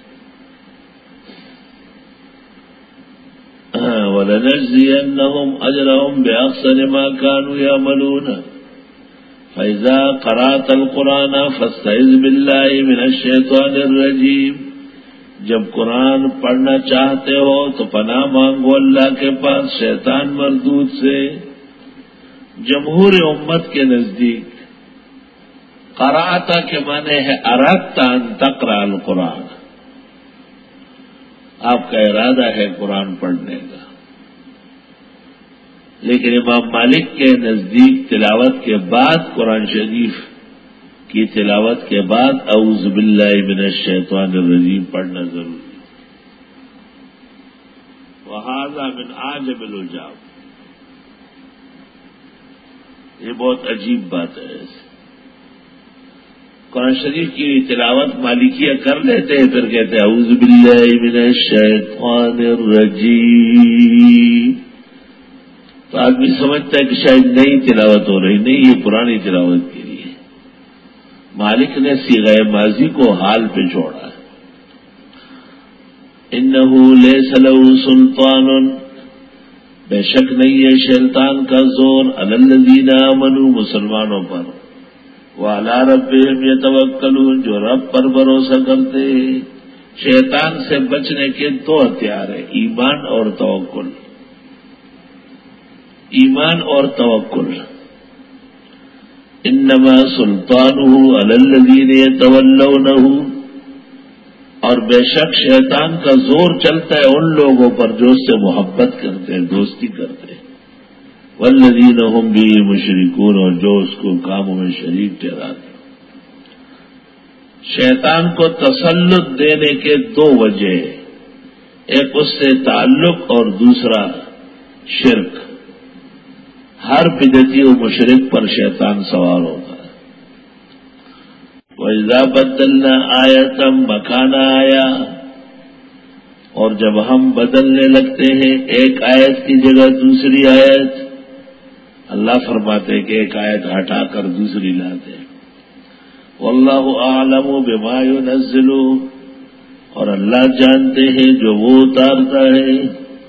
وَلَنَجْزِيَنَّهُمْ أَجْرَهُمْ بِأَحْسَنِ مَا كَانُوا يَعْمَلُونَ فَإِذَا قَرَأْتَ الْقُرْآنَ فَاسْتَعِذْ بِاللَّهِ مِنَ الشَّيْطَانِ الرَّجِيمِ جب قرآن پڑھنا چاہتے ہو تو پناہ مانگو اللہ کے پاس شیطان مردود سے. جمہور امت کے نزدیک قرأت کے معنی ہے اردت ان تقرأ القرآن، آپ کا ارادہ ہے قرآن پڑھنے کا. لیکن امام مالک کے نزدیک تلاوت کے بعد قرآن شریف کی تلاوت کے بعد اعوذ باللہ من الشیطان الرجیم پڑھنا ضروری ہے. وہذا من عجب العجاب، یہ بہت عجیب بات ہے. قرآن شریف کی تلاوت مالکیہ کر لیتے ہیں، پھر کہتے ہیں اعوذ باللہ من الشیطان الرجیم، تو آدمی سمجھتا ہے کہ شاید نئی تلاوت ہو رہی. نہیں، یہ پرانی تلاوت کی. مالک نے صیغہ ماضی کو حال پہ چھوڑا ہے. انہو لیس لہ سلطان، بے شک نہیں ہے شیطان کا زور، علی الذین آمنوا مسلمانوں پر، وعلی ربہم یتوکلون جو رب پر بھروسہ کرتے ہیں. شیطان سے بچنے کے دو ہتھیار ہیں، ایمان اور توکل. ایمان اور توکل. انما سلطانہ علی الذین یتولونہ، اور بے شک شیطان کا زور چلتا ہے ان لوگوں پر جو اس سے محبت کرتے ہیں، دوستی کرتے ہیں. والذین ہم بہ مشرکون، اور جو اس کو کاموں میں شریک ٹھہراتے ہیں. شیطان کو تسلط دینے کے دو وجہ ہیں، ایک اس سے تعلق اور دوسرا شرک. ہر بدعتی و مشرک پر شیطان سوار ہوتا ہے. وَإِذَا بَدَّلْنَا آیَةً مَكَانَ آیَةٍ، اور جب ہم بدلنے لگتے ہیں ایک آیت کی جگہ دوسری آیت، اللہ فرماتے ہیں کہ ایک آیت ہٹا کر دوسری لاتے ہیں. وَاللَّهُ أَعْلَمُ بِمَا يُنَزِّلُ، اور اللہ جانتے ہیں جو وہ اتارتا ہے.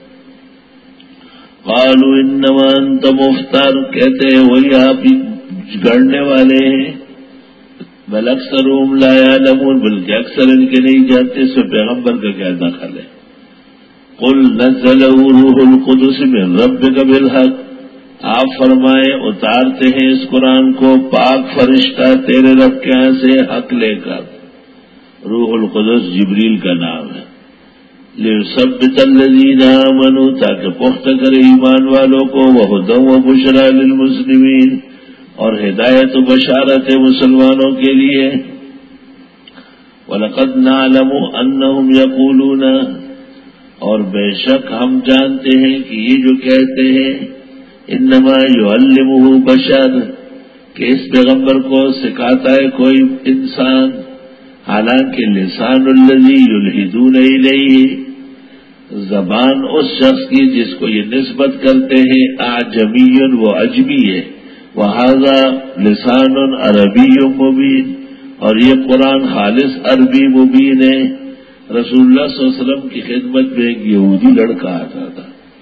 قالوا انما انت مفتر، کہتے ہیں وہی آپ ہی گڑنے والے ہیں. بل اکثرهم لا يعلمون، بلکہ اکثر ان کے نہیں جانتے اس میں پیغمبر کا کیا دخل ہے. قل نزله روح القدس من ربك بالحق، آپ فرمائیں اتارتے ہیں اس قرآن کو پاک فرشتہ تیرے رب کے ہاں سے حق لے کر. روح القدس جبریل کا نام ہے. لِيُثَبِّتَ الَّذِينَ آمَنُوا، تاکہ پختہ کرے ایمان والوں کو، وَهُدًى وَبُشْرَى لِلْمُسْلِمِينَ، اور ہدایت و بشارت مسلمانوں کے لیے. وَلَقَدْ نَعْلَمُ أَنَّهُمْ يَقُولُونَ، اور بے شک ہم جانتے ہیں کہ یہ جو کہتے ہیں انما يعلمه بشر، کہ اس پیغمبر کو سکھاتا ہے کوئی انسان. حالانکہ لسان الذی یلحدون الیہ، زبان اس شخص کی جس کو یہ نسبت کرتے ہیں اعجمی، وہ عجمی ہے. وہذا لسان عربی مبین، اور یہ قرآن خالص عربی مبین ہے. رسول اللہ صلی اللہ علیہ وسلم کی خدمت میں ایک یہودی لڑکا آتا تھا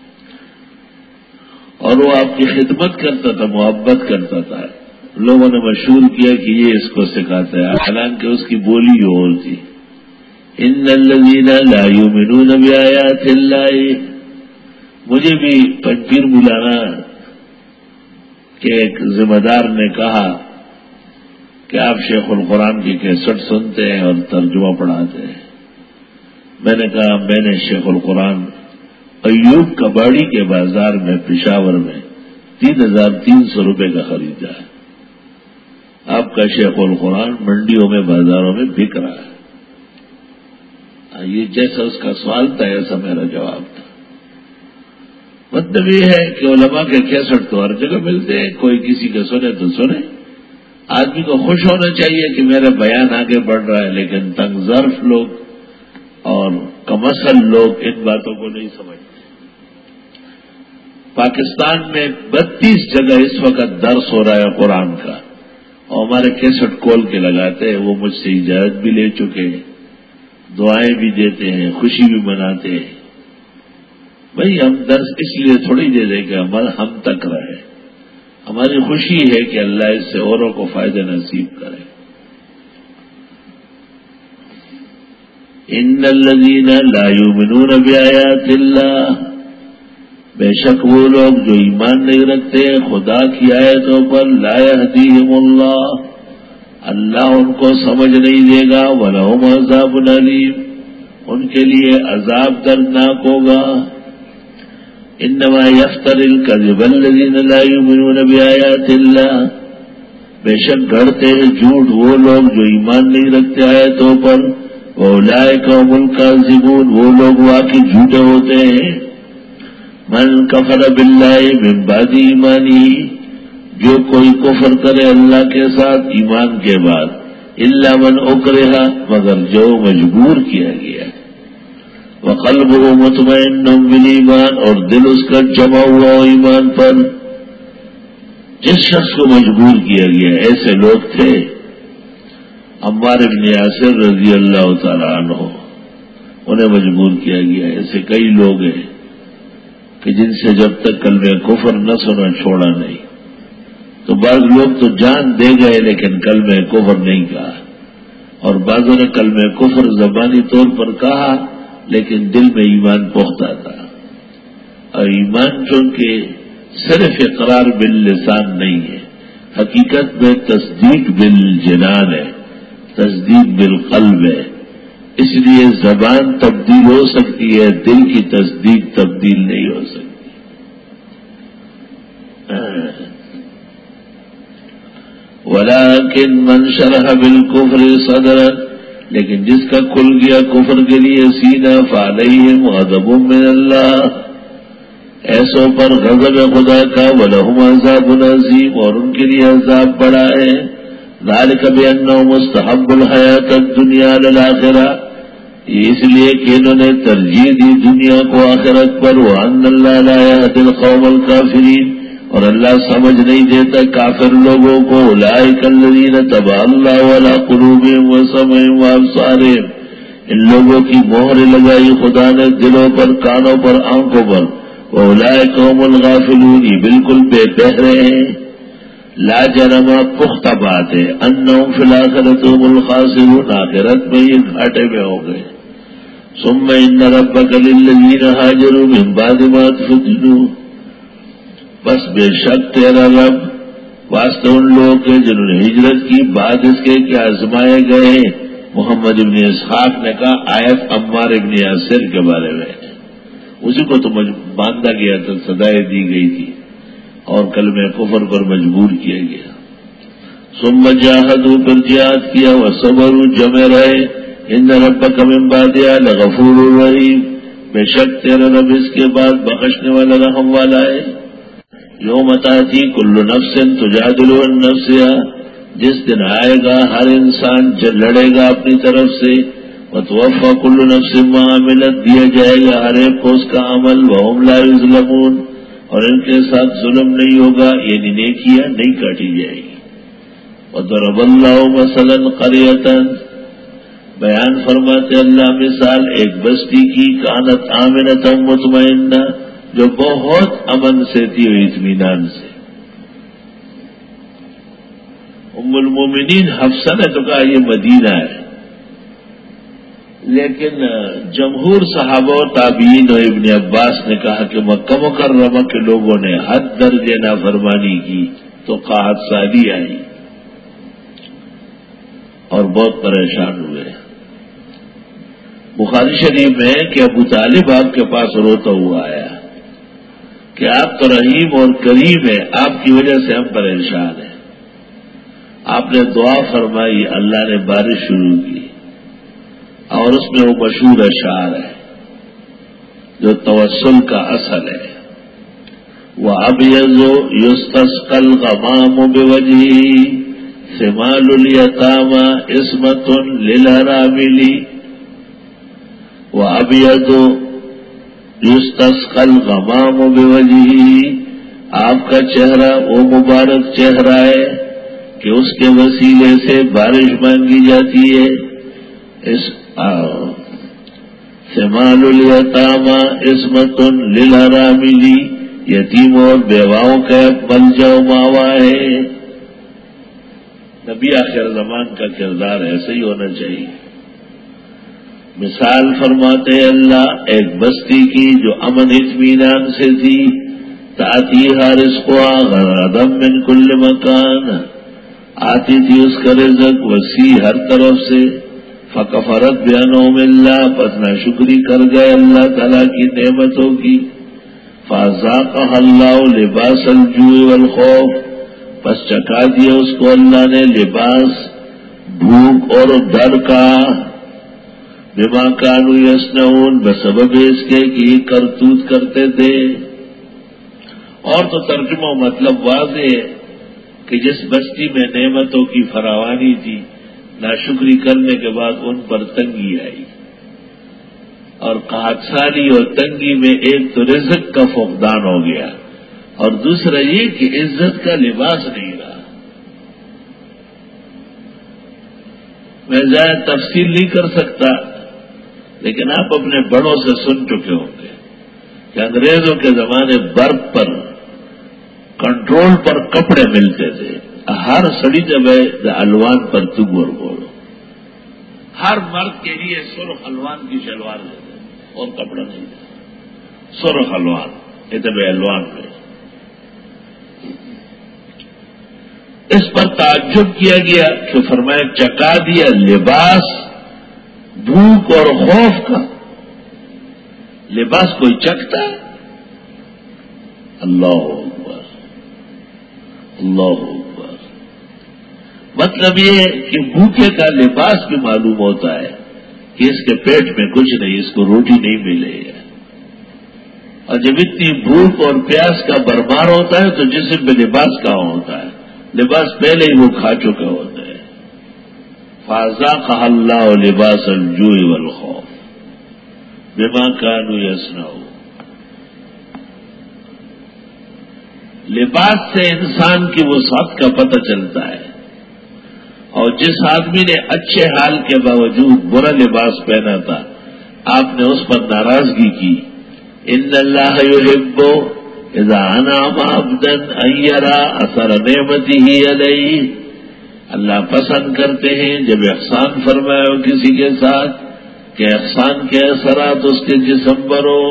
اور وہ آپ کی خدمت کرتا تھا، محبت کرتا تھا. لوگوں نے مشہور کیا کہ یہ اس کو سکھاتا ہے، حالانکہ اس کی بولی اور تھی. ان الذین لا یؤمنون بآیات اللہ، مجھے بھی پنجیر بلانا کہ ایک ذمہ دار نے کہا کہ آپ شیخ القرآن کی کیسٹ سنتے ہیں اور ترجمہ پڑھاتے ہیں. میں نے کہا میں نے شیخ القرآن ایوب کباڑی کے بازار میں پشاور میں تین ہزار تین سو روپے کا خریدا ہے. آپ کا شیخ القرآن منڈیوں میں بازاروں میں بک رہا ہے. یہ جیسا اس کا سوال تھا ایسا میرا جواب تھا. مطلب یہ ہے کہ علماء کے کیسٹ تو ہر جگہ ملتے ہیں، کوئی کسی کا سنے تو سنے. آدمی کو خوش ہونا چاہیے کہ میرا بیان آگے بڑھ رہا ہے، لیکن تنگ ظرف لوگ اور کمسل لوگ ان باتوں کو نہیں سمجھتے. پاکستان میں بتیس جگہ اس وقت درس ہو رہا ہے قرآن کا، اور ہمارے کیسٹ کھول کے لگاتے ہیں، وہ مجھ سے اجازت بھی لے چکے ہیں، دعائیں بھی دیتے ہیں، خوشی بھی مناتے ہیں۔ بھئی ہم درس اس لیے تھوڑی دے دیں کہ ہمارا ہم تک رہے، ہماری خوشی ہے کہ اللہ اس سے اوروں کو فائدہ نصیب کرے۔ ان الذین لا یؤمنون بآیات اللہ، بے شک وہ لوگ جو ایمان نہیں رکھتے خدا کی آیتوں پر، لا یہدیہم اللہ، اللہ ان کو سمجھ نہیں دے گا، ولہم عذاب علیم، ان کے لیے عذاب دردناک ہوگا۔ انما یفتر الکذب الذین لا یؤمنون بآیات اللہ، بے شک گھڑتے ہیں جھوٹ وہ لوگ جو ایمان نہیں رکھتے آیتوں پر، وَأُولَئِكَ هُمُ الْكَاذِبُونَ، وہ لوگ واقعی جھوٹے ہوتے ہیں۔ من کفر باللہ من بعد ایمانی، جو کوئی کفر کرے اللہ کے ساتھ ایمان کے بعد، الا من اکرہ، مگر جو مجبور کیا گیا، وقلبہ مطمئن بالایمان، اور دل اس کا جمع ہوا ہو ایمان پر۔ جس شخص کو مجبور کیا گیا، ایسے لوگ تھے عمار بن یاسر رضی اللہ تعالیٰ عنہ، انہیں مجبور کیا گیا۔ ایسے کئی لوگ ہیں کہ جن سے جب تک کلمہ کفر نہ سنا چھوڑا نہیں، تو بعض لوگ تو جان دے گئے لیکن کلمہ کفر نہیں کہا، اور بعضوں نے کلمہ کفر زبانی طور پر کہا لیکن دل میں ایمان پختہ تھا۔ اور ایمان چونکہ صرف اقرار باللسان نہیں ہے، حقیقت میں تصدیق بالجنان ہے، تصدیق بالقلب ہے، اس لیے زبان تبدیل ہو سکتی ہے، دل کی تصدیق تبدیل نہیں ہو سکتی۔ وَلَٰكِن مَّن شَرَحَ بِالْكُفْرِ صَدْرًا، لیکن جس کا کھل گیا کفر کے لیے سینہ، فَعَلَيْهِمْ غَضَبٌ مِّنَ اللَّهِ، ایسوں پر غضب خدا کا، وَلَهُمْ عَذَابٌ عَظِيمٌ، اور ان کے لیے عذاب بڑا ہے۔ ذَلِكَ بِأَنَّهُمْ اسْتَحَبُّوا الْحَيَاةَ الدُّنْيَا عَلَى الْآخِرَةِ، یہ اس لیے کہ انہوں نے ترجیح دی دنیا کو آخرت پر، وَأَنَّ اللَّهَ لَا يَهْدِي الْقَوْمَ الْكَافِرِينَ، اور اللہ سمجھ نہیں دیتا کافر لوگوں کو۔ أُولَٰئِكَ الَّذِينَ طَبَعَ اللَّهُ عَلَىٰ قُلُوبِهِمْ وَسَمْعِهِمْ وَأَبْصَارِهِمْ، ان لوگوں کی مہر لگائی خدا نے دلوں پر، کانوں پر، آنکھوں پر۔ وَأُولَٰئِكَ هُمُ الْغَافِلُونَ، یہ بالکل بے بہرے ہیں۔ لا جرم، پختہ بات ہے، انہم فی الآخرۃ هم الخاسرون، آخرت میں یہ گھاٹے میں ہو گئے۔ ثم ان ربک للذین ہاجروا من بعد ما فتنوا، بس بے شک تیرا رب واسطے ان لوگوں کے جنہوں نے ہجرت کی بعد اس کے کہ آزمائے گئے۔ محمد ابن اسحاق نے کہا آیت عمار ابن یاسر کے بارے میں، اسی کو تو باندھا گیا تھا، سزائیں دی گئی تھی اور کلمہ کفر پر مجبور کیا گیا۔ ثم جاہدوا، پھر جہاد کیا، وصبروا، جمع رہے، ان ربک من بعدها لغفور رحیم، بے شک تیرا رب اس کے بعد بخشنے والا رحم والا ہے۔ یوم تأتی کل نفس تجادل عن نفسها، جس دن آئے گا ہر انسان جو لڑے گا اپنی طرف سے، وتوفى كل نفس ما عملت، دیا جائے گا ہر ایک کو اس کا عمل، وهم لا يظلمون، اور ان کے ساتھ ظلم نہیں ہوگا، یعنی نیکیاں نہیں کاٹی جائے گی۔ وضرب اللہ مثلا قریۃ، بیان فرماتے اللہ مثال ایک بستی کی، کانت آمنۃ مطمئنہ، جو بہت امن سے تھی و اطمینان سے۔ ام المومنین حفصہ نے تو کہا یہ مدینہ ہے، لیکن جمہور صحابہ و تابعین و ابن عباس نے کہا کہ مکہ مکرمہ کے لوگوں نے حد درجے نافرمانی کی تو قحط سالی آئی اور بہت پریشان ہوئے۔ بخاری شریف میں کہ ابو طالب آپ کے پاس روتا ہوا آیا کہ آپ تو رحیم اور کریم ہیں، آپ کی وجہ سے ہم پریشان ہیں۔ آپ نے دعا فرمائی، اللہ نے بارش شروع کی، اور اس میں وہ مشہور اشعار ہے جو توسل کا اصل ہے، وَأَبْيَضُ يُسْتَسْقَى الْغَمَامُ بِوَجْهِهِ ثِمَالُ الْيَتَامَى عِصْمَةٌ لِلْأَرَامِلِ۔ وَأَبْيَضُ، یستسقى الغمام بوجهه، آپ کا چہرہ وہ مبارک چہرہ ہے کہ اس کے وسیلے سے بارش مانگی جاتی ہے. اس ثمال الیتامی عصمت للارامل، یتیم اور بیواؤں کا ملجا و ماوا ہے. نبی آخر زمان کا کردار ایسے ہی ہونا چاہیے. مثال فرماتے اللہ ایک بستی کی جو امن اطمینان سے تھی، تأتیہا رزقہا غداً من کل مکان، آتی تھی اس کا رزق وسیع ہر طرف سے. فکفرت بانعم اللہ، پس ناشکری کر گئے اللہ تعالیٰ کی نعمتوں کی. فاذاقہا اللہ لباس الجوع والخوف، پس چکھا دیا اس کو اللہ نے لباس بھوک اور ڈر کا. بما کانوا یصنعون، بسبب اس کے کہ یہ کرتوت کرتے تھے. اور تو ترجمہ مطلب واضح ہے کہ جس بستی میں نعمتوں کی فراوانی تھی، ناشکری کرنے کے بعد ان پر تنگی آئی. اور قحط سالی اور تنگی میں ایک تو رزق کا فقدان ہو گیا، اور دوسرا یہ کہ عزت کا لباس نہیں رہا. میں زیادہ تفصیل نہیں کر سکتا، لیکن آپ اپنے بڑوں سے سن چکے ہوں گے کہ انگریزوں کے زمانے برف پر کنٹرول پر کپڑے ملتے تھے. ہر سڑی جب ہے الوان پر تگور بولو، ہر مرد کے لیے سرخ الوان کی شلوار دیتے اور کپڑا نہیں دیتے. سرخ الوان اتب الوان میں. اس پر تعجب کیا گیا کہ فرمایا چکا دیا لباس بھوک اور خوف کا. لباس کوئی چکتا ہے؟ اللہ اکبر، اللہ اکبر. مطلب یہ کہ بھوکے کا لباس بھی معلوم ہوتا ہے کہ اس کے پیٹ میں کچھ نہیں، اس کو روٹی نہیں ملے گا. اور جب اتنی بھوک اور پیاس کا برمار ہوتا ہے تو جسم میں لباس کہاں ہوتا ہے؟ لباس پہلے ہی وہ کھا چکا ہوتا ہے. فَأَذَاقَهَا اللَّهُ لِبَاسَ الْجُوعِ وَالْخَوْفِ بِمَا كَانُوا يَصْنَعُونَ. لباس سے انسان کی وسعت کا پتہ چلتا ہے، اور جس آدمی نے اچھے حال کے باوجود برا لباس پہنا تھا، آپ نے اس پر ناراضگی کی. ان اللہ یحب اذا انعم عبدا ان یرى اثر نعمته علیہ. اللہ پسند کرتے ہیں جب احسان فرمائے ہو کسی کے ساتھ کہ احسان کے اثرات اس کے جسم پر ہو.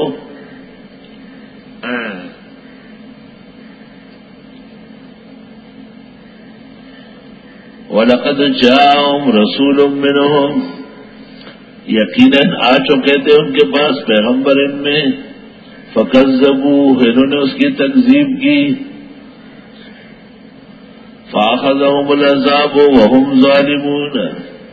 وَلَقَدْ جَاءَهُمْ رَسُولٌ مِّنْهُمْ، یقیناً آ چکے تھے ان کے پاس پیغمبر ان میں. فَكَذَّبُوهُ، انہوں نے اس کی تکذیب کی. فَأَخَذَهُمُ الْعَذَابُ وَهُمْ ظَالِمُونَ،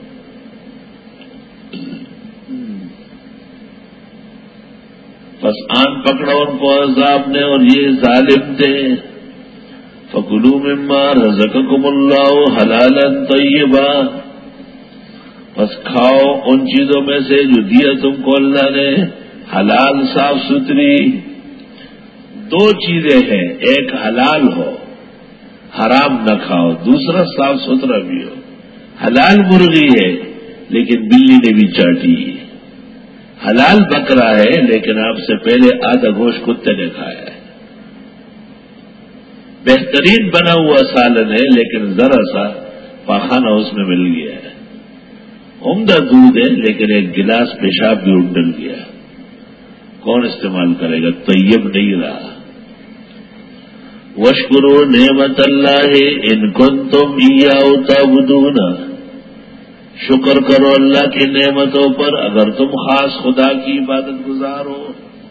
پس آن پکڑا ان کو عذاب نے اور یہ ظالم تھے. فَكُلُوا مِمَّا رَزَقَكُمُ اللَّهُ حَلَالًا طَيِّبًا، پس کھاؤ ان چیزوں میں سے جو دیا تم کو اللہ نے، حلال صاف ستھری. دو چیزیں ہیں، ایک حلال ہو حرام نہ کھاؤ، دوسرا صاف ستھرا بھی ہو. حلال مرغی ہے لیکن بلی نے بھی چاٹی. حلال بکرا ہے لیکن آپ سے پہلے آدھا گوشت کتے نے کھایا ہے. بہترین بنا ہوا سالن ہے لیکن ذرا سا پاخانہ اس میں مل گیا ہے. عمدہ دودھ ہے لیکن ایک گلاس پیشاب بھی اڈل گیا. کون استعمال کرے گا؟ طیب نہیں رہا. وَاشْكُرُوا نِعْمَتَ اللَّهِ إِن كُنتُمْ إِيَّاهُ تَعْبُدُونَ، شکر کرو اللہ کی نعمتوں پر اگر تم خاص خدا کی عبادت گزار ہو.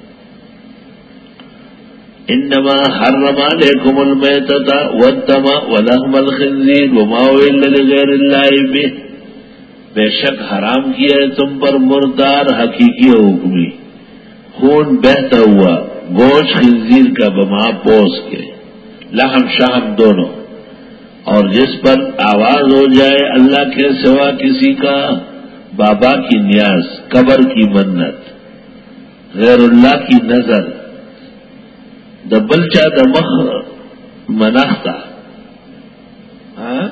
انما حرم علیکم المیتۃ والدم ولحم الخنزیر وما اہل لغیر اللہ بہ، بے شک حرام کیا ہے تم پر مردار حقیقی و حکمی، خون بہتا ہوا، گوشت خنزیر کا بما پوس کے، لحم شہم دونوں، اور جس پر آواز ہو جائے اللہ کے سوا کسی کا، بابا کی نیاز، قبر کی منت، غیر اللہ کی نظر د بلچا د مخ مناختا ہاں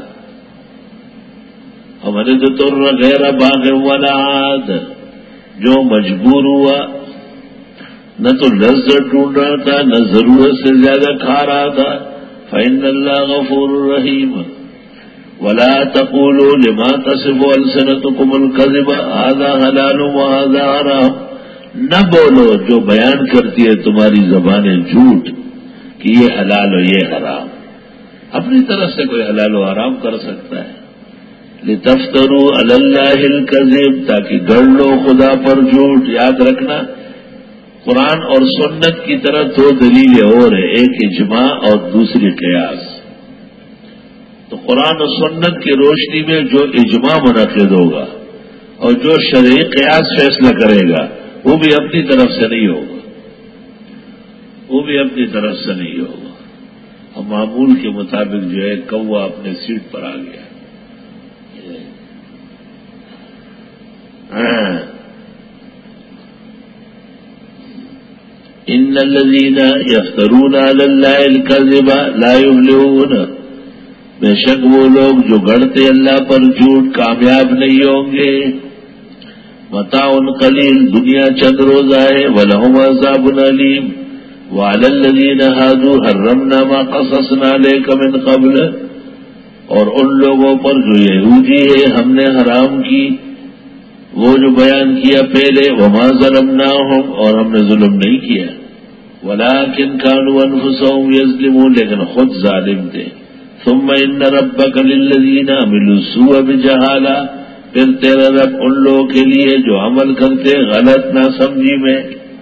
ہمارے تو تر غیر باغ ولا عاد جو مجبور ہوا نہ تو لذت ڈھونڈ رہا تھا نہ ضرورت سے زیادہ کھا رہا تھا فإن اللہ غفور رحیم ولا تقولوا لما تصف ألسنتكم الكذب هذا حلال وهذا حرام نہ بولو جو بیان کرتی ہے تمہاری زبانیں جھوٹ کہ یہ حلال و یہ حرام. اپنی طرف سے کوئی حلال و حرام کر سکتا ہے لتفتروا علی اللہ الکذب تاکہ گڑ لو خدا پر جھوٹ. یاد رکھنا قرآن اور سنت کی طرف دو دلیلیں اور ہیں ایک اجماع اور دوسری قیاس. تو قرآن و سنت کی روشنی میں جو اجماع منعقد ہوگا اور جو شرعی قیاس فیصلہ کرے گا وہ بھی اپنی طرف سے نہیں ہوگا وہ بھی اپنی طرف سے نہیں ہوگا. اور معمول کے مطابق جو ہے کوا اپنے سیٹ پر آ گیا. ان الذين يفترون على الله الكذب لا يفلحون بے شک وہ لوگ جو گڑتے اللہ پر جھوٹ کامیاب نہیں ہوں گے. متاع قلیل دنیا چند روز آئے ولہم عذاب علیم وعلی الذین ہادوا حرمنا ما قصصنا علیک من قبل اور ان لوگوں پر جو یہودی ہے ہم نے حرام کی وہ جو بیان کیا پہلے وما ظلمناہم اور ہم نے ظلم نہیں کیا ولکن کانوا انفسہم یظلمون لیکن خود ظالم تھے. ثم ان ربک للذین عملوا السوء بجہالہ پھر تیرا رب ان لوگوں کے لیے جو عمل کرتے غلط نہ سمجھی میں.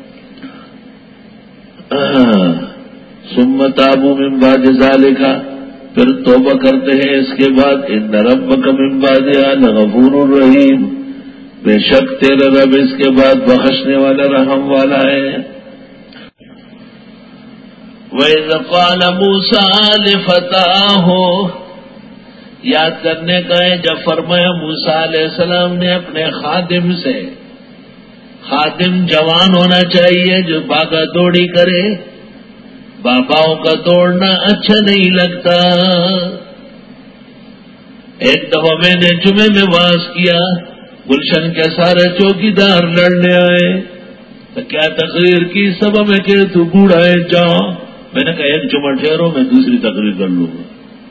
ثم تابوا من بعد ذلک پھر توبہ کرتے ہیں اس کے بعد ان ربک من بعدها لغفور رحیم بے شک تیرا رب اس کے بعد بخشنے والا رحم والا ہے. وَإِذْ قَالَ مُوسَىٰ لِفَتَاهُ یاد کرنے کا ہے جب فرمایا موسیٰ علیہ السلام نے اپنے خادم سے. خادم جوان ہونا چاہیے جو باغا دوڑی کرے. باباؤں کا دوڑنا اچھا نہیں لگتا. ایک دفعہ میں نے جمعے میں واز کیا گلشن کے سارے چوکیدار لڑنے آئے تو کیا تقریر کی سب میں کہ تو بوڑھا ہے جاؤ. میں نے کہا ایک جمعہ ٹھہرو میں دوسری تقریر کر لوں گا.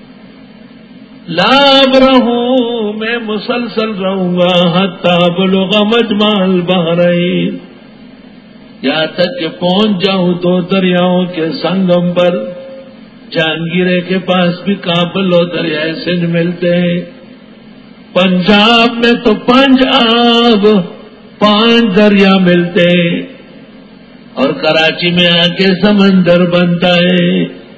لا رہوں میں مسلسل رہوں گا حتی بلغ مجمع البحرین یہاں تک کہ پہنچ جاؤں دو دریاؤں کے سنگم پر. جہانگیرے کے پاس بھی کابل و دریائے سندھ ملتے ہیں. پنجاب میں تو پانچ آب پانچ دریا ملتے ہیں اور کراچی میں آ کے سمندر بنتا ہے.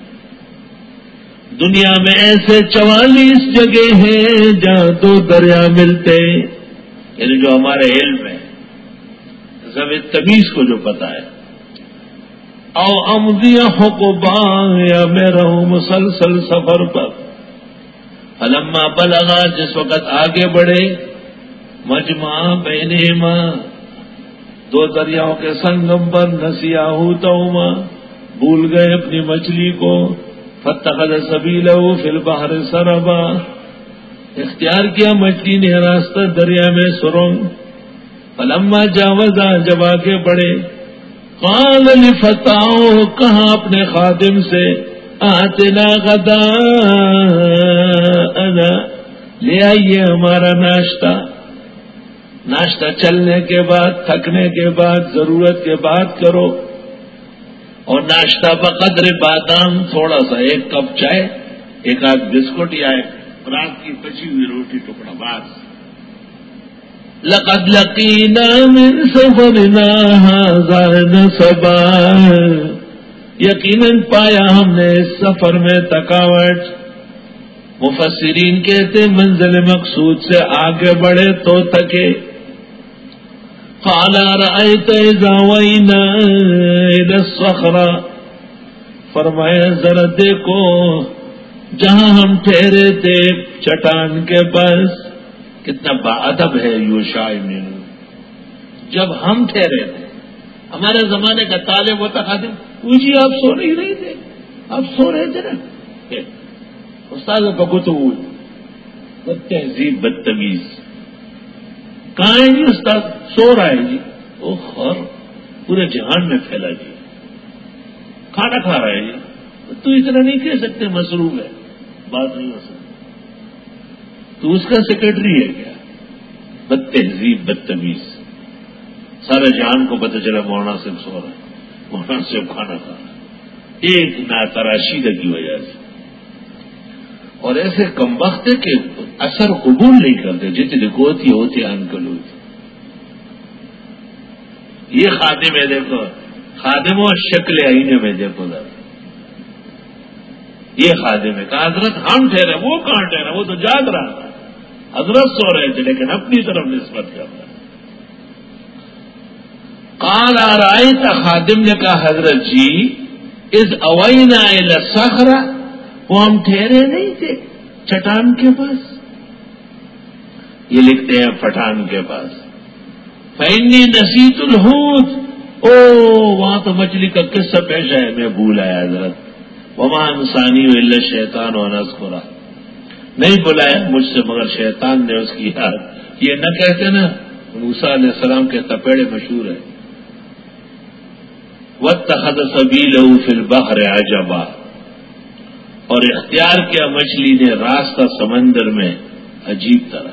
دنیا میں ایسے چوالیس جگہ ہیں جہاں دو دریا ملتے ہیں. یعنی جو ہمارے علم ہے سب تمیز کو جو پتا ہے. او امضی حقبا یا میں رہوں مسلسل سفر پر. فلما بلغا جس وقت آگے بڑھے مجمع بینہما دو دریاؤں کے سنگم پر نسیاہو توما بھول گئے اپنی مچھلی کو. فاتخذ سبیلہ فی البحر سربا اختیار کیا مچھلی نے راستہ دریا میں سرنگ. فلما جاوزا جب آگے بڑھے قال لفتاہ کہا اپنے خادم سے آتنا غدا انا لے آئیے ہمارا ناشتہ. ناشتہ چلنے کے بعد تھکنے کے بعد ضرورت کے بعد کرو. اور ناشتہ بقدر بادام تھوڑا سا ایک کپ چائے ایک آدھ بسکٹ یا رات کی پچی ہوئی روٹی ٹکڑا بعد. لقد لقینا من سفرنا ھذا نصبا یقیناً پایا ہم نے اس سفر میں تھکاوٹ. مفسرین کہتے منزل مقصود سے آگے بڑھے تو تھکے. قال رأيت إذا وينا إلى الصخرة فرمایا ذرا دیکھو جہاں ہم ٹھہرے تھے چٹان کے پاس. کتنا باادب ہے یوشع ابن نون. جب ہم ٹھہرے تھے ہمارے زمانے کا طالب ہوتا خادم، پوچھیے آپ سو نہیں رہے تھے، آپ سو رہے تھے نا، استاد بکو تو بد تہذیب بدتمیز، کہاں ہے جی استاد؟ سو رہا ہے جی، وہ خور پورے جہان میں پھیلا جی، کھانا کھا رہا ہے جی، تو اتنا نہیں کہہ سکتے مصروف ہے، بات نہیں ہو سکتی، تو اس کا سیکرٹری ہے کیا؟ بد تہذیب بدتمیز، سارے جہان کو پتہ چلا مولانا صاحب سو رہا ہے، مولانا صاحب کھانا کھا رہا ہے، ایک ناتراشیدہ کی وجہ سے۔ اور ایسے کم وقت کہ اثر قبول نہیں کرتے، جتنی ہوتی ہوتی انکل ہوتی۔ یہ خادم ہے، دیکھو خادم و شکل آئینے میں دیکھو ذرا، یہ خادم ہے کہ حضرت ہم ٹھہرے، وہ کہاں ٹھہرے، وہ تو جاگ رہا تھا، حضرت سو رہے تھے لیکن اپنی طرف نسبت کر رہا ہے۔ قال ارأیت، خادم نے کہا حضرت جی، اذ اوینا الی الصخرہ، وہ ہم ٹھہرے نہیں تھے چٹان کے پاس، یہ لکھتے ہیں پٹھان کے پاس، فإنی نسیت الحوت، او وہاں تو مچھلی کا قصہ پیش ہے، میں بھول آیا حضرت، وما انسانی الا الشیطان ان اذکرہ، نہیں بلایا مجھ سے مگر شیطان نے اس کی یاد، یہ نہ کہتے نا موسیٰ علیہ السلام کے تپیڑے مشہور ہیں، واتخذ سبیلہ فی البحر عجبا، اور اختیار کیا مچھلی نے راستہ سمندر میں عجیب طرح،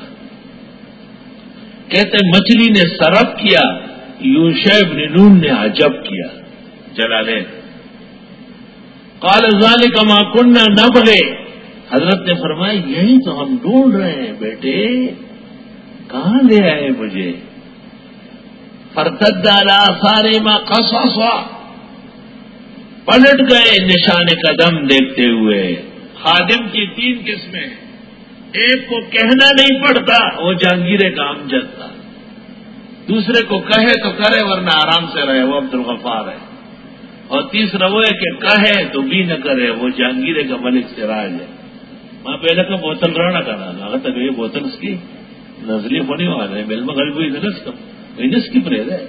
کہتے مچھلی نے سرف کیا، یوشع بن نون نے عجب کیا، جلالین۔ قال ذلک ما كنا نبغي، حضرت نے فرمایا یہی تو ہم ڈھونڈ رہے ہیں بیٹے، کہاں لے آئے مجھے؟ فارتد على آثارهما قصصا، پلٹ گئے نشان قدم دیکھتے ہوئے۔ خادم کی تین قسمیں، ایک کو کہنا نہیں پڑتا، وہ جہانگیر کا امجد تھا، دوسرے کو کہے تو کرے ورنہ آرام سے رہے، وہ عبد الغفار ہے، اور تیسرا وہ ہے کہ کہے تو بھی نہ کرے، وہ جہانگیر کا ملک سراج ہے۔ وہاں پہلے کا بوتل رہنا کا نام اگر تک یہ بوتل اس کی نزلی ہونے والا ہے، مل میں غریب ہوئی نس کا نس کی پرہیز ہے۔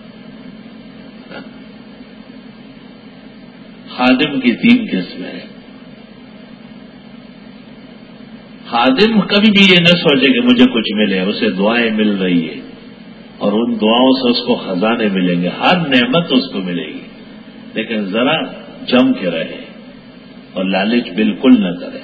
خادم کی تین قسمیں ہیں، خادم کبھی بھی یہ نہ سوچے کہ مجھے کچھ ملے، اسے دعائیں مل رہی ہے اور ان دعاؤں سے اس کو خزانے ملیں گے، ہر نعمت اس کو ملے گی، لیکن ذرا جم کے رہے اور لالچ بالکل نہ کرے۔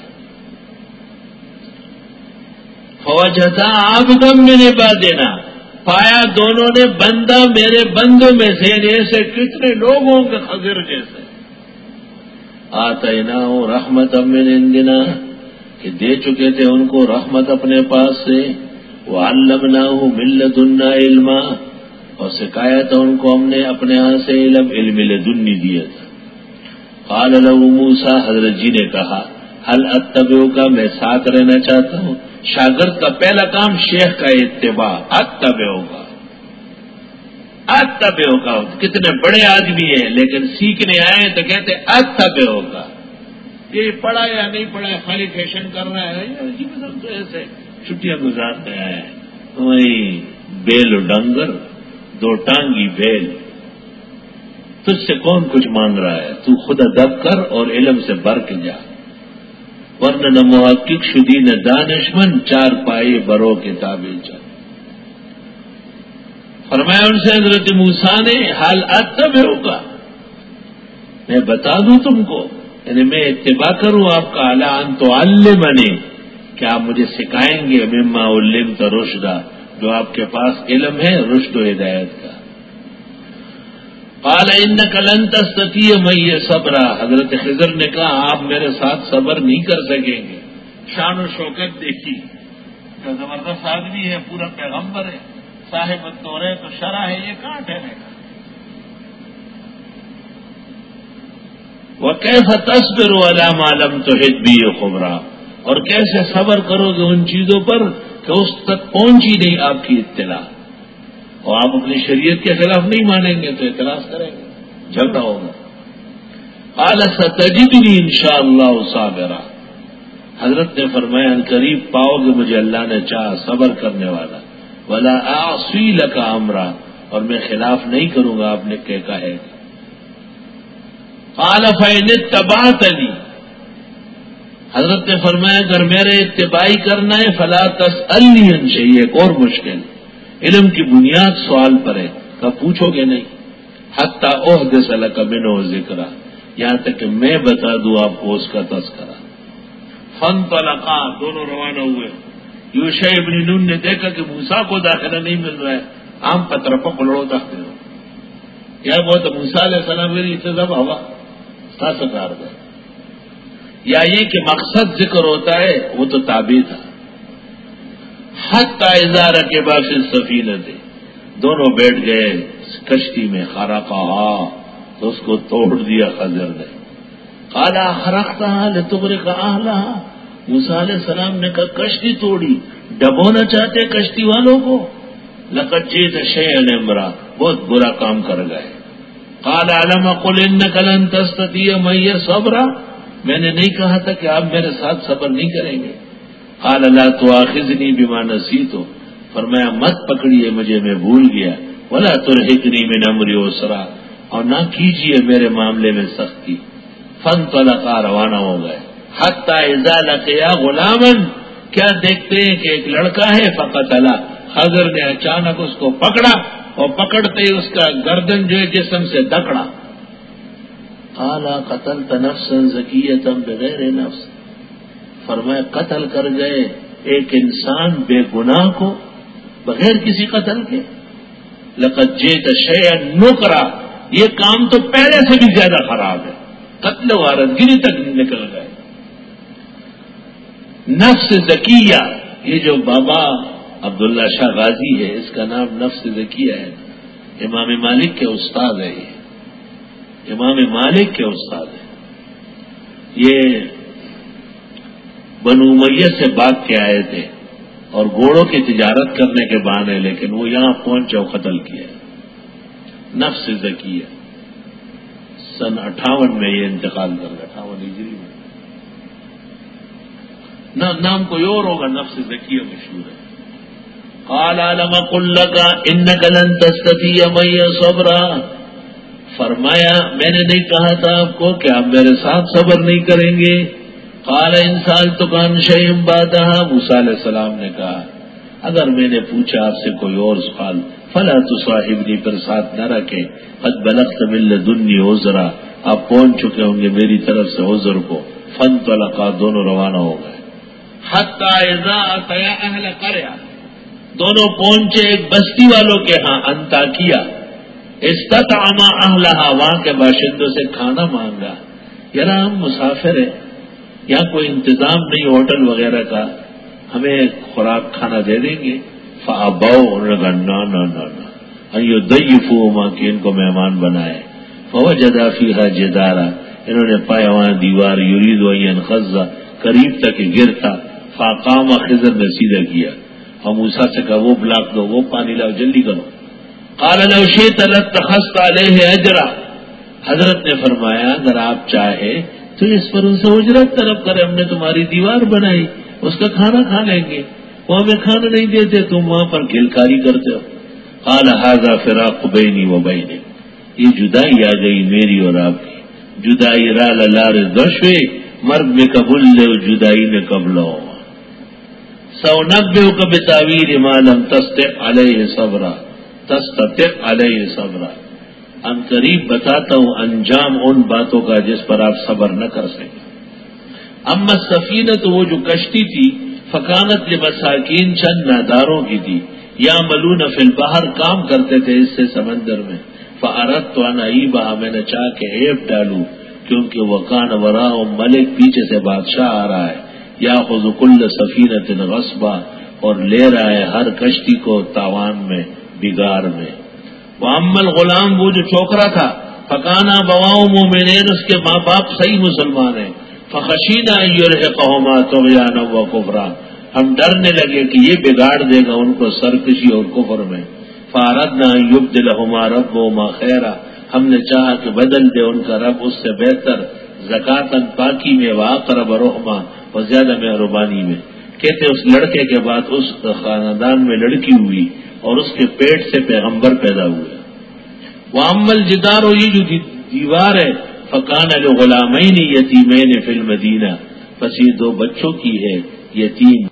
فوجدا عبدا من عبادنا، پایا دونوں نے بندہ میرے بندوں میں سے، ایسے کتنے لوگ ہوں گے خضر جیسے، آتیناہ رحمتا من عندنا، کہ دے چکے تھے ان کو رحمت اپنے پاس سے، وعلمناہ من لدنا علما، اور سکھایا تھا ان کو ہم نے اپنے ہاں سے علم، علم لدنی دیا تھا۔ قال له موسیٰ، حضرت جی نے کہا هل اتبعک، میں ساتھ رہنا چاہتا ہوں۔ شاگرد کا پہلا کام شیخ کا اتباع، اتبعک اتبعک، کتنے بڑے آدمی ہیں لیکن سیکھنے آئے تو کہتے اتبعک، یہ پڑھا یا نہیں پڑھا ہے، خالی فیشن کر رہا ہے، تو ایسے چھٹیاں گزارتے ہیں، وہی بیل و ڈنگر دو ٹانگی بیل، تجھ سے کون کچھ مانگ رہا ہے، تو خود ادب کر اور علم سے بھر کے جا، ورنہ نہ محقق شدی نہ دانشمند، چار پائے برو کتابیں چل۔ فرمایا ان سے حضرت موسیٰ نے حال اتبعک، میں بتا دوں تم کو، یعنی میں اتباع کروں آپ کا، الا ان تعلمنی، کہ آپ مجھے سکھائیں گے، مما علمت رشدا، جو آپ کے پاس علم ہے رشد و ہدایت کا۔ قال انک لن تستطیع معی صبرا، حضرت خضر نے کہا آپ میرے ساتھ صبر نہیں کر سکیں گے۔ شان و شوکت دیکھی، جو زبردست آدمی ہے، پورا پیغمبر ہے، صاحب التوریت و شرع ہے، یہ کہاں ٹھہرے گا؟ وَكَيْفَ تَصْبِرُ عَلَى مَا لَمْ تُحِطْ بِهِ خُبْرًا، اور کیسے صبر کرو گے ان چیزوں پر کہ اس تک پہنچی نہیں آپ کی اطلاع، اور آپ اپنی شریعت کے خلاف نہیں مانیں گے تو اعتراض کریں گے، جھگڑا ہوگا۔ قَالَ سَتَجِدُنِي إِن شَاءَ اللَّهُ صَابِرًا، حضرت نے فرمایا ان قریب پاؤ گے مجھے اللہ نے چاہا صبر کرنے والا، وَلَا أَعْصِي لَكَ أَمْرًا، اور میں خلاف نہیں کروں گا آپ نے کیا کہے گا. قال فإن اتبعتنی، حضرت نے فرمایا اگر میرے اتباعی کرنا ہے فلا تسألنی عن شیء، ایک اور مشکل، علم کی بنیاد سوال پر ہے کہ پوچھو گے نہیں، حتی احدث لک منہ ذکرا، یہاں تک کہ میں بتا دوں آپ کو اس کا تذکرہ. فانطلقا، دونوں روانہ ہوئے. یوشع ابن نون نے دیکھا کہ موسیٰ کو داخلہ نہیں مل رہا ہے، عام پتر پکڑو تختے ہو یا بہت موسیٰ علیہ السلام میری اتزاب ہوا سکار گئے، یا یہ کہ مقصد ذکر ہوتا ہے وہ تو تابع تھا. حتی اذا رکبا فی السفینۃ، دونوں بیٹھ گئے کشتی میں. خرقہا، تو اس کو توڑ دیا خضر نے. قال خرقتہا لتغرق اہلہا، موسیٰ علیہ السلام نے کہا کشتی توڑی، ڈبونا چاہتے کشتی والوں کو. لقد جئت شیئا امرا، بہت برا کام کر گئے. قال علم قل انک لن تستطیع معی صبرا، میں نے نہیں کہا تھا کہ آپ میرے ساتھ صبر نہیں کریں گے. قال لا تؤاخذنی بما نسیت، فرمایا مت پکڑیے مجھے، میں بھول گیا. ولا ترهقنی من امری عسرا، اور نہ کیجیے میرے معاملے میں سختی. فانطلقا، روانہ ہو گئے. حتی اذا لقیا غلاما، کیا دیکھتے ہیں کہ ایک لڑکا ہے. فقتلا، خضر نے اچانک اس کو پکڑا اور پکڑتے ہی اس کا گردن جو ہے جسم سے دکڑا. قال قتلت نفسا زکیۃ بغیر نفس، فرمایا قتل کر گئے ایک انسان بے گناہ کو بغیر کسی قتل کے. لقد جئت شیئا نکرا، یہ کام تو پہلے سے بھی زیادہ خراب ہے، قتل وارثگری تک نکل گئے. نفس زکیہ، یہ جو بابا عبداللہ شاہ غازی ہے اس کا نام نفس زکیہ ہے، امام مالک کے استاد ہے. یہ امام مالک کے استاد ہے. یہ بنو امیہ سے بات کے آئے تھے اور گھوڑوں کی تجارت کرنے کے بہانے، لیکن وہ یہاں پہنچے اور قتل کیا. نفس زکیہ سن اٹھاون میں یہ انتقال کر گیا، اٹھاون ہجری میں. نہ نام کوئی اور ہوگا، نفس زکیہ مشہور ہے. قال علم قل لک انک لن تستطیع معی صبرا، فرمایا میں نے نہیں کہا تھا آپ کو کہ آپ میرے ساتھ صبر نہیں کریں گے. قال ان سألتک عن شیء بعدہا، موسیٰ علیہ السلام نے کہا اگر میں نے پوچھا آپ سے کوئی اور سوال فلا تصاحبنی، پر ساتھ نہ رکھیں. قد بلغت من لدنی عذرا، آپ پہنچ چکے ہوں گے میری طرف سے عذر کو. فانطلقا، دونوں روانہ ہو گئے. حتی اذا اتیا اہل قریہ، دونوں پہنچے ایک بستی والوں کے ہاں، انطاکیہ. استطعما اہلہا، وہاں کے باشندوں سے کھانا مانگا. یار ہم مسافر ہیں، یہاں کوئی انتظام نہیں ہوٹل وغیرہ کا، ہمیں خوراک کھانا دے دیں گے. فابوا، انہوں نے کہا نا نا نا نا ایو ضیفوہما، کہ ان کو مہمان بنائے. فوجدا فیہا جدارا، انہوں نے پایا وہاں دیوار. یرید ان ینقض، قریب تک گر تھا. فاقام، خضر نے سیدھا کیا اور موسیٰ سے کہا وہ بلاک دو، وہ پانی لاؤ، جلدی کرو. قال لو شئت لاتخذت علیہ اجرا، حضرت نے فرمایا اگر آپ چاہے تو اس پر ان سے اجرت طلب کرے، ہم نے تمہاری دیوار بنائی، اس کا کھانا کھا لیں گے. وہ ہمیں کھانا نہیں دیتے، تم وہاں پر کھلکاری کرتے ہو. قال ھذا فراق بینی و بینک، یہ جدائی آ گئی میری اور آپ کی. جدائی را لار دشوے، مرگ میں قبول لے جدائی نے قبل ہو. سونبئک بتاویل ما لم تستطع علیہ صبرا، تستطع علیہ صبرا، ان قریب بتاتا ہوں انجام ان باتوں کا جس پر آپ صبر نہ کر سکیں. اما السفینہ، تو وہ جو کشتی تھی، فکانت لمساکین، چند ناداروں کی تھی. یعملون فی البحر، کام کرتے تھے اس سے سمندر میں. فاردت ان اعیبھا، میں نے چاہ کے عیب ڈالوں، کیونکہ وکان وراءہم ملک، پیچھے سے بادشاہ آ رہا ہے. یاخذ کل سفینۃ غصبا، اور لے رہا ہے ہر کشتی کو تاوان میں، بگاڑ میں. واما الغلام، وہ جو چھوکرا تھا، فکانا بواؤ مومنین، اس کے ماں باپ صحیح مسلمان ہیں. فخشینا ان یرهقهما طغیانا وکفرا، ہم ڈرنے لگے کہ یہ بگاڑ دے گا ان کو سرکشی اور کفر میں. فاردنا ان یبدلهما ربهما خیرا، ہم نے چاہا کہ بدل دے ان کا رب اس سے بہتر، زکاتن، پاکی میں، واقرب رحما، اور زیادہ مہربانی میں. کہتے اس لڑکے کے بعد اس خاندان میں لڑکی ہوئی اور اس کے پیٹ سے پیغمبر پیدا ہوئے. وَأَمَّا الْجِدَارُ یہ جو دیوار ہے فَكَانَ لِغُلَامَيْنِ يَتِيمَيْنِ فِي الْمَدِينَةِ بس یہ دو بچوں کی ہے یتیم